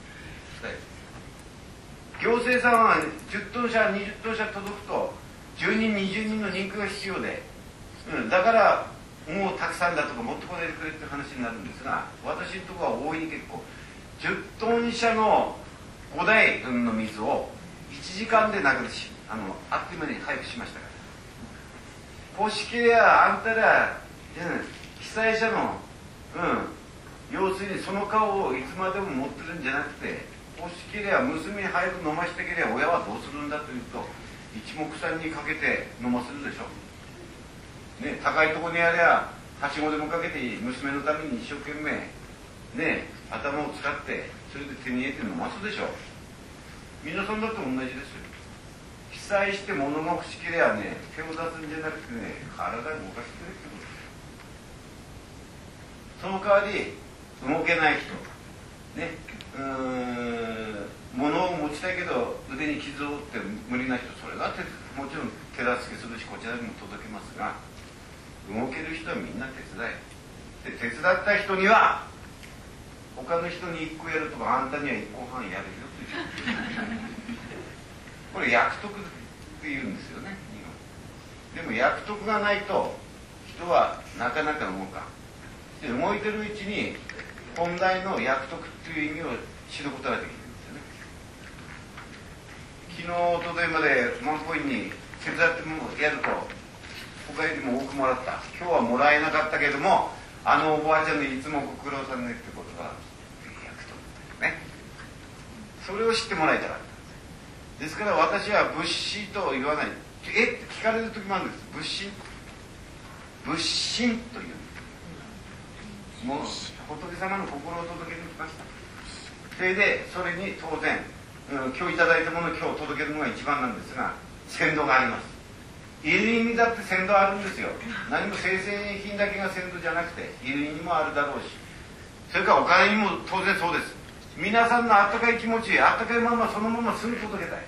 行政さんはじゅっトン車にじゅっトン車届くとじゅうにんにじゅうにんの人気が必要で、 うん、だからもうたくさんだとか持ってこないでくれって話になるんですが、私のところは大いに結構じゅっトン車のごだいぶんの水をいちじかんで流し、あのあっという間に早くしましたから。欲しけりゃあんたら、うん、被災者の、うん、要するにその顔をいつまでも持ってるんじゃなくて、欲しけりゃ娘に早く飲ましてけりゃ親はどうするんだというと、一目散にかけて飲ませるでしょ。ね、高いところにありゃはしごでもかけて娘のために一生懸命ね、頭を使ってそれで手に入れて飲ますでしょ。皆さんだって同じですよ。被災して物が欲しければね、手を出すんじゃなくてね、体を動かしてくれってことです。その代わり動けない人ね、うーん、物を持ちたいけど腕に傷を負って無理な人、それはもちろん手助けするしこちらにも届けますが、動ける人はみんな手伝え。で手伝った人には他の人にいっこやるとか、あんたにはいっこはんやるよというこれ約束っていうんですよね。でも約束がないと人はなかなか動かん。で動いてるうちに本来の約束っていう意味を知ることができるんですよね。昨日おとといまでマンコインに手伝ってもやると他よりも多くもらった。今日はもらえなかったけども、あのおばあちゃんでいつもご苦労さんねってことが約束ね。それを知ってもらいたかった。ですから私は物資と言わない。えって聞かれる時もあるんです。物資物心という、もう仏様の心を届けに来ました。それでそれに当然、うん、今日いただいたものを今日届けるのが一番なんですが、先導があります。衣類にだって先導あるんですよ。何も生鮮品だけが先導じゃなくて衣類にもあるだろうし、それからお金にも当然そうです。皆さんのあったかい気持ち、あったかいままそのまますぐ届けたい。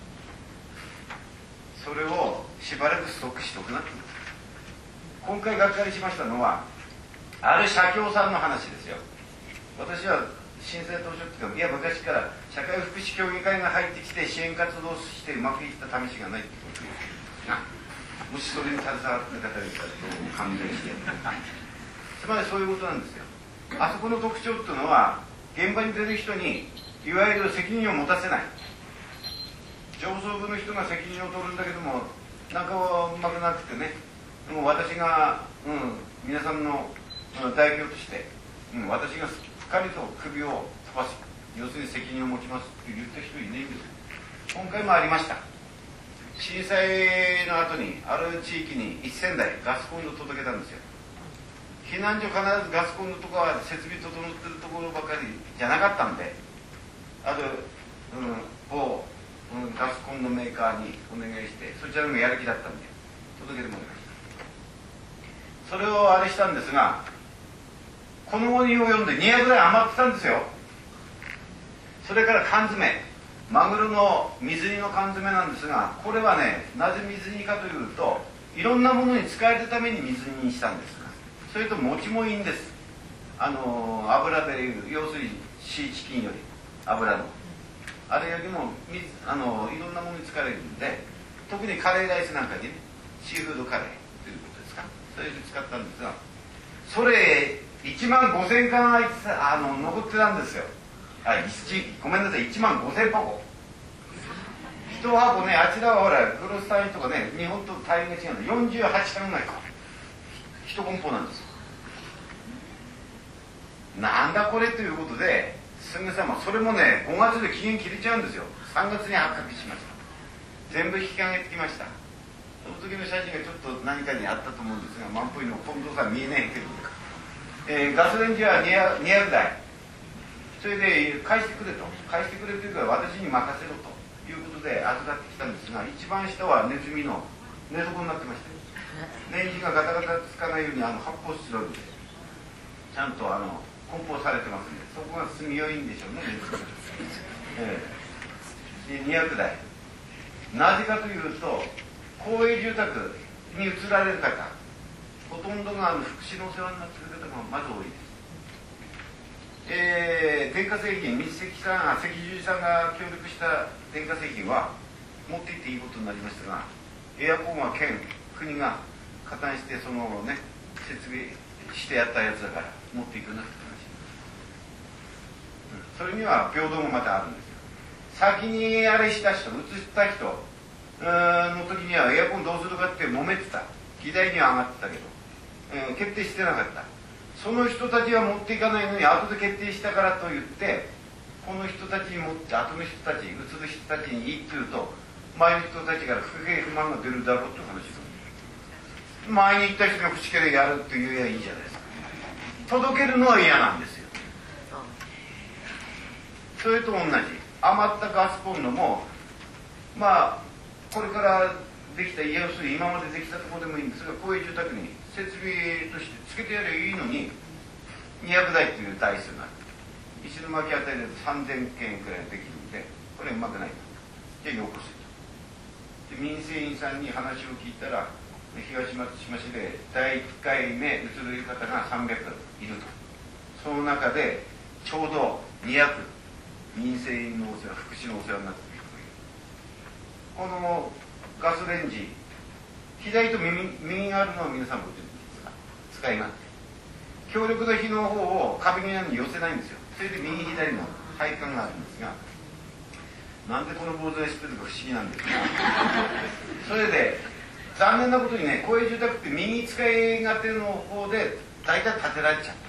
それをしばらくストックしとくなって。今回がっかりしましたのはある社協さんの話ですよ。私は震災当初っていうか、いや昔から社会福祉協議会が入ってきて支援活動してうまくいった試しがないってことですな。もしそれに携わってる方がいたらどうも勘弁してつまりそういうことなんですよ。あそこの特徴っていうのは、現場に出る人にいわゆる責任を持たせない。上層部の人が責任を取るんだけども、なんかはうまくなくてね、もう私が、うん、皆さんの、うん、代表として、うん、私がしっかりと首を飛ばす、要するに責任を持ちますって言った人いないんです。今回もありました。震災の後にある地域にせんだいガスコンロ届けたんですよ。避難所必ずガスコンロとかは設備整ってるところばかりじゃなかったんで、ある、うん、某、うん、ガスコンロメーカーにお願いして、そちらのやる気だったんで届けてもらいました。それをあれしたんですが、この後に及んでにひゃくぐらい余ってたんですよ。それから缶詰、マグロの水煮の缶詰なんですが、これはね、なぜ水煮かというと、いろんなものに使えるために水煮にしたんです。それと持ちもいいんです。あの油でいう、要するにシーチキンより油のあれよりも水、あのいろんなものに使えるんで、特にカレーライスなんかにね、シーフードカレーということですか、それで使ったんですが、それいちまんごせんかんあの残ってたんですよ。あ、ごめんなさい、いちまんごせんぱこ。一箱ね、あちらはほらクロス単位とかね、日本と単位が違うの、よんじゅうはちかんぐらいか、一梱包なんですよ。なんだこれということで、すぐさま、それもね、ごがつで期限切れちゃうんですよ。さんがつに発覚しました。全部引き上げてきました。その時の写真がちょっと何かにあったと思うんですが、満腹の近藤さん見えないけど、えー、ガスレンジはにひゃくだい、それで返してくれと、返してくれというか私に任せろということで預かってきたんですが、一番下はネズミの寝床になってました。ネジがガタガタつかないようにあの発泡スチロールでちゃんとあの梱包されてますんで、そこが住みよいんでしょうね、えー、でにひゃくだい。なぜかというと、公営住宅に移られる方、ほとんどがあの福祉のお世話になっている方がまず多いです。えー、電化製品、密石さん、赤十字さんが協力した電化製品は持っていっていいことになりましたが、エアコンは県、国が加担してそのね設備してやったやつだから持っていくなって話、うん、それには平等もまたあるんですよ。先にあれした人、移った人の時にはエアコンどうするかって揉めてた、議題には上がってたけど、うん、決定してなかった。その人たちは持っていかないのに後で決定したからと言ってこの人たちに持って後の人たち、移る人たちにいいって言うと前の人たちから不平不満が出るだろうって話です。前に行った人が口からやるって言えばいいじゃないですか。届けるのは嫌なんですよ。それと同じ余ったガスコンロもまあこれからできた家、要するに今までできたところでもいいんですが、公営住宅に設備としてつけてやればいいのににひゃくだいという台数がある。石巻あたりでさんぜんけんくらいできるんで、これうまくないと。じゃあよこせと。で民生委員さんに話を聞いたら、東松島市でだいいっかいめ移る方がさんびゃくいると。その中でちょうどにひゃく民生委員のお世話、福祉のお世話になっている人がいる。このガスレンジ、左と右にあるのは皆さんご存知ですか？使い勝手。強力な火の方を壁際に寄せないんですよ。それで右左の配管があるんですが、なんでこの坊主が知ってるか不思議なんですがそれで残念なことにね、公営住宅って右使い勝手の方で大体建てられちゃった。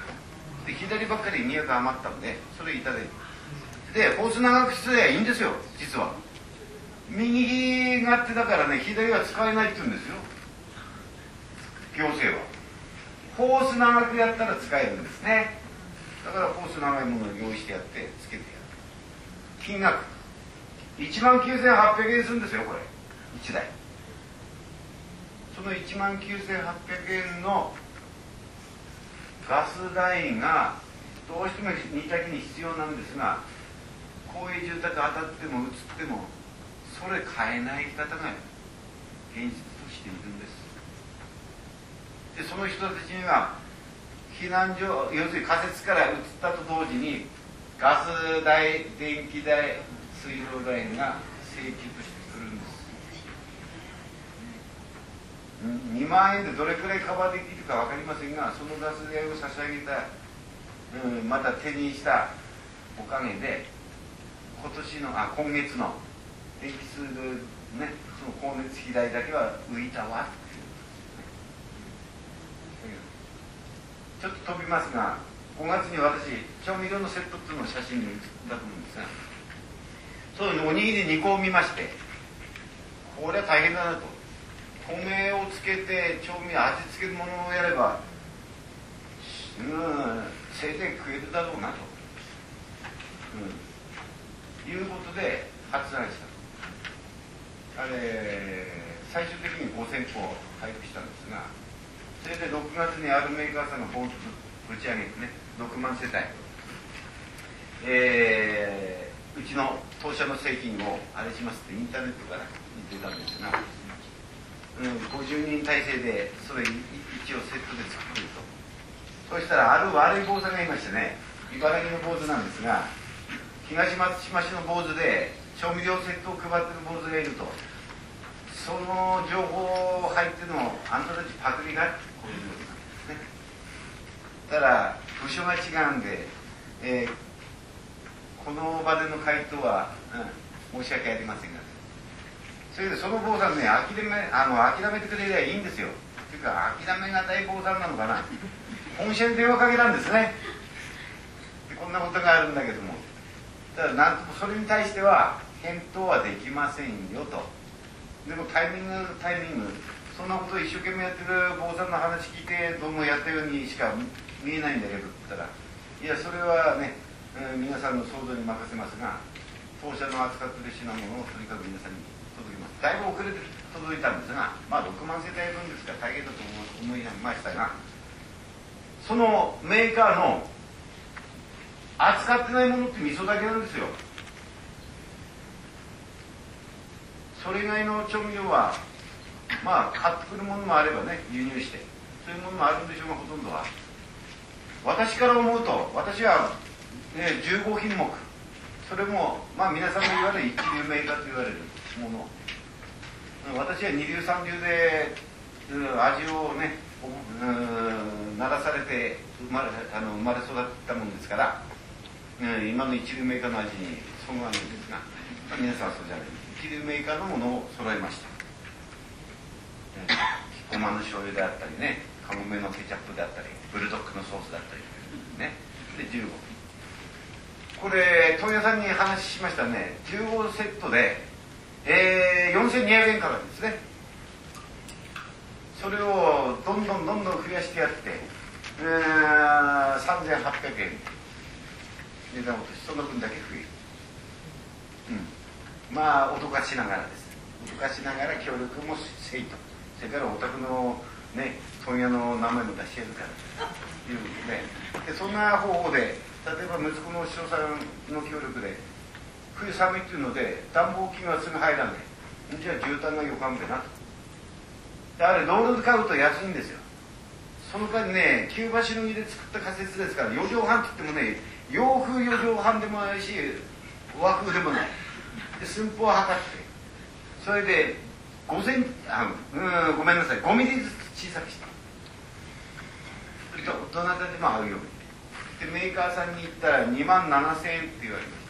で左ばっかりにひゃく余ったんでそれいただいて、でホース長くしてりゃいいんですよ。実は右勝手だからね、左は使えないって言うんですよ、行政は。ホース長くやったら使えるんですね。だからホース長いものを用意してやってつけてやる。金額いちまんきゅうせんはっぴゃくえんするんですよ、これいちだい。そのいちまんきゅうせんはっぴゃくえんのガス代がどうしても煮炊きに必要なんですが、公営住宅当たっても移ってもそれ買えない方が現実としているんです。でその人たちには避難所、要するに仮設から移ったと同時にガス代、電気代、水道代が請求としてくるんです。にまんえんでどれくらいカバーできるか分かりませんが、そのガス代を差し上げた、うん、また手にしたおかげで今年のあ今月の電気数ね、その光熱費代だけは浮いたわっていう、ちょっと飛びますが、ごがつに私調味料のセットっていうのを写真に写ったと思うんですが、そういうのおにぎりにこを見まして、これは大変だなと。米をつけて調味料味付けるものをやればうんせいぜい食えるだろうなと、うん、いうことで発案した。あれ最終的にごせんこ配布したんですが、それでろくがつにあるメーカーさんがボンとぶち上げてね、ろくまんせたい、えー、うちの当社の製品をあれしますってインターネットから言ってたんですが、うん、ごじゅうにん体制でそれ一応セットで作ると。そしたらある悪い坊主がいましてね、茨城の坊主なんですが、東松島市の坊主で調味料セットを配ってる坊主がいると、その情報入ってるのをあんたたちパクリがこういうことなんですね。ただ部署が違うんで、えー、この場での回答は、うん、申し訳ありませんが、それでその坊さんね、諦めあの諦めてくれりゃいいんですよ。っていうか諦めがたい坊さんなのかな。本社に電話かけたんですね。でこんなことがあるんだけども、ただなんともそれに対しては返答はできませんよと。でもタイミングタイミングそんなことを一生懸命やってる坊さんの話聞いてどうもやったようにしか見えないんだけどって言ったら、いやそれはね、うん、皆さんの想像に任せますが、当社の扱っている品物をとにかく皆さんに届けます。だいぶ遅れて届いたんですが、まあろくまんせたいぶんですから大変だと思いましたが、そのメーカーの扱ってないものって味噌だけなんですよ。それ以外の調味料はまあ買ってくるものもあればね、輸入してそういうものもあるんでしょうが、ほとんどは私から思うと、私は、ね、じゅうごひんもく、それもまあ皆さんが言われる一流メーカーと言われるもの、私は二流三流で、 味をね鳴らされて生まれ、あの生まれ育ったもんですから、うん、今の一流メーカーの味にそぐわないんですが、皆さんはそうじゃない、一流メーカーのものを揃えました。キッコーマンの醤油であったりね、カモメのケチャップであったり、ブルドックのソースだったりね、でじゅうご、これ問屋さんに話しましたね。じゅうごセットで、えー、よんせんにひゃくえんからですね。それをどんどんどんどん増やしてやって、えー、さんぜんはっぴゃくえん値段落とし、その分だけ増える、うん、まあ脅かしながらです。脅かしながら協力もせいと、それからお宅のね問屋の名前も出してやるからということで、でそんな方法で、例えば息子のお師匠さんの協力で冬寒いっていうので暖房機がすぐ入らない、じゃあ絨毯がよかんべなと。であれロールで買うと安いんですよ。その代わりね、急場しのぎで作った仮設ですから、よじょうはんって言ってもね、洋風よじょうはんでもないし和風でもないで、寸法を測って、それでごセンチ、あうんごめんなさい、ごミリずつ小さくした。どなたでも合うように。でメーカーさんに行ったらにまんななせんえんって言われました。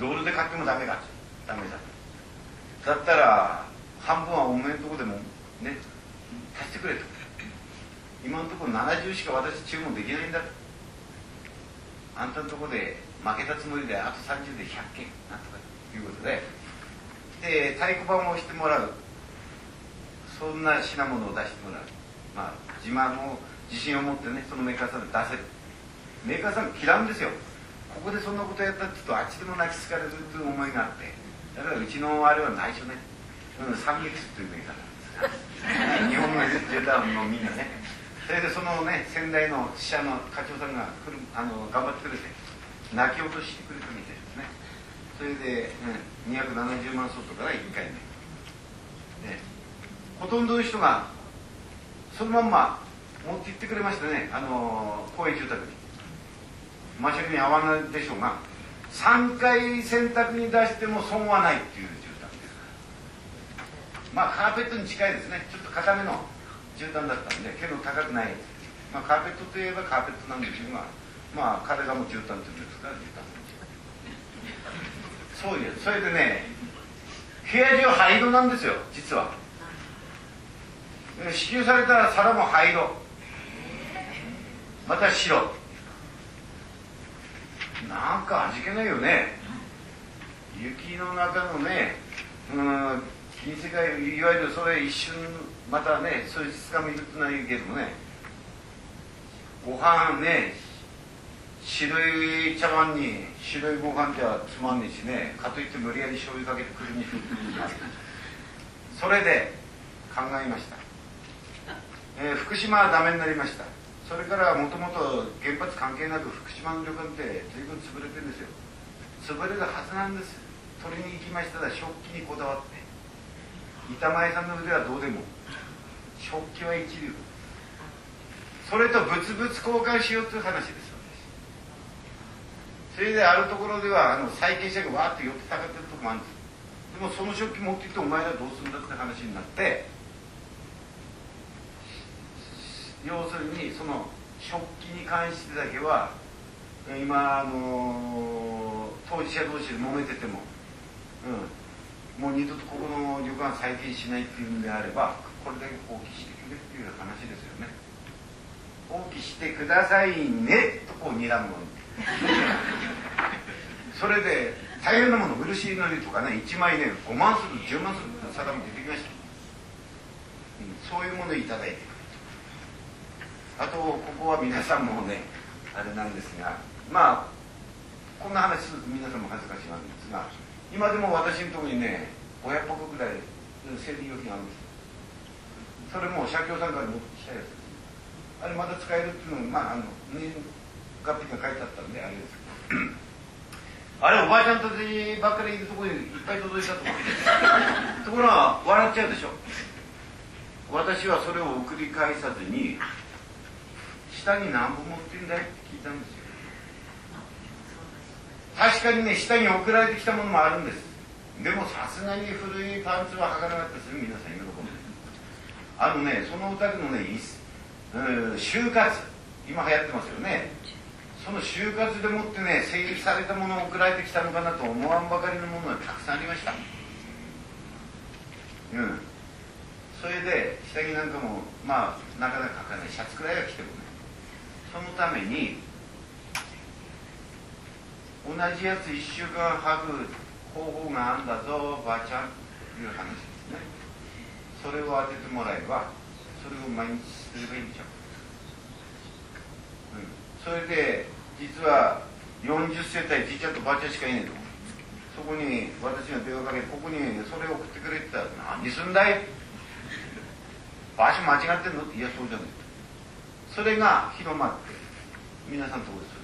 ロールで買ってもダメだダメだだったら半分はおめえのとこでもね足してくれと。今のところななじゅうしか私注文できないんだと。あんたのところで負けたつもりであとさんじゅうでひゃっけんなんとかということで、で太鼓判を押してもらう、そんな品物を出してもらう、まあ自慢の自信を持ってね、そのメーカーさんで出せる。メーカーさん嫌うんですよ。ここでそんなことやったって言うとあっちでも泣きつかれるという思いがあって、だからうちのあれは内緒ね、うん、サンミックスというメーカーなんですが日本のジェターのみんなね、それでそのね先代の支社の課長さんが来るあの頑張ってくれて泣き落としてくれたみたいですね。それで、うん、にひゃくななじゅうまんソフトからいっかいめ、ね、ほとんどの人がそのまんま持って行ってくれましたね、あの公営住宅に。マシャルに合わないでしょうが、さんかい選択に出しても損はないっていう住宅ですから。まあカーペットに近いですね。ちょっと固めの絨毯だったんで、けど高くないやつです。まあカーペットといえばカーペットなんですが、まあ彼らも絨毯というんですから、絨毯そういう、それでね、部屋中灰色なんですよ、実は。支給された皿も灰色、また白。なんか味気ないよね。雪の中のね、うん、金世界、いわゆるそれ一瞬、またね、数日間見るってないけどもね、ご飯ね、白い茶碗に白いご飯じゃつまんねえしね、かといって無理やり醤油かけてくるにするっていうのがある。それで考えました。えー、福島はダメになりました。それからもともと原発関係なく福島の旅館って随分潰れてるんですよ。潰れるはずなんです。取りに行きましたら食器にこだわって、板前さんの腕はどうでも食器は一流、それと物々交換しようという話です。それであるところではあの債権者がわーって寄ってたかってるところもあるんです。でもその食器持って行ってお前らどうするんだって話になって、要するにその食器に関してだけは今あの当事者同士で揉めてても、うん、もう二度とここの旅館再建しないっていうんであればこれだけ放棄してくれっていう話ですよね。放棄してくださいねとこう睨むのにそれで大変なもの、漆のりとかね、いちまいねごまんするじゅうまんするって定めて出てきました、うん、そういうものをいただいてくる。あとここは皆さんもねあれなんですが、まあこんな話すると皆さんも恥ずかしいなんですが、今でも私のところにねごひゃっぽくぐらい整理用品があるんです。それも社協さんから持ってきたやつです。あれまだ使えるっていうのも、まああの年月日が書いてあったんであれですけどあれおばあちゃんたちばっかりいるところにいっぱい届いたと思ってところが笑っちゃうでしょ。私はそれを送り返さずに下に何本持ってんだいって聞いたんですよ。確かにね下に送られてきたものもあるんです。でもさすがに古いパンツは履かなかったですよ皆さん喜んで。 あのね、そのお宅のね、就活、今流行ってますよね。その就活でもってね、整理されたものを送られてきたのかなと思わんばかりのものがたくさんありました。うん。それで下着なんかもまあなかなか書かない、シャツくらいは着てもね、そのために同じやついっしゅうかん履く方法があるんだぞばあちゃんという話ですね。それを当ててもらえばそれを毎日すればいいんでしょう、うん、それで実はよんじゅっせたいじいちゃんとばあちゃんしかいないと、そこに私が電話かけてここにそれを送ってくれって言ったら何すんだい、場所間違ってんの？いやそうじゃない。それが広まって皆さんのところです。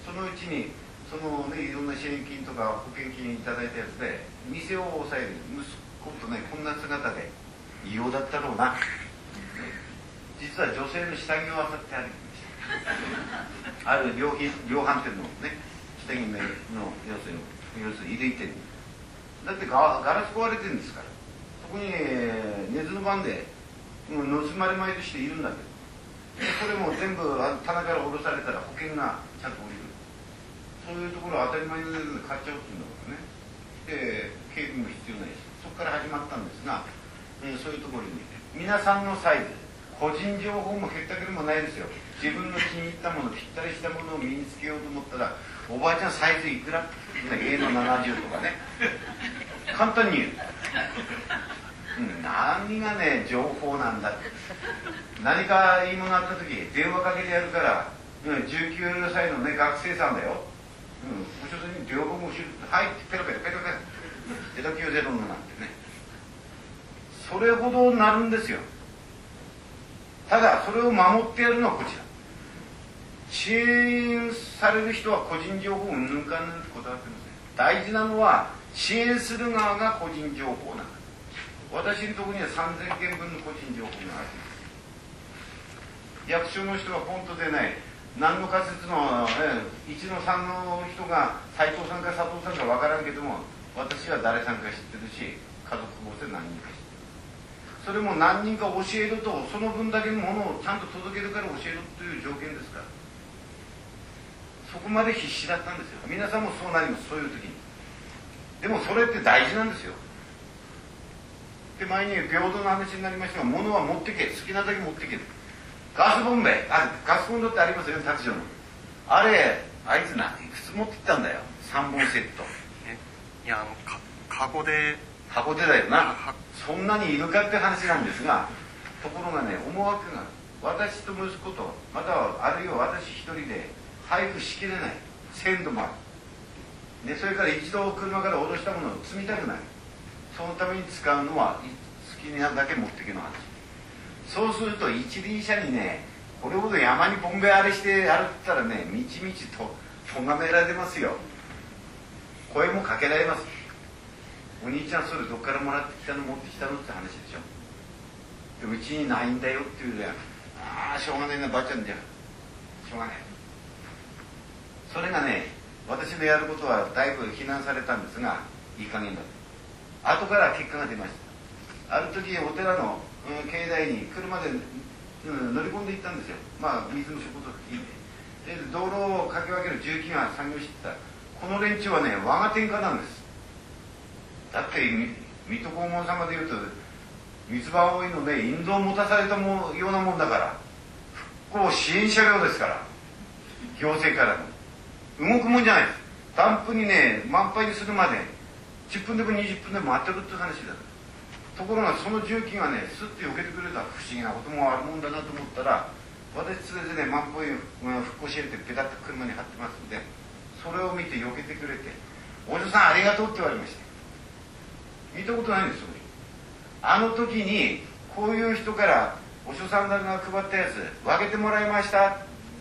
そのうちにそのね、いろんな支援金とか保険金いただいたやつで店を抑える息子とね、こんな姿で異様だったろうな。実は女性の下着を漁って歩きました。ある量品量販店のね、下着の要するに要するに入れてる。だってガガラス壊れてるんですから、そこに根津の番でもう盗まれまいとしているんだけど、これも全部棚から下ろされたら保険がちゃんと降りる。そういうところは当たり前の値段で買っちゃうっていうんだからね。で警備も必要ないし、そこから始まったんですが、えー、そういうところに皆さんのサイズ、個人情報もへったくれもないですよ。自分の気に入ったもの、ぴったりしたものを身につけようと思ったら、おばあちゃんサイズいくら エー のななじゅうとかね、簡単に言う、うん、何がね情報なんだって。何かいいものあった時電話かけてやるから、うん、じゅうきゅうさいのね学生さんだよ、うん、お医者さんに両方も知る、はいペロペロペロペロゼロきゅうゼロのなんてね、それほどなるんですよ。ただそれを守ってやるのはこちら。支援される人は個人情報をうんぬんかんぬんってこだわってますね。大事なのは支援する側が個人情報なんだ。私のところにはさんぜんけんぶんの個人情報があります。役所の人がポンと出ない、何の仮説の、えー、いちのさんの人が斉藤さんか佐藤さんか分からんけども、私は誰さんか知ってるし、家族構成何人か知ってる。それも何人か教えると、その分だけのものをちゃんと届けるから教えるという条件ですから、そこまで必死だったんですよ。皆さんもそうなります、そういう時に。でもそれって大事なんですよ。で、前に平等の話になりましたが、物は持ってけ、好きなだけ持ってける。ガスボンベ、あガスコンロってありますよね、卓上の。あれ、あいつ何いくつ持ってったんだよ、さんぼんセット。 えいや、あのか箱で箱でだよな。そんなにいるかって話なんですが、ところがね、思惑が私と息子と、またはあるいは私一人で配布しきれない、鮮度もある。でそれから一度車から下ろしたものを積みたくない。そのために使うのは好きなだけ持ってけの話。そうすると一輪車にね、これほど山にボンベあれして歩ったらね、みちみちと咎められますよ。声もかけられます。お兄ちゃんそれどっからもらってきたの持ってきたのって話でしょ。でうちにないんだよっていうのは、ああしょうがないなばあちゃんじゃしょうがない。それがね、私のやることはだいぶ非難されたんですが、いい加減だと。後から結果が出ました。ある時お寺の、うん、境内に車で、うん、乗り込んでいったんですよ。まあ水の仕事がいいんで。で道路をかけ分ける重機が作業してた。この連中はね、我が天下なんです。だって水戸黄門様でいうと三つ葉葵のね、引導を持たされたもようなもんだから、復興支援車両ですから、行政からの動くもんじゃないです。ダンプにね、満杯にするまでじゅっぷんでもにじゅっぷんでも待ってるっていう話だ。ところがその重機がね、スッて避けてくれた不思議なこともあるもんだなと思ったら、私連れてね、満杯復興支援ってペタッと車に貼ってますんで、それを見て避けてくれて、お嬢さんありがとうって言われました。見たことないんですよ。あの時にこういう人からお嬢さんが配ったやつ分けてもらいました。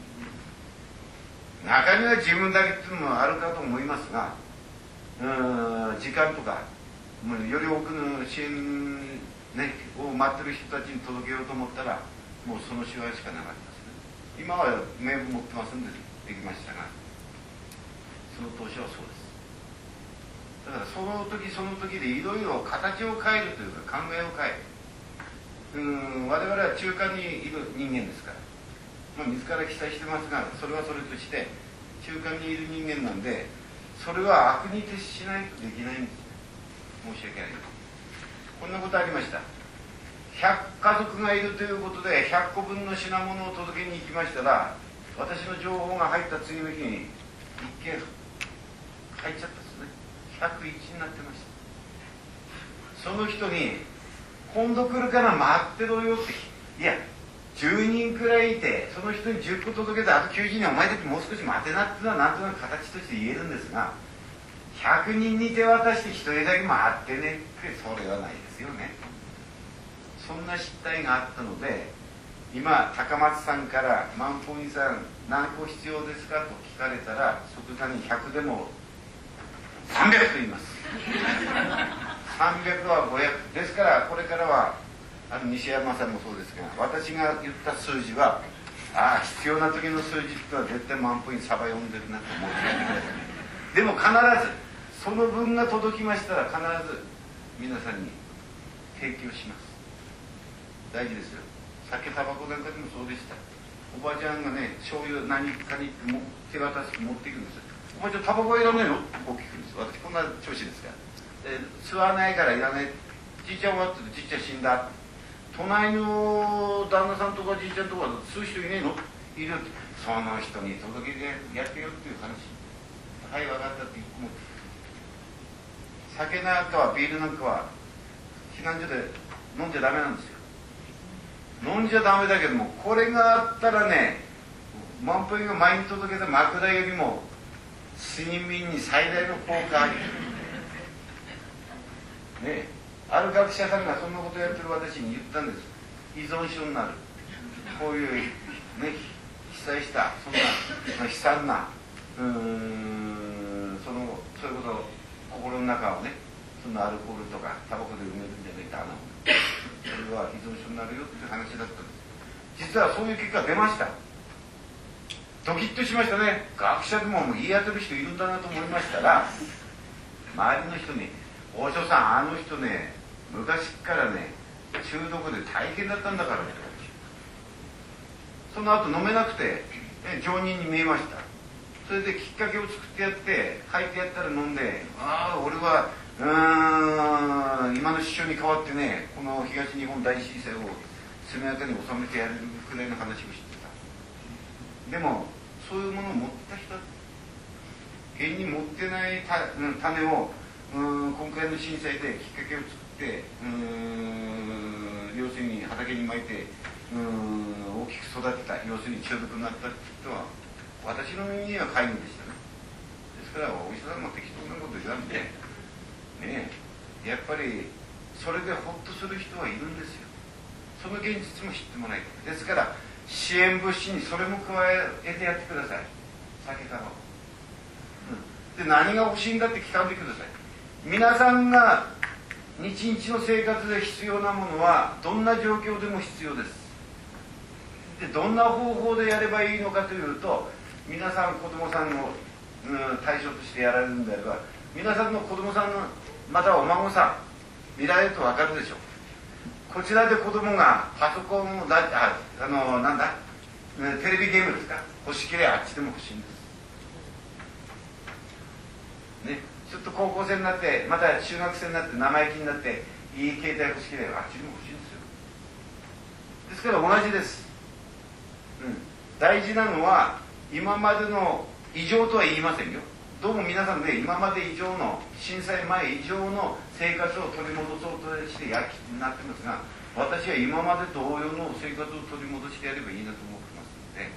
中には自分だけっていうのもあるかと思いますが、うーん時間とかもうより多くの支援、ね、を待ってる人たちに届けようと思ったら、もうその手話しかなかったですね。今は名簿持ってますんでできましたが、その当初はそうです。だからその時その時でいろいろ形を変えるというか考えを変える。 うん我々は中間にいる人間ですから、まあ、自ら記載してますが、それはそれとして中間にいる人間なんで、それは悪に徹しないとできないんですよ。申し訳ないです。こんなことありました。ひゃくかぞくがいるということでひゃっこぶんの品物を届けに行きましたら、私の情報が入った次の日に一件入っちゃったんですね。ひゃくいちになってました。その人に今度来るから待ってろよって、いやじゅうにんくらいいて、その人にじゅっこ届けてあときゅうじゅうにんお前たちもう少し待てなっていうのはなんとなく形として言えるんですが、ひゃくにんに手渡して一人だけ待ってねってそれはないですよね。そんな失態があったので、今高松さんから万歩院さん何個必要ですかと聞かれたら、即座にひゃくでもさんびゃくと言います。さんびゃくはごひゃくですから、これからはあの西山さんもそうですが、私が言った数字はああ必要な時の数字ってのは絶対万歩院サバ読んでるなと思ってでも必ずその分が届きましたら必ず皆さんに提供します。大事ですよ。酒タバコなんかでもそうでした。おばちゃんがね、醤油何かにって手渡して持っていくんですよ。おばちゃんタバコいらないのってこう聞くんですよ。私こんな調子ですから。で吸わないからいらない。じいちゃんはってじいちゃん死んだ。隣の旦那さんとかじいちゃんとか吸う人いねえのいるって、その人に届けてやってよっていう話。はい分かったって一個も。酒なんかはビールなんかは避難所で飲んじゃダメなんですよ。飲んじゃダメだけども、これがあったらね、万歩院が前に届けた枕よりも睡眠に最大の効果ありねえ、ある学者さんがそんなことやってる私に言ったんです。依存症になる、こういうね被災したそんな悲惨なうーんそのそういうこと心の中をね、そんなアルコールとかタバコで埋めるんじゃないかな、それは依存症になるよっていう話だったんです。実はそういう結果出ました。ドキッとしましたね。学者でももう言い当てる人いるんだなと思いましたら、周りの人に「大将さんあの人ね昔からね中毒で大変だったんだから」って言われて、その後飲めなくて常人に見えました。それできっかけを作ってやって書いてやったら飲んで、ああ俺はうーん今の首相に代わってねこの東日本大震災を速やかに収めてやれるくらいの話をしてた。でもそういうものを持った人、現に持ってない種をうん今回の震災できっかけを作ってうーん要するに畑にまいてうん大きく育てた、要するに中毒になった人は私の耳には皆無でしたね。ですからお医者さんも適当なこと言わんでねえ、やっぱりそれでホッとする人はいるんですよ。その現実も知ってもらいたい。ですから支援物資にそれも加えてやってください。酒タバコ、うん、で何が欲しいんだって聞かんでください。皆さんが日々の生活で必要なものはどんな状況でも必要です。でどんな方法でやればいいのかというと、皆さん子供さんを、うん、対象としてやられるんであれば、皆さんの子供さんのまたはお孫さん見られると分かるでしょう。こちらで子供がパソコンをだああのなんだテレビゲームですか欲しければあっちでも欲しいんですね。ちょっと高校生になってまた中学生になって生意気になっていい携帯欲しければあっちでも欲しいんですよ。ですから同じです、うん、大事なのは今までの異常とは言いませんよ。どうも皆さんね今まで以上の震災前以上の生活を取り戻そうとしてやきになってますが、私は今まで同様の生活を取り戻してやればいいなと思ってますので、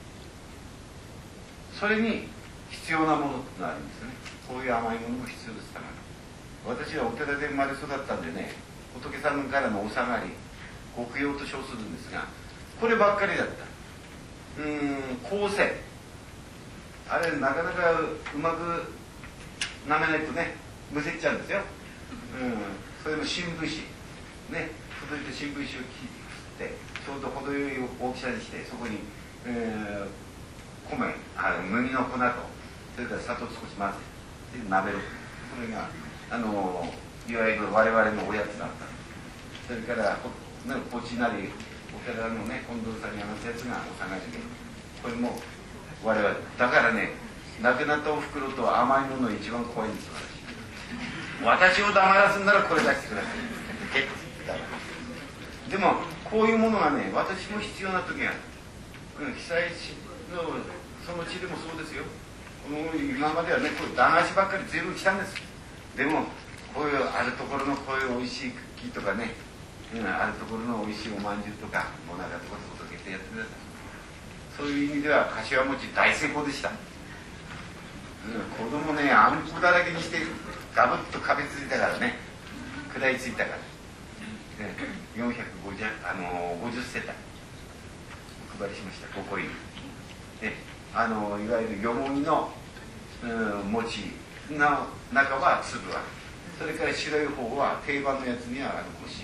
それに必要なものがあるんですね。こういう甘いものも必要ですから、私はお寺で生まれ育ったんでね、仏さんからのお下がり極用と称するんですが、こればっかりだった。うーん構成あれなかなかうまくなめないとねむせっちゃうんですよ、うん、それも新聞紙ね届いて新聞紙を切ってちょうど程よい大きさにして、そこに、えー、米あ麦の粉とそれから砂糖少し混ぜて鍋る。それがあのいわゆる我々のおやつだった。それからね、ポチなりお寺のね近藤さんにあの鉄がお下がりで、これも我々だからね、亡くなったおふくろと甘いもの一番怖いんですよ。私を黙らすんならこれ出してください。結構でもこういうものがね、私も必要な時がある。うん、被災地のその地でもそうですよ。もう今まではね、こういう駄菓子ばっかり随分来たんです。でもこういうあるところのこういう美味しいクッキーとかね、うん、あるところの美味しいおまんじゅうとかもなかとかと届けてやってください。そういう意味では柏餅大成功でした。うん、子供ね、あんこだらけにしてガブッとかべついたからね、食らいついたから、ね、よんひゃくごじゅう、あのー、ごじゅっせたいお配りしました。ごこ入りで、あのー、いわゆるよもぎの、うん、餅の中は粒ある、それから白い方は定番のやつにはあのこし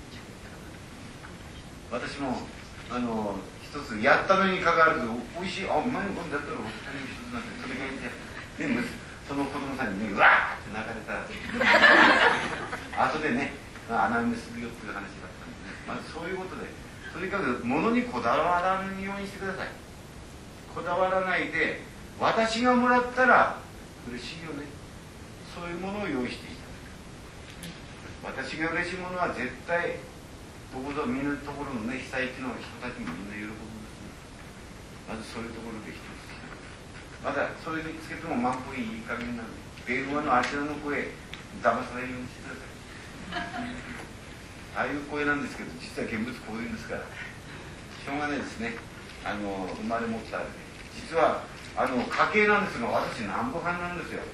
私もあの一つやったのにかかわらずおいしい、あ、うまいもんだったらお二人一つなんてそれがいいんだよ、ね、その子供さんにね、うわーって泣かれた後でね、穴埋めするよっていう話だったんでね、まずそういうことで、とにかく物にこだわらぬようにしてください。こだわらないで、私がもらったら嬉しいよね、そういうものを用意していただく。私が嬉しいものは絶対どこぞ見るところのね、被災地の人たちもみんな喜ぶんですね。まずそういうところで一つ。まだそれにつけても満腹いい加減なんで、ベルマのあちらの声騙さないようにしてください。ああいう声なんですけど、実は現物こういうんですからしょうがないですね。あの生まれ持ったらね、実はあの家系なんですが、私南部藩なんですよ。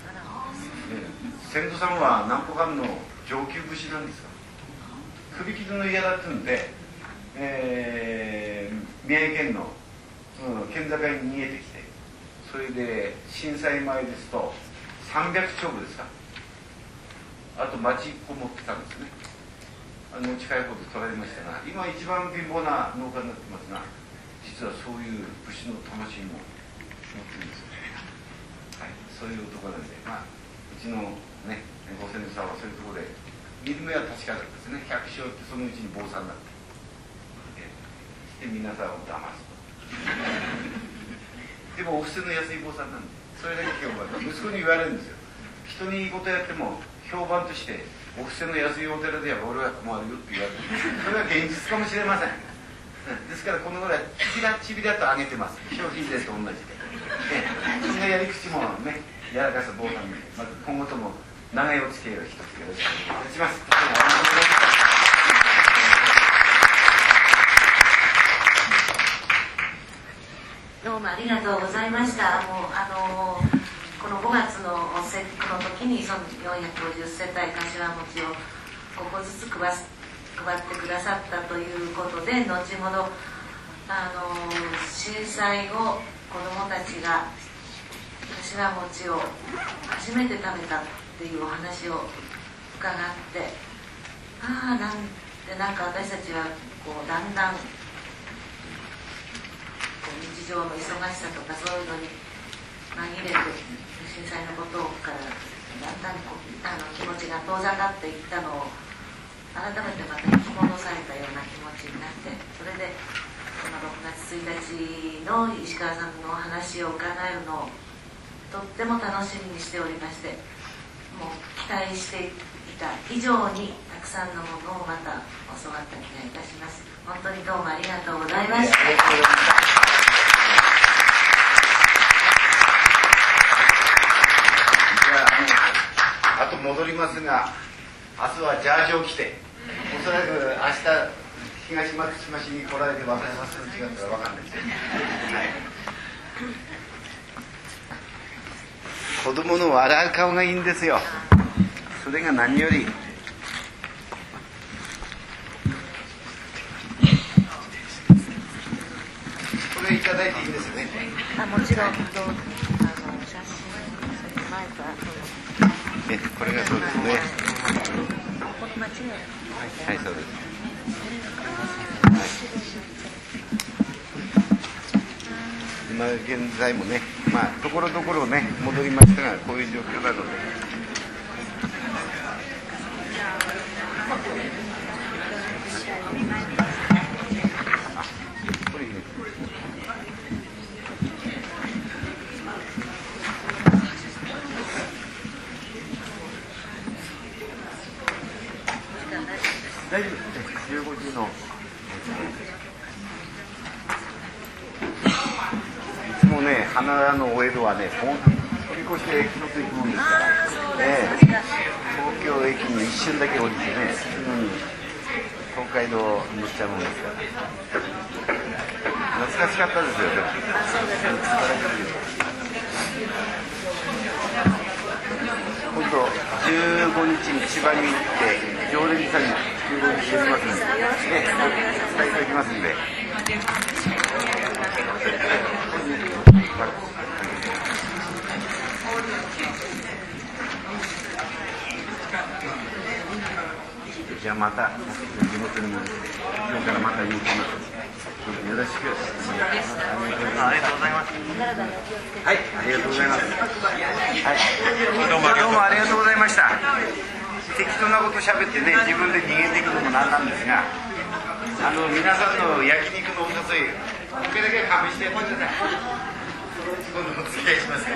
先祖さんは南部藩の上級武士なんですよ。首傷の嫌だってんで、えー、三重県の、うん、県境に逃げてきて、それで震災前ですとさんびゃくちょうぶですか、あと町いっこ持ってたんですね。あの近いほど取られましたが、今一番貧乏な農家になってますが、実はそういう武士の魂も持ってるんですよ、はい、そういう男なんで、まあ、うちのねご先祖さんはそういうところで見る目は確かだったですね。百姓ってそのうちに坊さんになって、して皆さんを騙すとでもお布施の安い坊さんなんで、それだけ評判で息子に言われるんですよ。人にいいことやっても評判としてお布施の安いお寺では俺は困るよって言われる。それは現実かもしれません。ですからこのぐらいちびらちびらと上げてます。消費税と同じで、そんなやり口もね、やらかす坊さんで、まず今後とも長いお付き合いを一つよろしくお願いします。 どうもありがとうございました。もうあのー、このごがつの節句の時にそのよんひゃくごじゅっせたい柏餅をごこずつ配配ってくださったということで、後ほどあのー、震災後子どもたちが柏餅を初めて食べたっていうお話を伺って、ああなんて、なんか私たちはこうだんだん日常の忙しさとかそういうのに紛れて震災のことからだんだんこうあの気持ちが遠ざかっていったのを改めてまた引き戻されたような気持ちになって、それでこのろくがつついたちの石川さんのお話を伺えるのをとっても楽しみにしておりまして、もう期待していた以上にたくさんのものをまた教わった気がいたします。本当にどうもありがとうございました。 あと戻りますが、明日はジャージを着て、おそらく明日東松島市に来られて忘れさせる違ったら分かんないですよ、はい、子供の笑う顔がいいんですよ。それが何より。これいただいていいんですよね。 あ、もちろん。どうぞ。あの写真前と後の。 え、これがそうですね。 この間違い。 はい、そうです。今現在もね、まあところどころね戻りましたが、こういう状況なので。 もね、花のお江戸はね、飛び越して駅のついくもんですから、ね、東京駅に一瞬だけ降りてね、すぐに東海道乗っちゃうもんですから、懐かしかったですよ。でも今度じゅうごにちに千葉に行って常連さんに集合してきますので、ね、伝えておきますんで。じゃあまた地元に今日からまた行きます。よろしく。 ありがとうございます。 はい、ありがとうございます。はい、どうもどうもありがとうございました。適当なこと喋ってね、自分で逃げていくのもなんなんですが、あの皆さんの焼肉のお誘い、これだけ勘弁してもらってください。今度お付き合いしますから。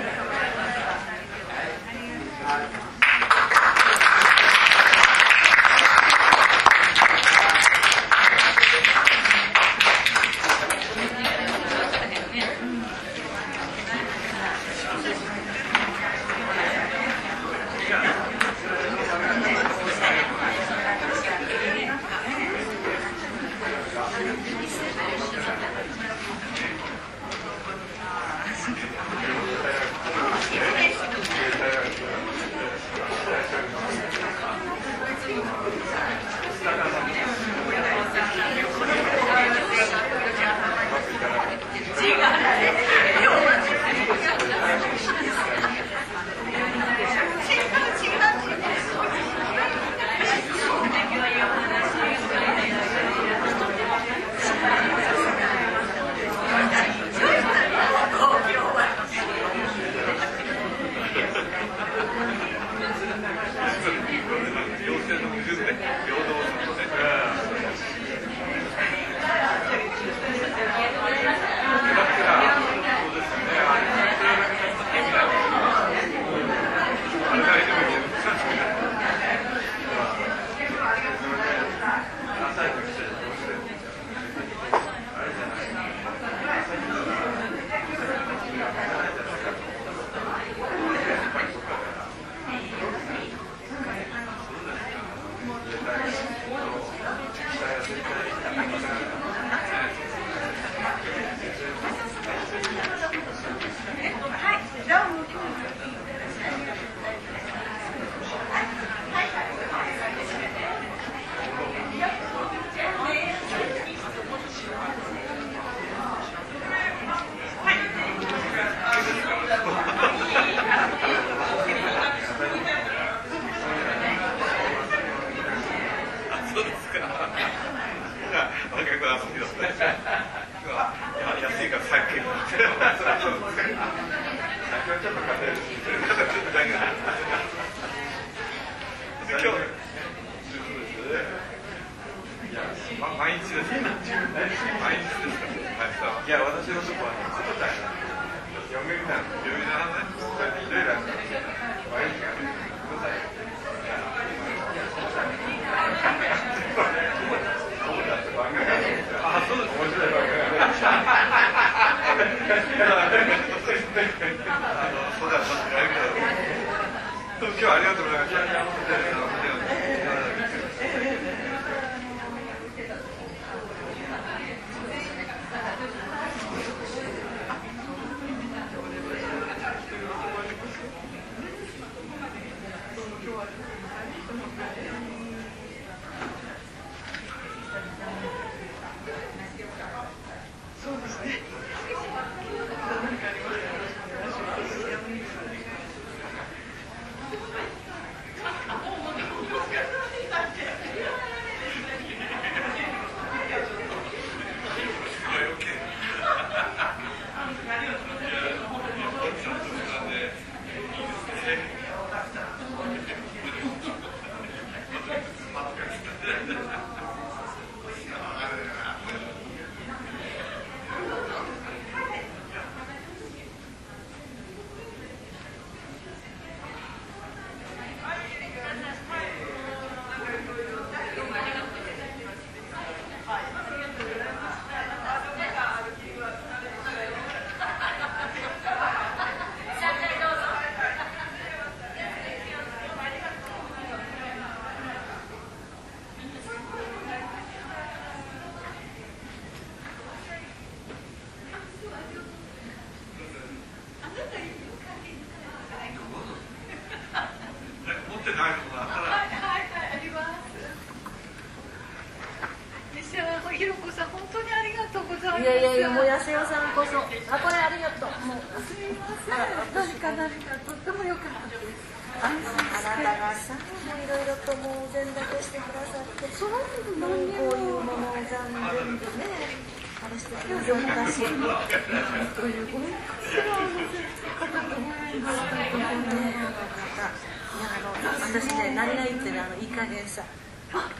やいやいや、もうやせよさんこそ、あ、これありがとう。もうすみません。何か何かとっても良かったです。安心あなたがさ、もういろいろともう全諾してくださって、 そうもうこういうものを全部ね、あれしてくださったし。 というごめんなさい。方とご縁があったと思う。 いや、あの、私ね、何が言ってね、あの、いい加減さ。 あ、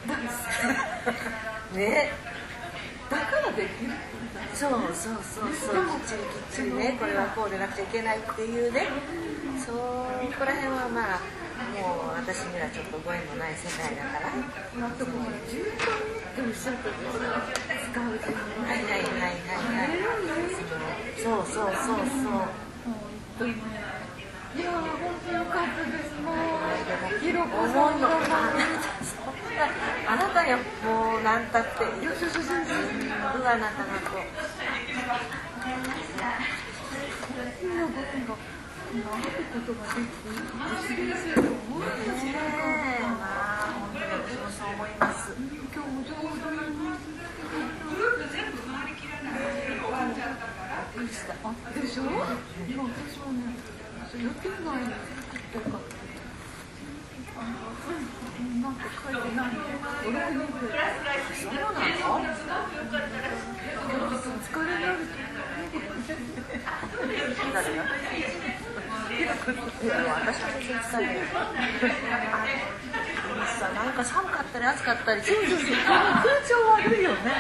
ね。 だからできる。 そうそうそうそう、きっちりきっちりね、これはこうでなくちゃいけないっていうね。そこら辺はまあ、もう私にはちょっとご縁のない世界だから。 あともう順番っておっしゃったんですよ。使う順番。 はいはいはいはいはい。そうそうそうそう。 いやー、本当良かったです。もう、ひろこ思さんがうのあなたやもうなんたってよしよしよしよし。 うわなかなか今僕が会うことができて嬉しいですよ。本当に知らなかった。 まあ本当に私もそう思います。 今日もちょうどいいね。あ、でしょ？いや、私はね、予定外にとかあの、なんか書いてないの。ご、ろくにんくらい。 そうなの？ 疲れられてる。 誰が？いや、私は全然疲れない。さ、なんか寒かったり暑かったり。 そうそうそう。空調悪いよね。